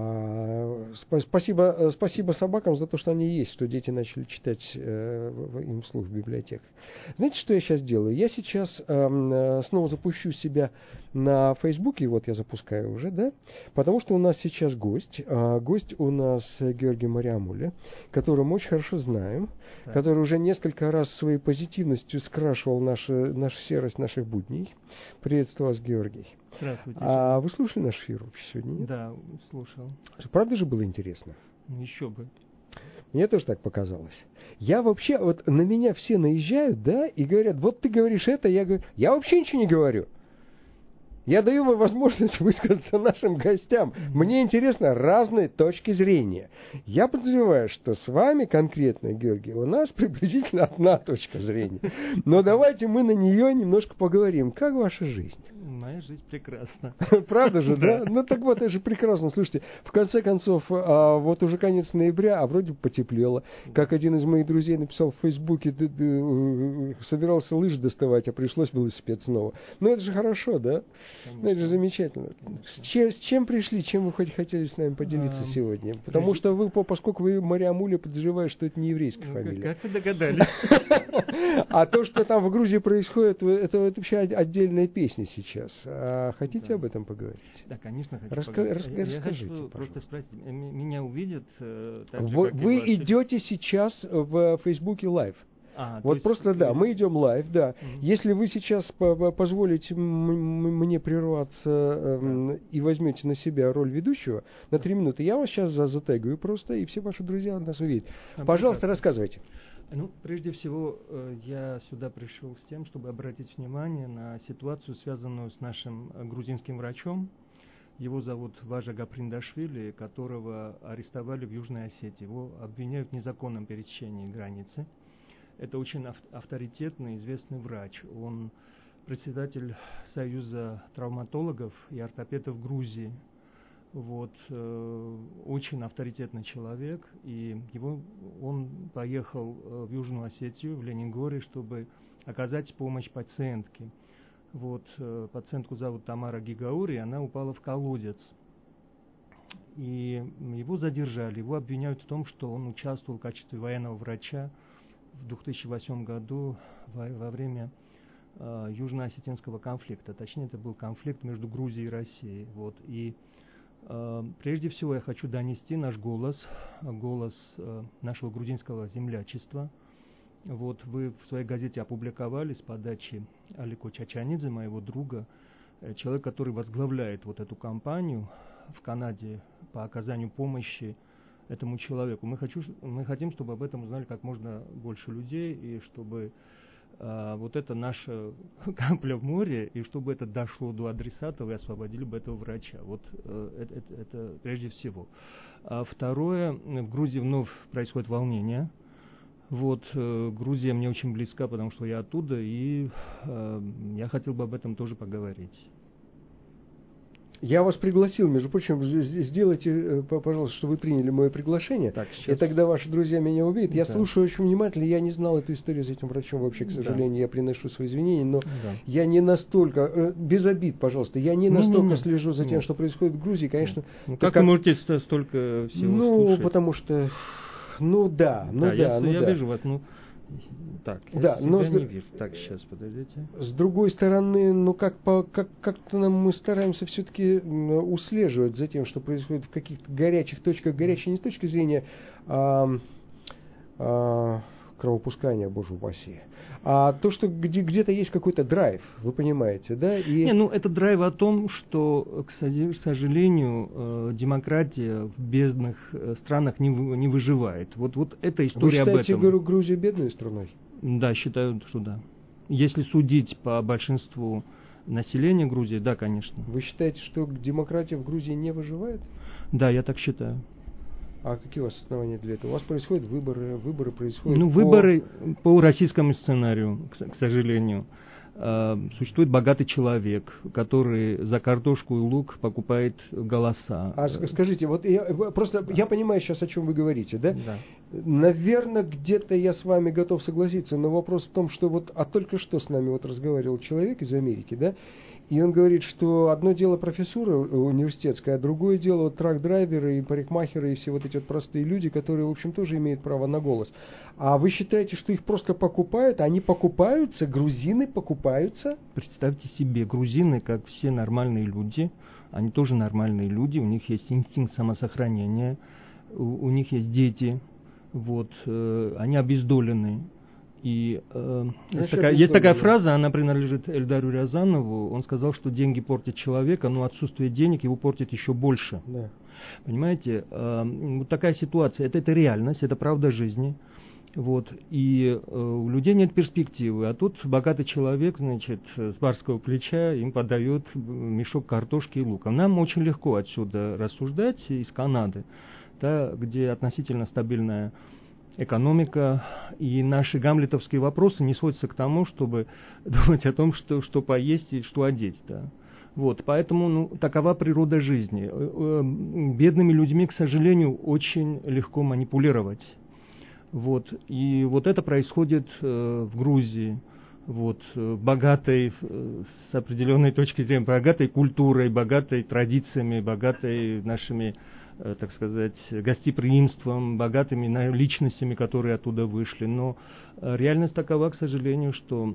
А, сп- спасибо, спасибо собакам за то, что они есть, что дети начали читать э, в, им вслух в библиотеках. Знаете, что я сейчас делаю? Я сейчас э, снова запущу себя на Фейсбуке, вот я запускаю уже, да, потому что у нас сейчас гость. А, гость у нас Георгий Мариамуля, которого мы очень хорошо знаем, да. который уже несколько раз своей позитивностью скрашивал нашу, нашу серость наших будней. Приветствую вас, Георгий. Здравствуйте. А вы слушали наш эфир сегодня? Нет? Да, слушал. Правда же было интересно? Еще бы. Мне тоже так показалось. Я вообще, вот на меня все наезжают, да, и говорят, вот ты говоришь это, я говорю, я вообще ничего не говорю. Я даю вам возможность высказаться нашим гостям. Мне интересно разные точки зрения. Я подозреваю, что с вами конкретно, Георгий, у нас приблизительно одна точка зрения. Но давайте мы на нее немножко поговорим. Как ваша жизнь? Моя жизнь прекрасна. Правда же, да? Ну так вот, это же прекрасно. Слушайте, в конце концов, вот уже конец ноября, а вроде бы потеплело. Как один из моих друзей написал в Фейсбуке, собирался лыжи доставать, а пришлось велосипед снова. Ну это же хорошо, да? Ну, это же замечательно. С чем, с чем пришли, чем вы хоть хотели с нами поделиться а, сегодня? Потому прежде... что вы, поскольку вы Мариамуля, подозреваю, что это не еврейская ну, фамилия. Как вы догадались? А то, что там в Грузии происходит, это вообще отдельная песня сейчас. Хотите об этом поговорить? Да, конечно, хочу поговорить. Я хочу просто спросить, меня увидят? Вы идете сейчас в Фейсбуке лайв. А, вот просто, есть... да, мы идем лайв, да. Mm-hmm. Если вы сейчас позволите мне прерваться э, да. и возьмете на себя роль ведущего на три минуты, я вас сейчас затегаю просто, и все ваши друзья нас увидят. А, Пожалуйста, прекрасно. Рассказывайте. Ну, прежде всего, я сюда пришел с тем, чтобы обратить внимание на ситуацию, связанную с нашим грузинским врачом. Его зовут Важа Гаприндашвили, которого арестовали в Южной Осетии. Его обвиняют в незаконном пересечении границы. Это очень авторитетный, известный врач. Он председатель Союза травматологов и ортопедов Грузии. Вот, э, очень авторитетный человек. И его, он поехал в Южную Осетию, в Ленингоре, чтобы оказать помощь пациентке. Вот, э, пациентку зовут Тамара Гигаури, она упала в колодец. И его задержали. Его обвиняют в том, что он участвовал в качестве военного врача в две тысячи восьмом году во, во время э, южно-осетинского конфликта. Точнее, это был конфликт между Грузией и Россией. Вот. И э, прежде всего я хочу донести наш голос, голос э, нашего грузинского землячества. Вот вы в своей газете опубликовали с подачи Алико Чачанидзе, моего друга, э, человек, который возглавляет вот эту кампанию в Канаде по оказанию помощи этому человеку. Мы, хочу, мы хотим, чтобы об этом узнали как можно больше людей, и чтобы э, вот это наша капля в море, и чтобы это дошло до адресатов и освободили бы этого врача. Вот э, это, это, это прежде всего. А второе, в Грузии вновь происходит волнение. Вот, э, Грузия мне очень близка, потому что я оттуда, и э, я хотел бы об этом тоже поговорить. Я вас пригласил, между прочим, сделайте, пожалуйста, что вы приняли мое приглашение, так, и тогда ваши друзья меня увидят. Я да. слушаю очень внимательно, я не знал эту историю с этим врачом вообще, к сожалению, да. я приношу свои извинения, но да. я не настолько, без обид, пожалуйста, я не настолько не, не, не. слежу за тем, не. что происходит в Грузии, конечно. Ну, как, как вы можете столько всего Ну, слушать? потому что, ну да, ну да, да я, ну я да. вижу вас, ну... Так, я да, себя но не с... вижу. Так, сейчас, подождите. С другой стороны, ну как по, как, как-то нам мы стараемся все-таки услеживать за тем, что происходит в каких-то горячих точках, горячей не с точки зрения а, а, кровопускания, боже упаси, а то, что где, где-то есть какой-то драйв, вы понимаете, да? И... Не, ну это драйв о том, что, к сожалению, демократия в бедных странах не, не выживает. Вот, вот эта история об этом. Вы считаете Грузию бедной страной? Да, считаю, что да. Если судить по большинству населения Грузии, да, конечно. Вы считаете, что демократия в Грузии не выживает? Да, я так считаю. А какие у вас основания для этого? У вас происходят выборы, выборы происходят Ну, по... выборы по российскому сценарию, к, к сожалению. Э, существует богатый человек, который за картошку и лук покупает голоса. А скажите, вот я просто да. я понимаю сейчас, о чем вы говорите, да? Да. Наверное, где-то я с вами готов согласиться, но вопрос в том, что вот, а только что с нами вот разговаривал человек из Америки, да? И он говорит, что одно дело профессура университетская, а другое дело вот трак-драйверы и парикмахеры и все вот эти вот простые люди, которые, в общем, тоже имеют право на голос. А вы считаете, что их просто покупают? Они покупаются? Грузины покупаются? Представьте себе, грузины, как все нормальные люди, они тоже нормальные люди, у них есть инстинкт самосохранения, у, у них есть дети, вот, э, они обездолены. И э, есть, такая, есть такая фраза, она принадлежит Эльдару Рязанову. Он сказал, что деньги портят человека, но отсутствие денег его портит еще больше. Да. Понимаете, э, вот такая ситуация. Это, это реальность, это правда жизни. Вот, и э, у людей нет перспективы, а тут богатый человек, значит, с барского плеча им подает мешок картошки и лука. Нам очень легко отсюда рассуждать, из Канады, да, где относительно стабильная экономика, и наши гамлетовские вопросы не сводятся к тому, чтобы думать о том, что, что поесть и что одеть, да. Вот, поэтому, ну, такова природа жизни. Бедными людьми, к сожалению, очень легко манипулировать. Вот, и вот это происходит э, в Грузии, вот, богатой, э, с определенной точки зрения, богатой культурой, богатой традициями, богатой нашими, э, так сказать, гостеприимством, богатыми на, личностями, которые оттуда вышли. Но э, реальность такова, к сожалению, что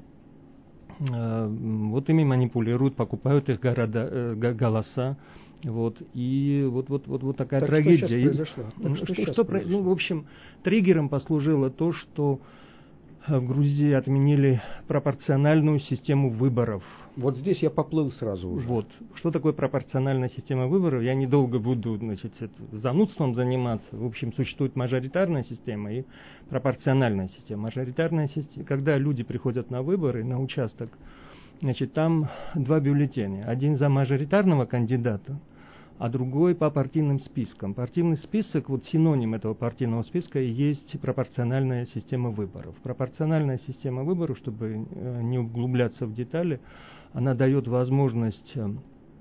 э, вот ими манипулируют, покупают их города, э, голоса. Вот, и вот, вот, вот, вот такая так трагедия. Что произошло? Так что что, что произошло? Ну, в общем, триггером послужило то, что в Грузии отменили пропорциональную систему выборов. Вот здесь я поплыл сразу уже. Вот. Что такое пропорциональная система выборов? Я недолго буду, значит, занудством заниматься. В общем, существует мажоритарная система и пропорциональная система. Мажоритарная система, когда люди приходят на выборы, на участок, значит, там два бюллетеня. Один за мажоритарного кандидата, а другой по партийным спискам. Партийный список, вот синоним этого партийного списка, есть пропорциональная система выборов. Пропорциональная система выборов, чтобы э, не углубляться в детали, она дает возможность, э,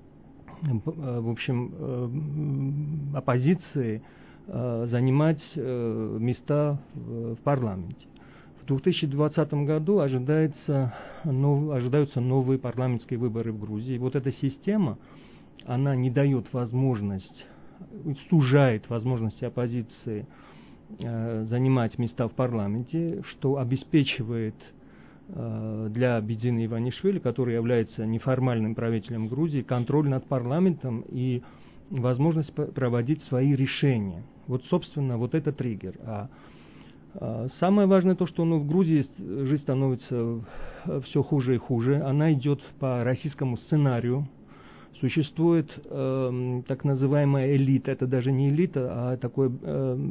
в общем, э, оппозиции э, занимать э, места в, в парламенте. В две тысячи двадцатом году ожидается, нов, ожидаются новые парламентские выборы в Грузии. Вот эта система, она не дает возможность, сужает возможности оппозиции э, занимать места в парламенте, что обеспечивает э, для Бедзины Иванишвили, который является неформальным правителем Грузии, контроль над парламентом и возможность проводить свои решения. Вот, собственно, вот это триггер. А самое важное то, что ну, в Грузии жизнь становится все хуже и хуже. Она идет по российскому сценарию. Существует э, так называемая элита, это даже не элита, а такая э,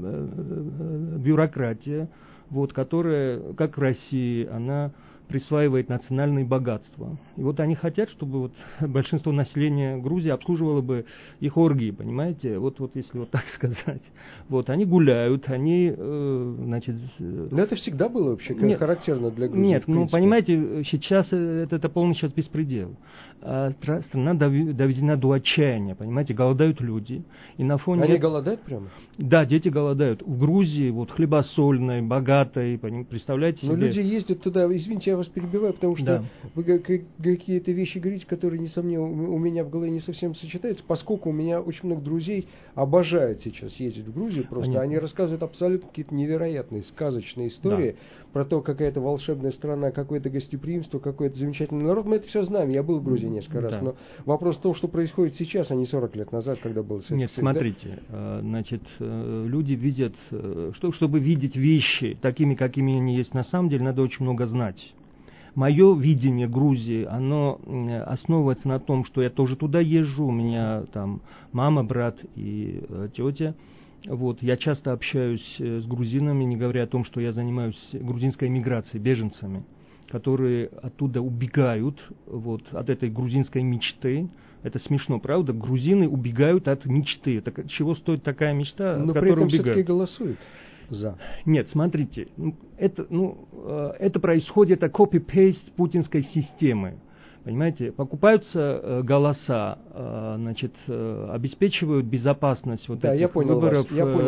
э, бюрократия, вот, которая, как в России, она присваивает национальные богатства. И вот они хотят, чтобы вот большинство населения Грузии обслуживало бы их оргии, понимаете? Вот, вот если вот так сказать. Вот, они гуляют, они, э, значит... Но это всегда было вообще нет, характерно для Грузии. Нет, ну, понимаете, сейчас это, это полный сейчас беспредел. А страна доведена до отчаяния, понимаете? Голодают люди. И на фоне... Они голодают прямо? Да, дети голодают. В Грузии, вот, хлебосольной, богатой, представляете себе... Но люди ездят туда, извините, я вас перебиваю, потому что да. вы какие-то вещи говорите, которые, несомненно, у меня в голове не совсем сочетаются, поскольку у меня очень много друзей обожают сейчас ездить в Грузию, просто Понятно. Они рассказывают абсолютно какие-то невероятные, сказочные истории да. про то, какая это волшебная страна, какое-то гостеприимство, какой-то замечательный народ. Мы это все знаем, я был в Грузии несколько раз, да. но вопрос в том, что происходит сейчас, а не сорок лет назад, когда был Советский Нет, смотрите, да? значит, люди видят, что, чтобы видеть вещи такими, какими они есть на самом деле, надо очень много знать. Мое видение Грузии, оно основывается на том, что я тоже туда езжу, у меня там мама, брат и э, тетя. Вот, я часто общаюсь с грузинами, не говоря о том, что я занимаюсь грузинской миграцией, беженцами, которые оттуда убегают вот, от этой грузинской мечты. Это смешно, правда? Грузины убегают от мечты. Так, чего стоит такая мечта, Но от которой при этом убегают? все-таки голосуют. За. Нет, смотрите, это, ну, это происходит, это копи-пейст путинской системы. Понимаете, покупаются голоса, значит, обеспечивают безопасность вот да, этих я понял выборов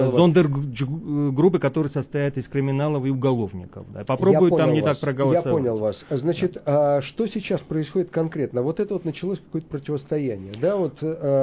зондергруппы, которые состоят из криминалов и уголовников. Да. Попробуют там не вас. так проголосовать. Я понял вас. Значит, да. а, что сейчас происходит конкретно? Вот это вот началось какое-то противостояние, да, вот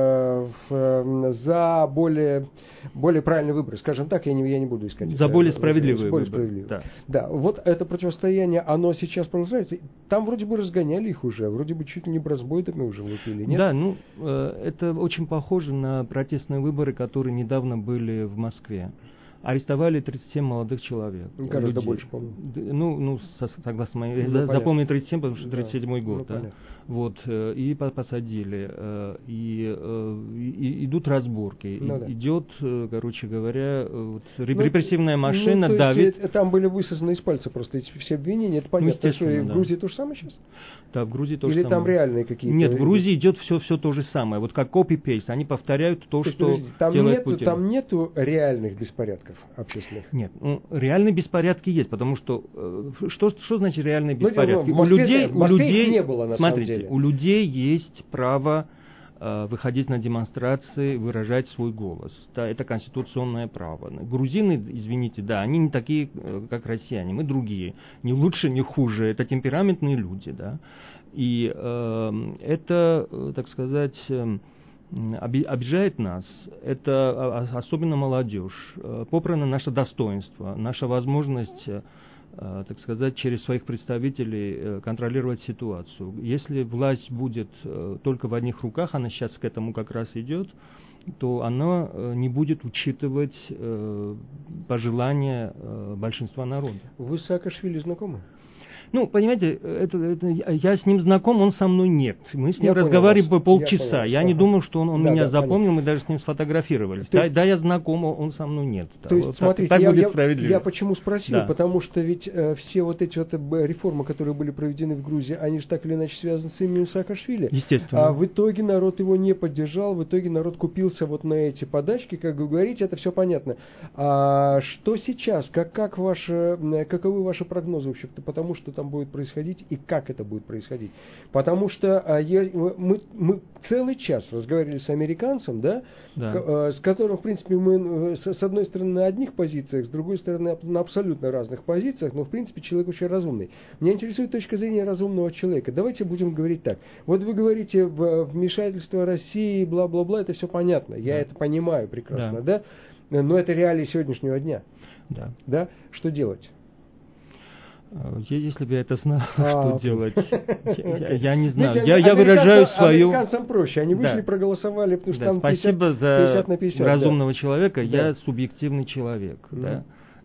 э, в, за более, более правильный выбор, скажем так, я не, я не буду искать. За более справедливый более выбор. Справедливый. Да. да, вот это противостояние, оно сейчас продолжается. Там вроде бы разгоняли их уже, вроде бы чуть ли не бразбойтами уже лупили, нет? Да, ну, э, это очень похоже на протестные выборы, которые недавно были в Москве. арестовали тридцать семь молодых человек. Гораздо людей. больше, по-моему. Ну, ну со, согласно моей... Ну, запомнил тридцать семь, потому что тридцать седьмой да. год. Ну, да? понятно. Вот, и посадили. И, и идут разборки. Ну, и, да. идет, короче говоря, вот, ну, репрессивная машина ну, то давит. Есть, там были высосаны из пальца просто эти все обвинения. Это понятно. Ну, что и в да. Грузии то же самое сейчас? Да, в Грузии то Или же там самое. реальные какие-то... Нет, в Грузии идет все, все то же самое. Вот как копи-пейст. Они повторяют то, то что там делает нету, Путин. Там нету реальных беспорядков общественных? Нет, ну, реальные беспорядки есть, потому что... Э, что, что значит реальные беспорядки? Ну, в Москве, у людей, в Москве у людей, их не было, на смотрите, самом деле. у людей есть право э, выходить на демонстрации, выражать свой голос. Да, это конституционное право. Грузины, извините, да, они не такие, как россияне, мы другие. Не лучше, не хуже. Это темпераментные люди, да. И э, это, так сказать, обижает нас. Это особенно молодежь. Попрано наше достоинство, наша возможность, так сказать, через своих представителей контролировать ситуацию. Если власть будет только в одних руках, она сейчас к этому как раз идет, то она не будет учитывать пожелания большинства народа. Вы с Саакашвили знакомы? Ну, понимаете, это, это, я с ним знаком, он со мной нет. Мы с ним я разговаривали по полчаса. Я, я не думал, что он, он да, меня да, запомнил, понятно. мы даже с ним сфотографировались. То Да, есть, да, я знаком, он со мной нет. То да, есть, вот смотрите, так, так я, будет я, справедливо. я почему спросил, да. потому что ведь э, все вот эти вот э, реформы, которые были проведены в Грузии, они же так или иначе связаны с именем Саакашвили. Естественно. А в итоге народ его не поддержал, в итоге народ купился вот на эти подачки, как вы говорите, это все понятно. А что сейчас, как, как ваши, каковы ваши прогнозы вообще, потому что там будет происходить и как это будет происходить. Потому что а, я, мы, мы целый час разговаривали с американцем, да, да. К, а, с которым, в принципе, мы с, с одной стороны на одних позициях, с другой стороны на абсолютно разных позициях, но, в принципе, человек очень разумный. Меня интересует точка зрения разумного человека. Давайте будем говорить так. Вот вы говорите, в, вмешательство России, бла-бла-бла, это все понятно. Я да. это понимаю прекрасно, да. да? Но это реалии сегодняшнего дня. Да. Да? Что делать? Если бы я это знал, а, что делать, я, я не знаю. Видите, я, я выражаю свою... Американцам проще, они вышли, да. проголосовали, потому что да, там спасибо пятьдесят, пятьдесят за на пятьдесят, разумного да. человека, да. я субъективный человек. Mm. Да.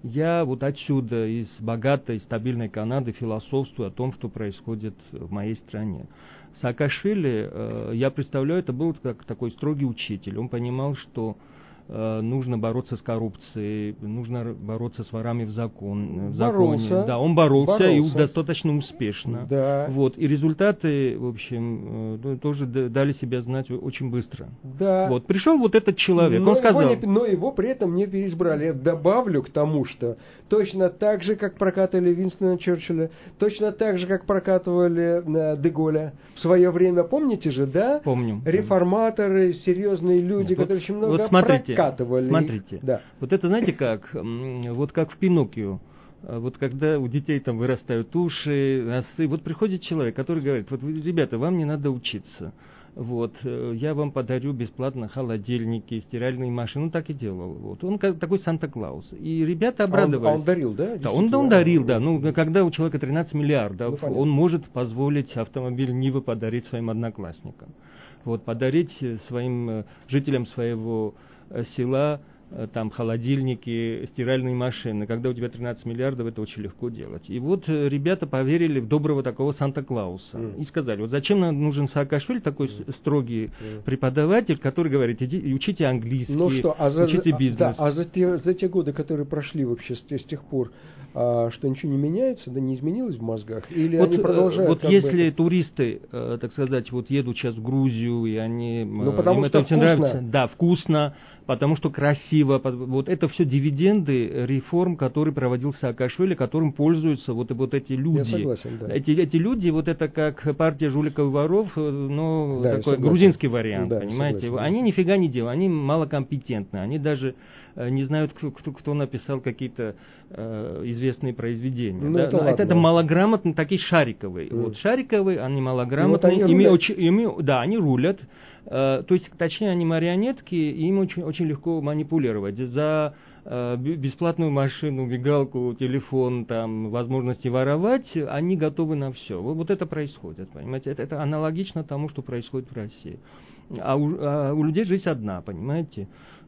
Я вот отсюда, из богатой, стабильной Канады, философствую о том, что происходит в моей стране. Саакашвили, э, я представляю, это был как такой строгий учитель. Он понимал, что нужно бороться с коррупцией, нужно бороться с ворами в, закон, в законе. Боролся. Да, он боролся, боролся и достаточно успешно. Да. Вот, и результаты, в общем, тоже дали себя знать очень быстро. Да. Вот, пришел вот этот человек, но он сказал... Его не, но его при этом не переизбрали. Я добавлю к тому, что точно так же, как прокатывали Винстона Черчилля, точно так же, как прокатывали де Голля в свое время, помните же, да? Помню. Реформаторы, серьезные люди, Нет, которые вот, очень много вот смотрите, прокатывали. Смотрите, да. вот это знаете как, вот как в Пиноккио, вот когда у детей там вырастают уши, носы, вот приходит человек, который говорит, вот ребята, вам не надо учиться. Вот, я вам подарю бесплатно холодильники, стиральные машины, ну так и делал. Вот. Он как такой Санта-Клаус. И ребята обрадовались. А он, а он дарил, да? Да, он, он дарил, да. Ну, когда у человека тринадцать миллиардов, ну, он может позволить автомобиль Нивы подарить своим одноклассникам. Вот, подарить своим жителям своего села там холодильники, стиральные машины. Когда у тебя тринадцать миллиардов, это очень легко делать. И вот ребята поверили в доброго такого Санта-Клауса. Mm. И сказали, вот зачем нам нужен Саакашвили, такой mm. строгий mm. преподаватель, который говорит, иди учите английский, ну что, а за, учите бизнес. Да, а за те, за те годы, которые прошли вообще с, с тех пор, а, что ничего не меняется, да не изменилось в мозгах? Или вот, они продолжают? Вот если бы... туристы, э, так сказать, вот едут сейчас в Грузию, и они... Ну, потому им что это очень нравится. Да, вкусно, потому что красиво. Вот это все дивиденды реформ, которые проводил Саакашвили, которым пользуются вот, вот эти люди. Я согласен, да. Эти, эти люди, вот это как партия жуликов и воров, но да, такой грузинский вариант, да, понимаете? Согласен. Они нифига не делают, они малокомпетентны, они даже не знают, кто, кто, кто написал какие-то э, известные произведения. Ну, да? это, это, это малограмотные, такие шариковые. Mm. Вот шариковые, они малограмотные, ну, вот они ими, очень, ими, да, они рулят. Uh, то есть, точнее, они марионетки, и им очень, очень легко манипулировать. За uh, бесплатную машину, мигалку, телефон, там, возможности воровать, они готовы на все. Вот, вот это происходит, понимаете? Это, это аналогично тому, что происходит в России. А у, а у людей жизнь одна, понимаете?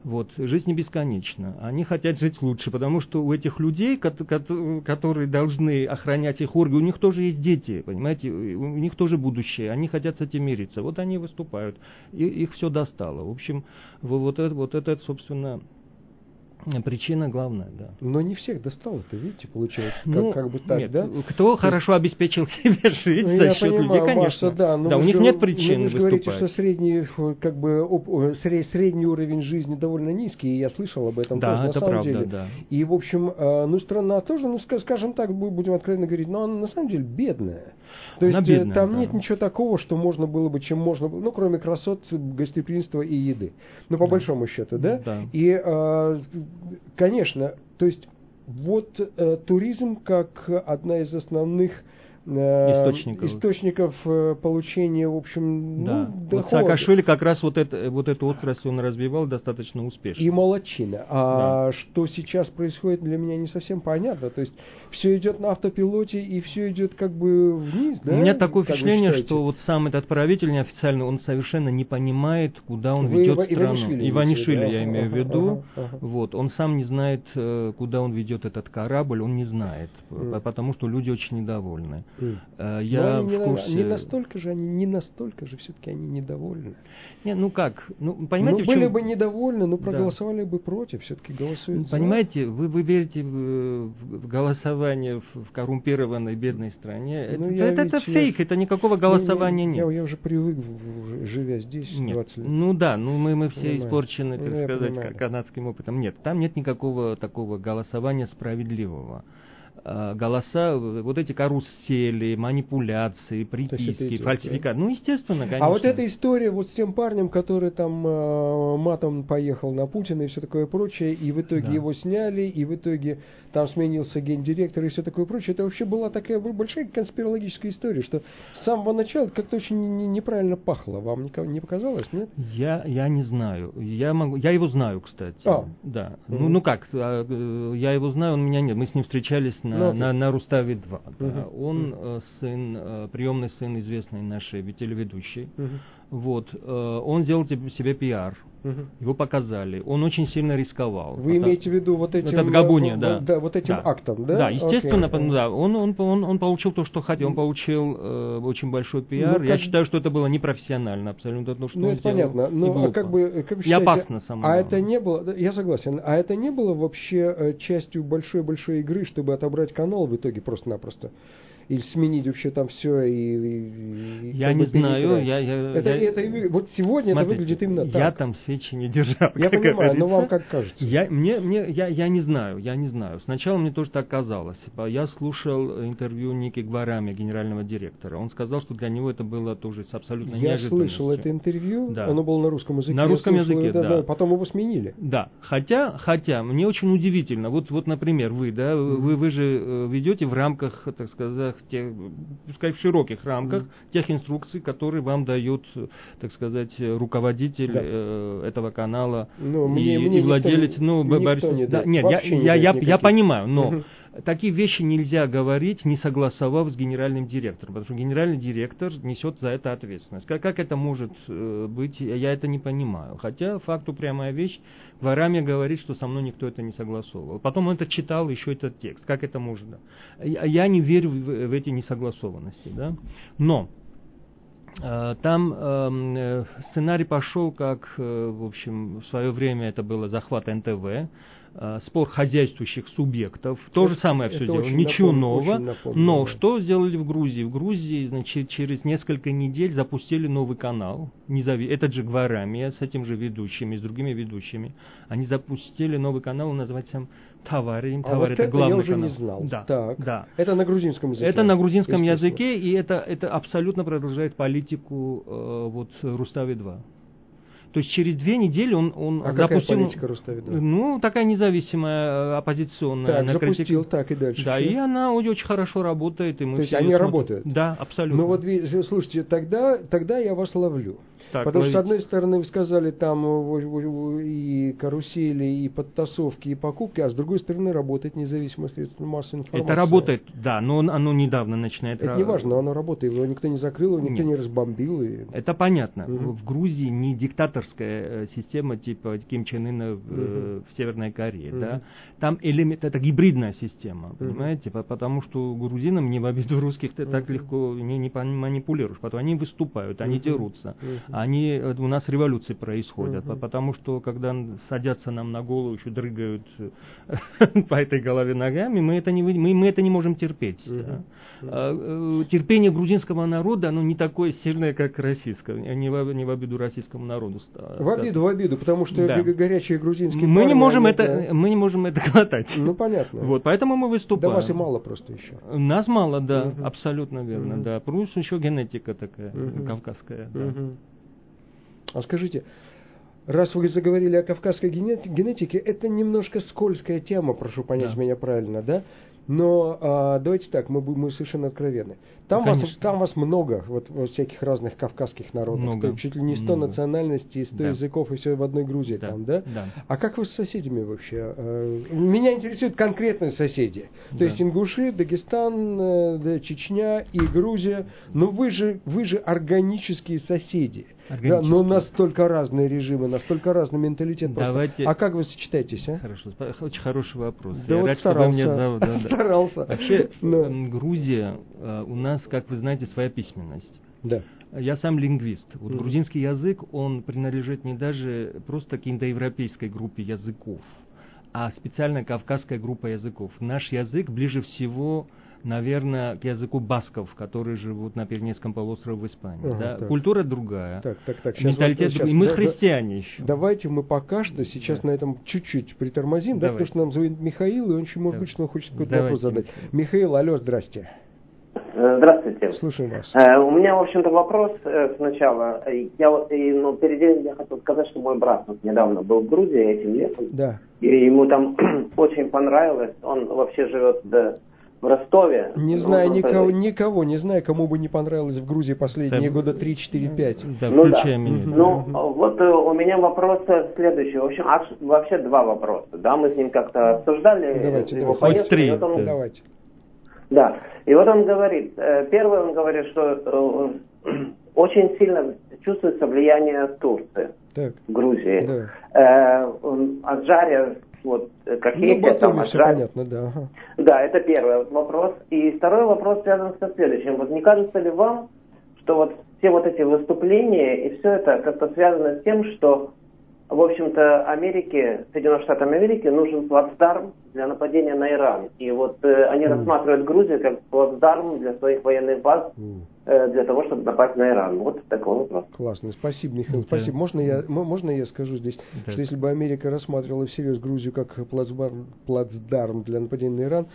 Вот, жизнь не бесконечна. Они хотят жить лучше, потому что у этих людей, которые должны охранять их органы, у них тоже есть дети, понимаете, у них тоже будущее, они хотят с этим мириться. Вот они выступают, и их все достало. В общем, вот это, вот это, собственно, причина главная, да. Но не всех достало-то, видите, получается, как, ну, как бы так, нет, да? Кто То хорошо есть... обеспечил себе жизнь ну, за счет людей, конечно. Маша, да, да, у них нет причин вы же выступать. Говорите, что средний, как бы, средний уровень жизни довольно низкий, и я слышал об этом да, тоже, на это самом правда, деле. Да. И, в общем, ну, страна тоже, ну, скажем так, будем откровенно говорить, но она на самом деле бедная. То есть бедная, там да. нет ничего такого, что можно было бы, чем можно было, ну, кроме красот, гостеприимства и еды. Ну, по да. большому счету, да? да. И, конечно, то есть вот э, туризм как одна из основных э, источников, источников э, получения, в общем, да. ну, вот Саакашвили как раз вот, это, вот эту отрасль он развивал достаточно успешно. И молодчина. А да. что сейчас происходит, для меня не совсем понятно. То есть все идет на автопилоте и все идет как бы вниз, да? У меня такое как впечатление, что вот сам этот правитель неофициально, он совершенно не понимает, куда он Вы ведет Ива- страну. Иванишвили, Иванишвили, да? я ага, имею в виду. Ага, ага. Вот, он сам не знает, куда он ведет этот корабль, он не знает, mm. потому что люди очень недовольны. Mm. Я в не, курсе... не настолько же они, не настолько же все-таки они недовольны. Не, ну как, ну понимаете, ну, были чем... бы недовольны, но проголосовали да. бы против, все-таки голосуют. Понимаете, вы, вы верите в, в голосование в, в коррумпированной бедной стране. Ну, это это, это фейк, это никакого голосования ну, нет. Я, я уже привык, живя здесь нет. двадцать лет. Ну да, ну мы, мы все понимаю. испорчены, так ну, сказать, канадским опытом. Нет, там нет никакого такого голосования справедливого. Голоса, вот эти карусели, манипуляции, приписки, фальсификаты. Ну, естественно, конечно. А вот эта история вот с тем парнем, который там э, матом поехал на Путина и все такое прочее, и в итоге да. его сняли, и в итоге там сменился гендиректор и все такое прочее, это вообще была такая большая конспирологическая история, что с самого начала как-то очень неправильно пахло. Вам не показалось, нет? Я, я не знаю. Я, могу, я его знаю, кстати. А. Да. Mm-hmm. Ну, ну как, я его знаю, он меня нет. Мы с ним встречались на На, на, на Руставе два. Да. Uh-huh. Он uh-huh. сын, э, приемный сын известной нашей телеведущей. Uh-huh. Вот. Э, он сделал себе пиар. Uh-huh. Его показали. Он очень сильно рисковал. Вы это, имеете в виду вот этим, это в Габоне, да. да, вот этим да. актом, да? Да, естественно, okay. да. Он, он, он, он получил то, что хотел. Он получил э, очень большой пиар. Ну, Я как... считаю, что это было непрофессионально абсолютно. То, что ну, он это понятно. Но, а как бы, как вы считаете, и опасно самое. А это не было, я согласен, а это не было вообще частью большой-большой игры, чтобы отобрать канал в итоге просто-напросто? Или сменить вообще там все и... и я не знаю. Я, я, это, я, это, вот сегодня смотрите, это выглядит именно так. Я там свечи не держал. Я понимаю, но вам как кажется? Я, мне, мне, я, я не знаю, я не знаю. Сначала мне тоже так казалось. Я слушал интервью Ники Гварами, генерального директора. Он сказал, что для него это было тоже абсолютно я неожиданностью. Я слышал это интервью, да. Оно было на русском языке. На русском слушал, языке, да, да. Потом его сменили. Да, хотя, хотя, мне очень удивительно. Вот, вот например, вы, да, mm-hmm. вы, вы же ведете в рамках, так сказать, тех... пускай в широких рамках, mm. тех инструкций, которые вам дает, так сказать, руководитель да. э, этого канала ну, и, мне, мне и владелец. Никто, ну, никто Борис... не да, дает. Нет, я, не я, я, я понимаю, но mm-hmm. такие вещи нельзя говорить, не согласовав с генеральным директором, потому что генеральный директор несет за это ответственность. Как, как это может э, быть, я это не понимаю. Хотя факт упрямая вещь, Варами говорит, что со мной никто это не согласовывал. Потом он это читал, еще этот текст. Как это можно? Я, я не верю в, в эти несогласованности. Да? Но э, там э, сценарий пошел, как, э, в общем, в свое время это было захват эн тэ вэ, спор хозяйствующих субъектов. То же самое все дело. Ничего напомню, нового. Напомню, но да. Что сделали в Грузии? В Грузии, значит, через несколько недель запустили новый канал. Незави... Этот же Гварамия с этим же ведущими, с другими ведущими. Они запустили новый канал, он называется Тавари. А Тавари вот это, это главный я уже канал. не знал. Да, так. да. Это на грузинском языке? Это на грузинском языке, и это, это абсолютно продолжает политику э, вот, Рустави два. То есть через две недели он, он а запустил... какая политика Рустави два? Ну, такая независимая, оппозиционная. Так, запустил, критик... так и дальше. Да, все. И она очень хорошо работает. И мы То есть они смотрим. Работают? Да, абсолютно. Ну вот, слушайте, тогда, тогда я вас ловлю. Так, Потому ловить. что, с одной стороны, вы сказали, там и карусели, и подтасовки, и покупки, а с другой стороны, работает независимое средство массовой информации. Это работает, да, но оно недавно начинает... Это не важно, но оно работает, его никто не закрыл, его никто Нет. не разбомбил. И... Это понятно. Угу. В Грузии не диктаторская система типа Ким Чен Ына в, угу. в Северной Корее, угу. да. Там элемент, это гибридная система, угу. понимаете, потому что грузинам, не в обиду русских, ты угу. так легко не, не манипулируешь, потом они выступают, они угу. дерутся, угу. они, у нас революции происходят, угу. потому что когда садятся нам на голову, еще дрыгают по этой голове ногами, мы это не, мы, мы это не можем терпеть. Угу. Да. Uh, терпение грузинского народа, оно не такое сильное, как российское, не в, не в обиду российскому народу. В обиду, в обиду, потому что да. горячие грузинские мы парни, не можем это, это, мы не можем это глотать. Ну понятно. Вот, поэтому мы выступаем. Да вас и мало просто еще. Нас мало, да, угу. абсолютно верно, угу. да. Плюс еще генетика такая угу. кавказская. Угу. Да. А скажите, раз вы заговорили о кавказской генетике, это немножко скользкая тема, прошу понять да. меня правильно, да? Но а, давайте так, мы, мы совершенно откровенны. Там, вас, там вас много, вот, вот всяких разных кавказских народов. Много. Чуть ли не сто много. национальностей, сто да. языков, и все в одной Грузии да. там, да? Да. А как вы с соседями вообще? Меня интересуют конкретные соседи. То да. есть ингуши, Дагестан, да, Чечня и Грузия. Но вы же, вы же органические соседи. Да, но настолько разные режимы, настолько разный менталитет. Давайте... А как вы сочетаетесь? А? Хорошо, очень хороший вопрос. Да Я вот рад, старался. что вы меня зовут. Да, да. Старался. Вообще, но... Грузия, у нас, как вы знаете, своя письменность. Да. Я сам лингвист. Вот mm-hmm. грузинский язык, он принадлежит не даже просто к индоевропейской группе языков, а специально кавказская группа языков. Наш язык ближе всего, наверное, к языку басков, которые живут на Пиренейском полуострове в Испании. Ага, да? Культура другая, так, так, так. Сейчас менталитет вот, другой. И мы да, христиане еще. Давайте мы пока что сейчас да. на этом чуть-чуть притормозим, да, потому что нам звонит Михаил, и он еще, может быть, что он хочет какой-то вопрос задать. Михаил, алло, здрасте. Здравствуйте. Слушаем вас. Э, у меня, в общем-то, вопрос э, сначала. Я вот, и, ну, перед этим я хотел сказать, что мой брат вот, недавно был в Грузии этим летом. Да. И ему там очень понравилось. Он вообще живет да, в Ростове. Не знаю он, никого, он... никого, не знаю, кому бы не понравилось в Грузии последние да. года три-четыре-пять. Да, ну да. Меня. Ну, вот у меня вопрос следующий. В общем, вообще два вопроса. Да, мы с ним как-то обсуждали. Давайте, его давайте. поездку, Три. вот он... Да. Давайте. Да, и вот он говорит, первый он говорит, что очень сильно чувствуется влияние Турции так. в Грузии. Да. Аджария, вот какие ну, там Аджария. Понятно, да. Ага. Да, это первый вопрос. И второй вопрос связан со следующим. Вот не кажется ли вам, что вот все вот эти выступления и все это как-то связано с тем, что в общем-то, Америке, Соединенным Штатам Америки нужен плацдарм для нападения на Иран. И вот э, они mm. рассматривают Грузию как плацдарм для своих военных баз, mm. э, для того, чтобы напасть на Иран. Вот такой вопрос. Классно. Спасибо, Михаил. Okay. Спасибо. Можно я, можно я скажу здесь, okay. что если бы Америка рассматривала всерьез Грузию как плацдарм, плацдарм для нападения на Иран,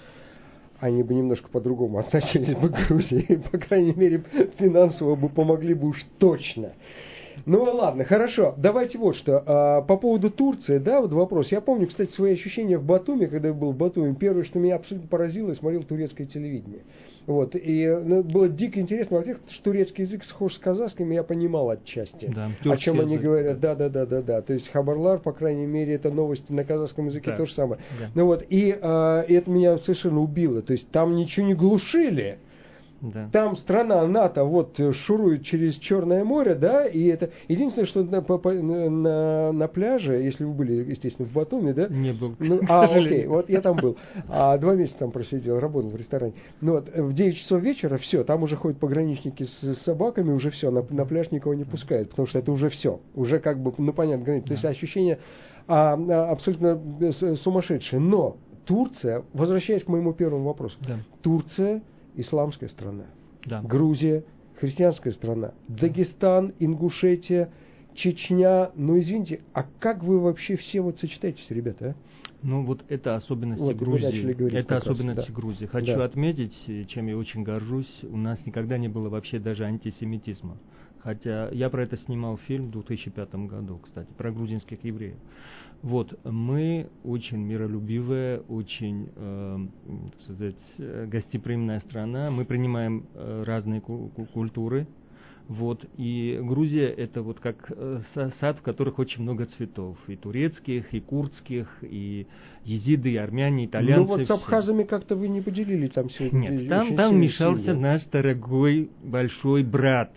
они бы немножко по-другому относились бы к Грузии. По крайней мере, финансово бы помогли бы уж точно. Ну ладно, хорошо. Давайте вот что. А, по поводу Турции, да, вот вопрос. Я помню, кстати, свои ощущения в Батуми, когда я был в Батуми. Первое, что меня абсолютно поразило, я смотрел турецкое телевидение. Вот. И ну, было дико интересно. Во-первых, что турецкий язык схож с казахским, я понимал отчасти. Да, о чем они говорят. Да, да, да, да, да. То есть хабарлар, по крайней мере, это новости на казахском языке, да. то же самое. Да. Ну вот. И, а, и это меня совершенно убило. То есть там ничего не глушили. Да. Там страна НАТО вот шурует через Черное море, да, и это единственное, что на, на, на, на пляже, если вы были, естественно, в Батуми, да? Не был. Ну, а, окей, вот я там был. А, два месяца там просидел, работал в ресторане. Ну вот, в девять часов вечера все, там уже ходят пограничники с, с собаками, уже все, на, на пляж никого не пускают, потому что это уже все, уже как бы, ну понятно, граница. То есть ощущение а, а, абсолютно сумасшедшее. Но Турция, возвращаясь к моему первому вопросу, да. Турция исламская страна, да. Грузия христианская страна, Дагестан, Ингушетия, Чечня. Ну извините, а как вы вообще все вот сочетаетесь, ребята? А? Ну вот это особенности вот, Грузии. Это особенности да. Грузии. Хочу да. отметить, чем я очень горжусь, у нас никогда не было вообще даже антисемитизма. Хотя я про это снимал фильм в две тысячи пятом году, кстати, про грузинских евреев. Вот, мы очень миролюбивая, очень э, так сказать, гостеприимная страна. Мы принимаем э, разные ку- культуры. Вот, и Грузия это вот как сад, в которых очень много цветов, и турецких, и курдских, и езиды, и армяне, и итальянцы. Ну вот с абхазами как-то вы не поделили там сегодня. Нет, там, там вмешался наш дорогой большой брат.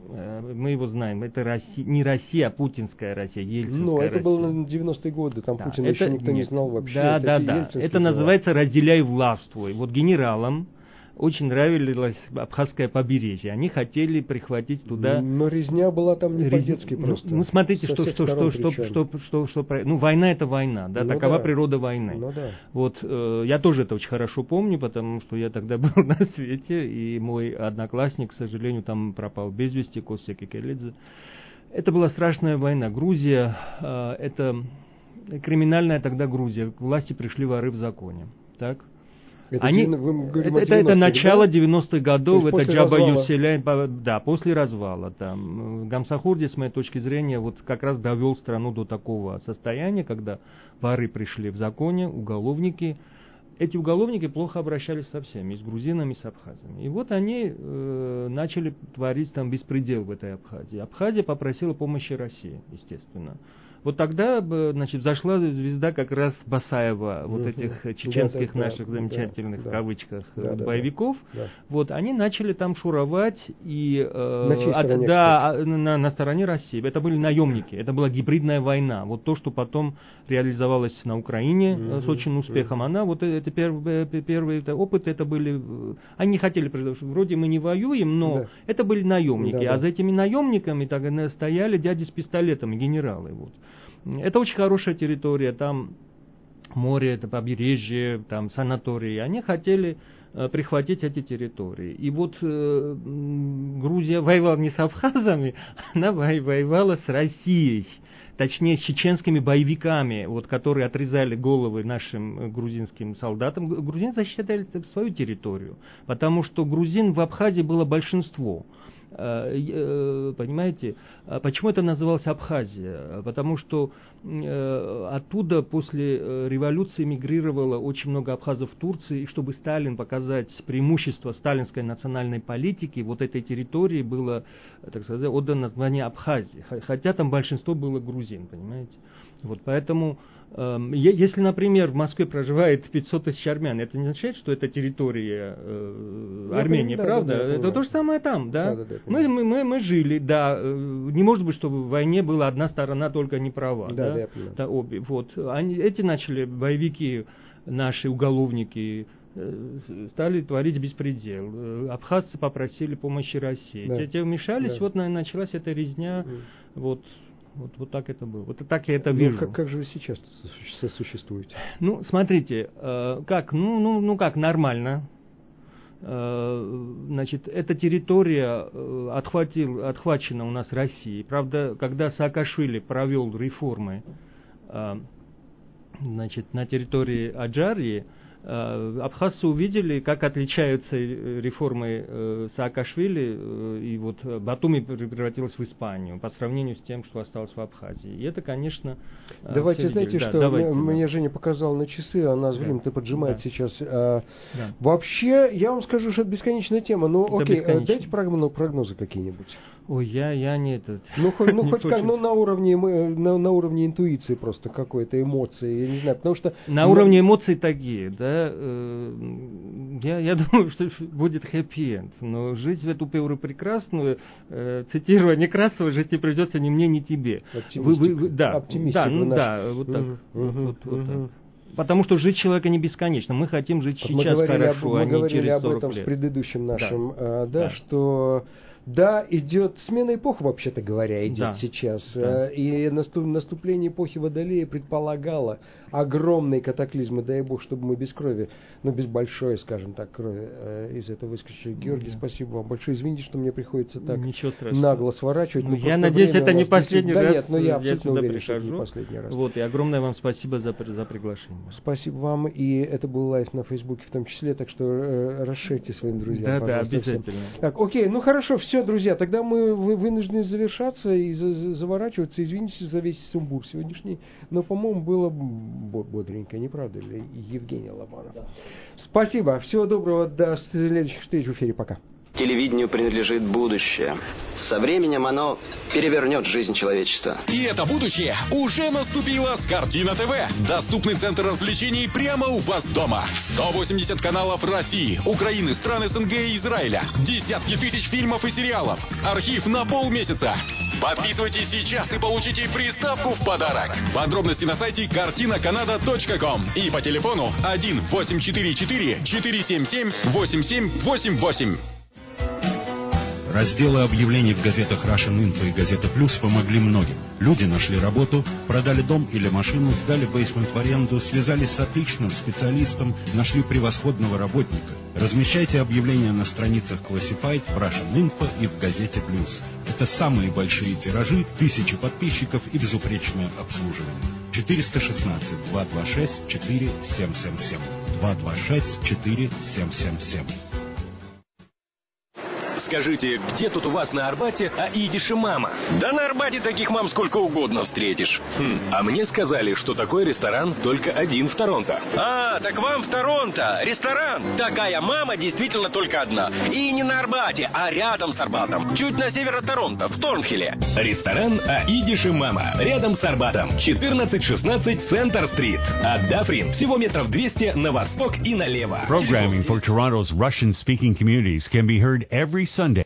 Мы его знаем, это Россия, не Россия, а путинская Россия, ельцинская Ну, это Россия. было на девяностые годы, там да, Путина это, еще никто нет, не знал вообще. Да, это да, да, это дела. называется «разделяй властвуй». Вот генералам очень нравилось Абхазское побережье. Они хотели прихватить туда... Но резня была там не Рез... по-детски просто. Ну, ну смотрите, что, что, что, что, что, что, что, что... Ну, война — это война, да, ну, такова да. природа войны. Ну, да. Вот, э, я тоже это очень хорошо помню, потому что я тогда был на свете, и мой одноклассник, к сожалению, там пропал без вести, Костя Кекелидзе. Это была страшная война. Грузия, э, это криминальная тогда Грузия. К власти пришли воры в законе, так? Это, Они, это, это, это начало да? девяностых годов, это Джаба развала. Юселяй, да, после развала. Там. Гамсахурди, с моей точки зрения, вот как раз довел страну до такого состояния, когда воры пришли в законе, уголовники. Эти уголовники плохо обращались со всеми, и с грузинами, и с абхазами. И вот они э, начали творить там беспредел в этой Абхазии. Абхазия попросила помощи России, естественно. Вот тогда, значит, зашла звезда как раз Басаева, вот этих чеченских да, да, наших да, замечательных, да, в кавычках, да, боевиков. Да, да. Вот, они начали там шуровать и... Э, на чьей стороне, да, на, на стороне России. Это были наемники, это была гибридная война. Вот то, что потом реализовалось на Украине mm-hmm. с очень успехом, mm-hmm. она, вот это первые, первые это, опыты, это были... Они не хотели, вроде мы не воюем, но да. это были наемники. Да, да. А за этими наемниками так, стояли дяди с пистолетами, генералы. Вот. Это очень хорошая территория, там море, это побережье, там санатории. Они хотели э, прихватить эти территории. И вот э, Грузия воевала не с абхазами, она воевала с Россией. Точнее, с чеченскими боевиками, вот, которые отрезали головы нашим грузинским солдатам. Грузины защищали свою территорию, потому что грузин в Абхазии было большинство. Понимаете, почему это называлось Абхазия? Потому что оттуда после революции мигрировало очень много абхазов в Турции, и чтобы Сталин показать преимущество сталинской национальной политики, вот этой территории было, так сказать, отдано название Абхазии, хотя там большинство было грузин, понимаете? Вот поэтому, э, если, например, в Москве проживает пятьсот тысяч армян, это не означает, что это территория э, Армении, да, правда? Да, да, это да. то же самое там, да? да, да, да мы, мы, мы, мы жили, да. Э, не может быть, чтобы в войне была одна сторона только не права, да? да? да, да обе. Вот. Они, эти начали, боевики, наши уголовники, э, стали творить беспредел. Э, абхазцы попросили помощи России. Да. Те, те вмешались, да. вот на, началась эта резня, mm. вот. Вот, вот так это было. Вот так я это вижу. Ну, как, как же вы сейчас сосуществуете? Ну, смотрите, э, как, ну, ну, ну как, нормально. Э, значит, эта территория э, отхватил, отхвачена у нас Россией. Правда, когда Саакашвили провел реформы э, значит, на территории Аджарии, абхазцы увидели, как отличаются реформы э, Саакашвили, э, и вот Батуми превратилась в Испанию по сравнению с тем, что осталось в Абхазии. И это, конечно... Давайте, знаете, да, что давайте, мне да. Женя показала на часы, а нас да. время-то поджимает да. сейчас. А, да. Вообще, я вам скажу, что это бесконечная тема. Ну, это окей, дайте прогнозы какие-нибудь. Ой, я, я не этот. Ну, хоть, ну, хоть как, ну, на уровне, на, на уровне интуиции просто какой-то эмоции, я не знаю, потому что... На ну, уровне эмоций такие, да, э, я, я думаю, что будет хэппи-энд, но жить в эту пору прекрасную, э, цитируя Некрасова, жить не придется ни мне, ни тебе. Вы, вы, вы, да, да, ну наш. да, вот так. Угу, вот, угу, вот, вот угу. так. Потому что жить человека не бесконечно. Мы хотим жить вот сейчас хорошо, об, а не через сорок лет. Мы говорили об этом лет. в предыдущем нашем, да, а, да, да. что... Да, идет смена эпох, вообще-то говоря, идет да. сейчас. Да. И наступление эпохи Водолея предполагало огромные катаклизмы, дай бог, чтобы мы без крови, ну, без большой, скажем так, крови из этого выскочили. Георгий, да. спасибо вам большое. Извините, что мне приходится так нагло сворачивать. Ну, я надеюсь, это не последний да, раз. Нет, но я абсолютно я уверен, прихожу. что это не последний раз. Вот, и огромное вам спасибо за, за приглашение. Спасибо вам, и это был лайв на Фейсбуке в том числе, так что э, расширьте своим друзьям. Да, да, обязательно. Всем. Так, окей, ну хорошо, все, друзья, тогда мы вынуждены завершаться и заворачиваться. Извините за весь сумбур сегодняшний, но, по-моему, было бодренько, не правда ли, Евгений Лобанов? Да. Спасибо, всего доброго, до следующих встреч в эфире, пока. Телевидению принадлежит будущее. Со временем оно перевернет жизнь человечества. И это будущее уже наступило с Картина ТВ. Доступный центр развлечений прямо у вас дома. сто восемьдесят каналов России, Украины, стран СНГ и Израиля. Десятки тысяч фильмов и сериалов. Архив на полмесяца. Подписывайтесь сейчас и получите приставку в подарок. Подробности на сайте картина канада точка ком и по телефону один восемь четыре четыре четыре семь семь восемь семь восемь восемь. Разделы объявлений в газетах Russian Info и Газета Плюс помогли многим. Люди нашли работу, продали дом или машину, сдали бейсмент в аренду, связались с отличным специалистом, нашли превосходного работника. Размещайте объявления на страницах Classified, в Russian Info и в Газете Плюс. Это самые большие тиражи, тысячи подписчиков и безупречное обслуживание. четыреста шестнадцать двести двадцать шесть четыре семь семь семь. двести двадцать шесть четыре семь семь семь. Скажите, где тут у вас на Арбате Аидиш и мама? Да на Арбате таких мам сколько угодно встретишь. Хм, а мне сказали, что такой ресторан только один в Торонто. А, так вам в Торонто ресторан. Такая мама действительно только одна. И не на Арбате, а рядом с Арбатом. Чуть на север от Торонто, в Торнхилле. Ресторан Аидиш и мама. Рядом с Арбатом. четырнадцать шестнадцать Центр-стрит. От Дафрин всего метров двести на восток и налево. Programming for Toronto's Russian-speaking communities can be heard every Sunday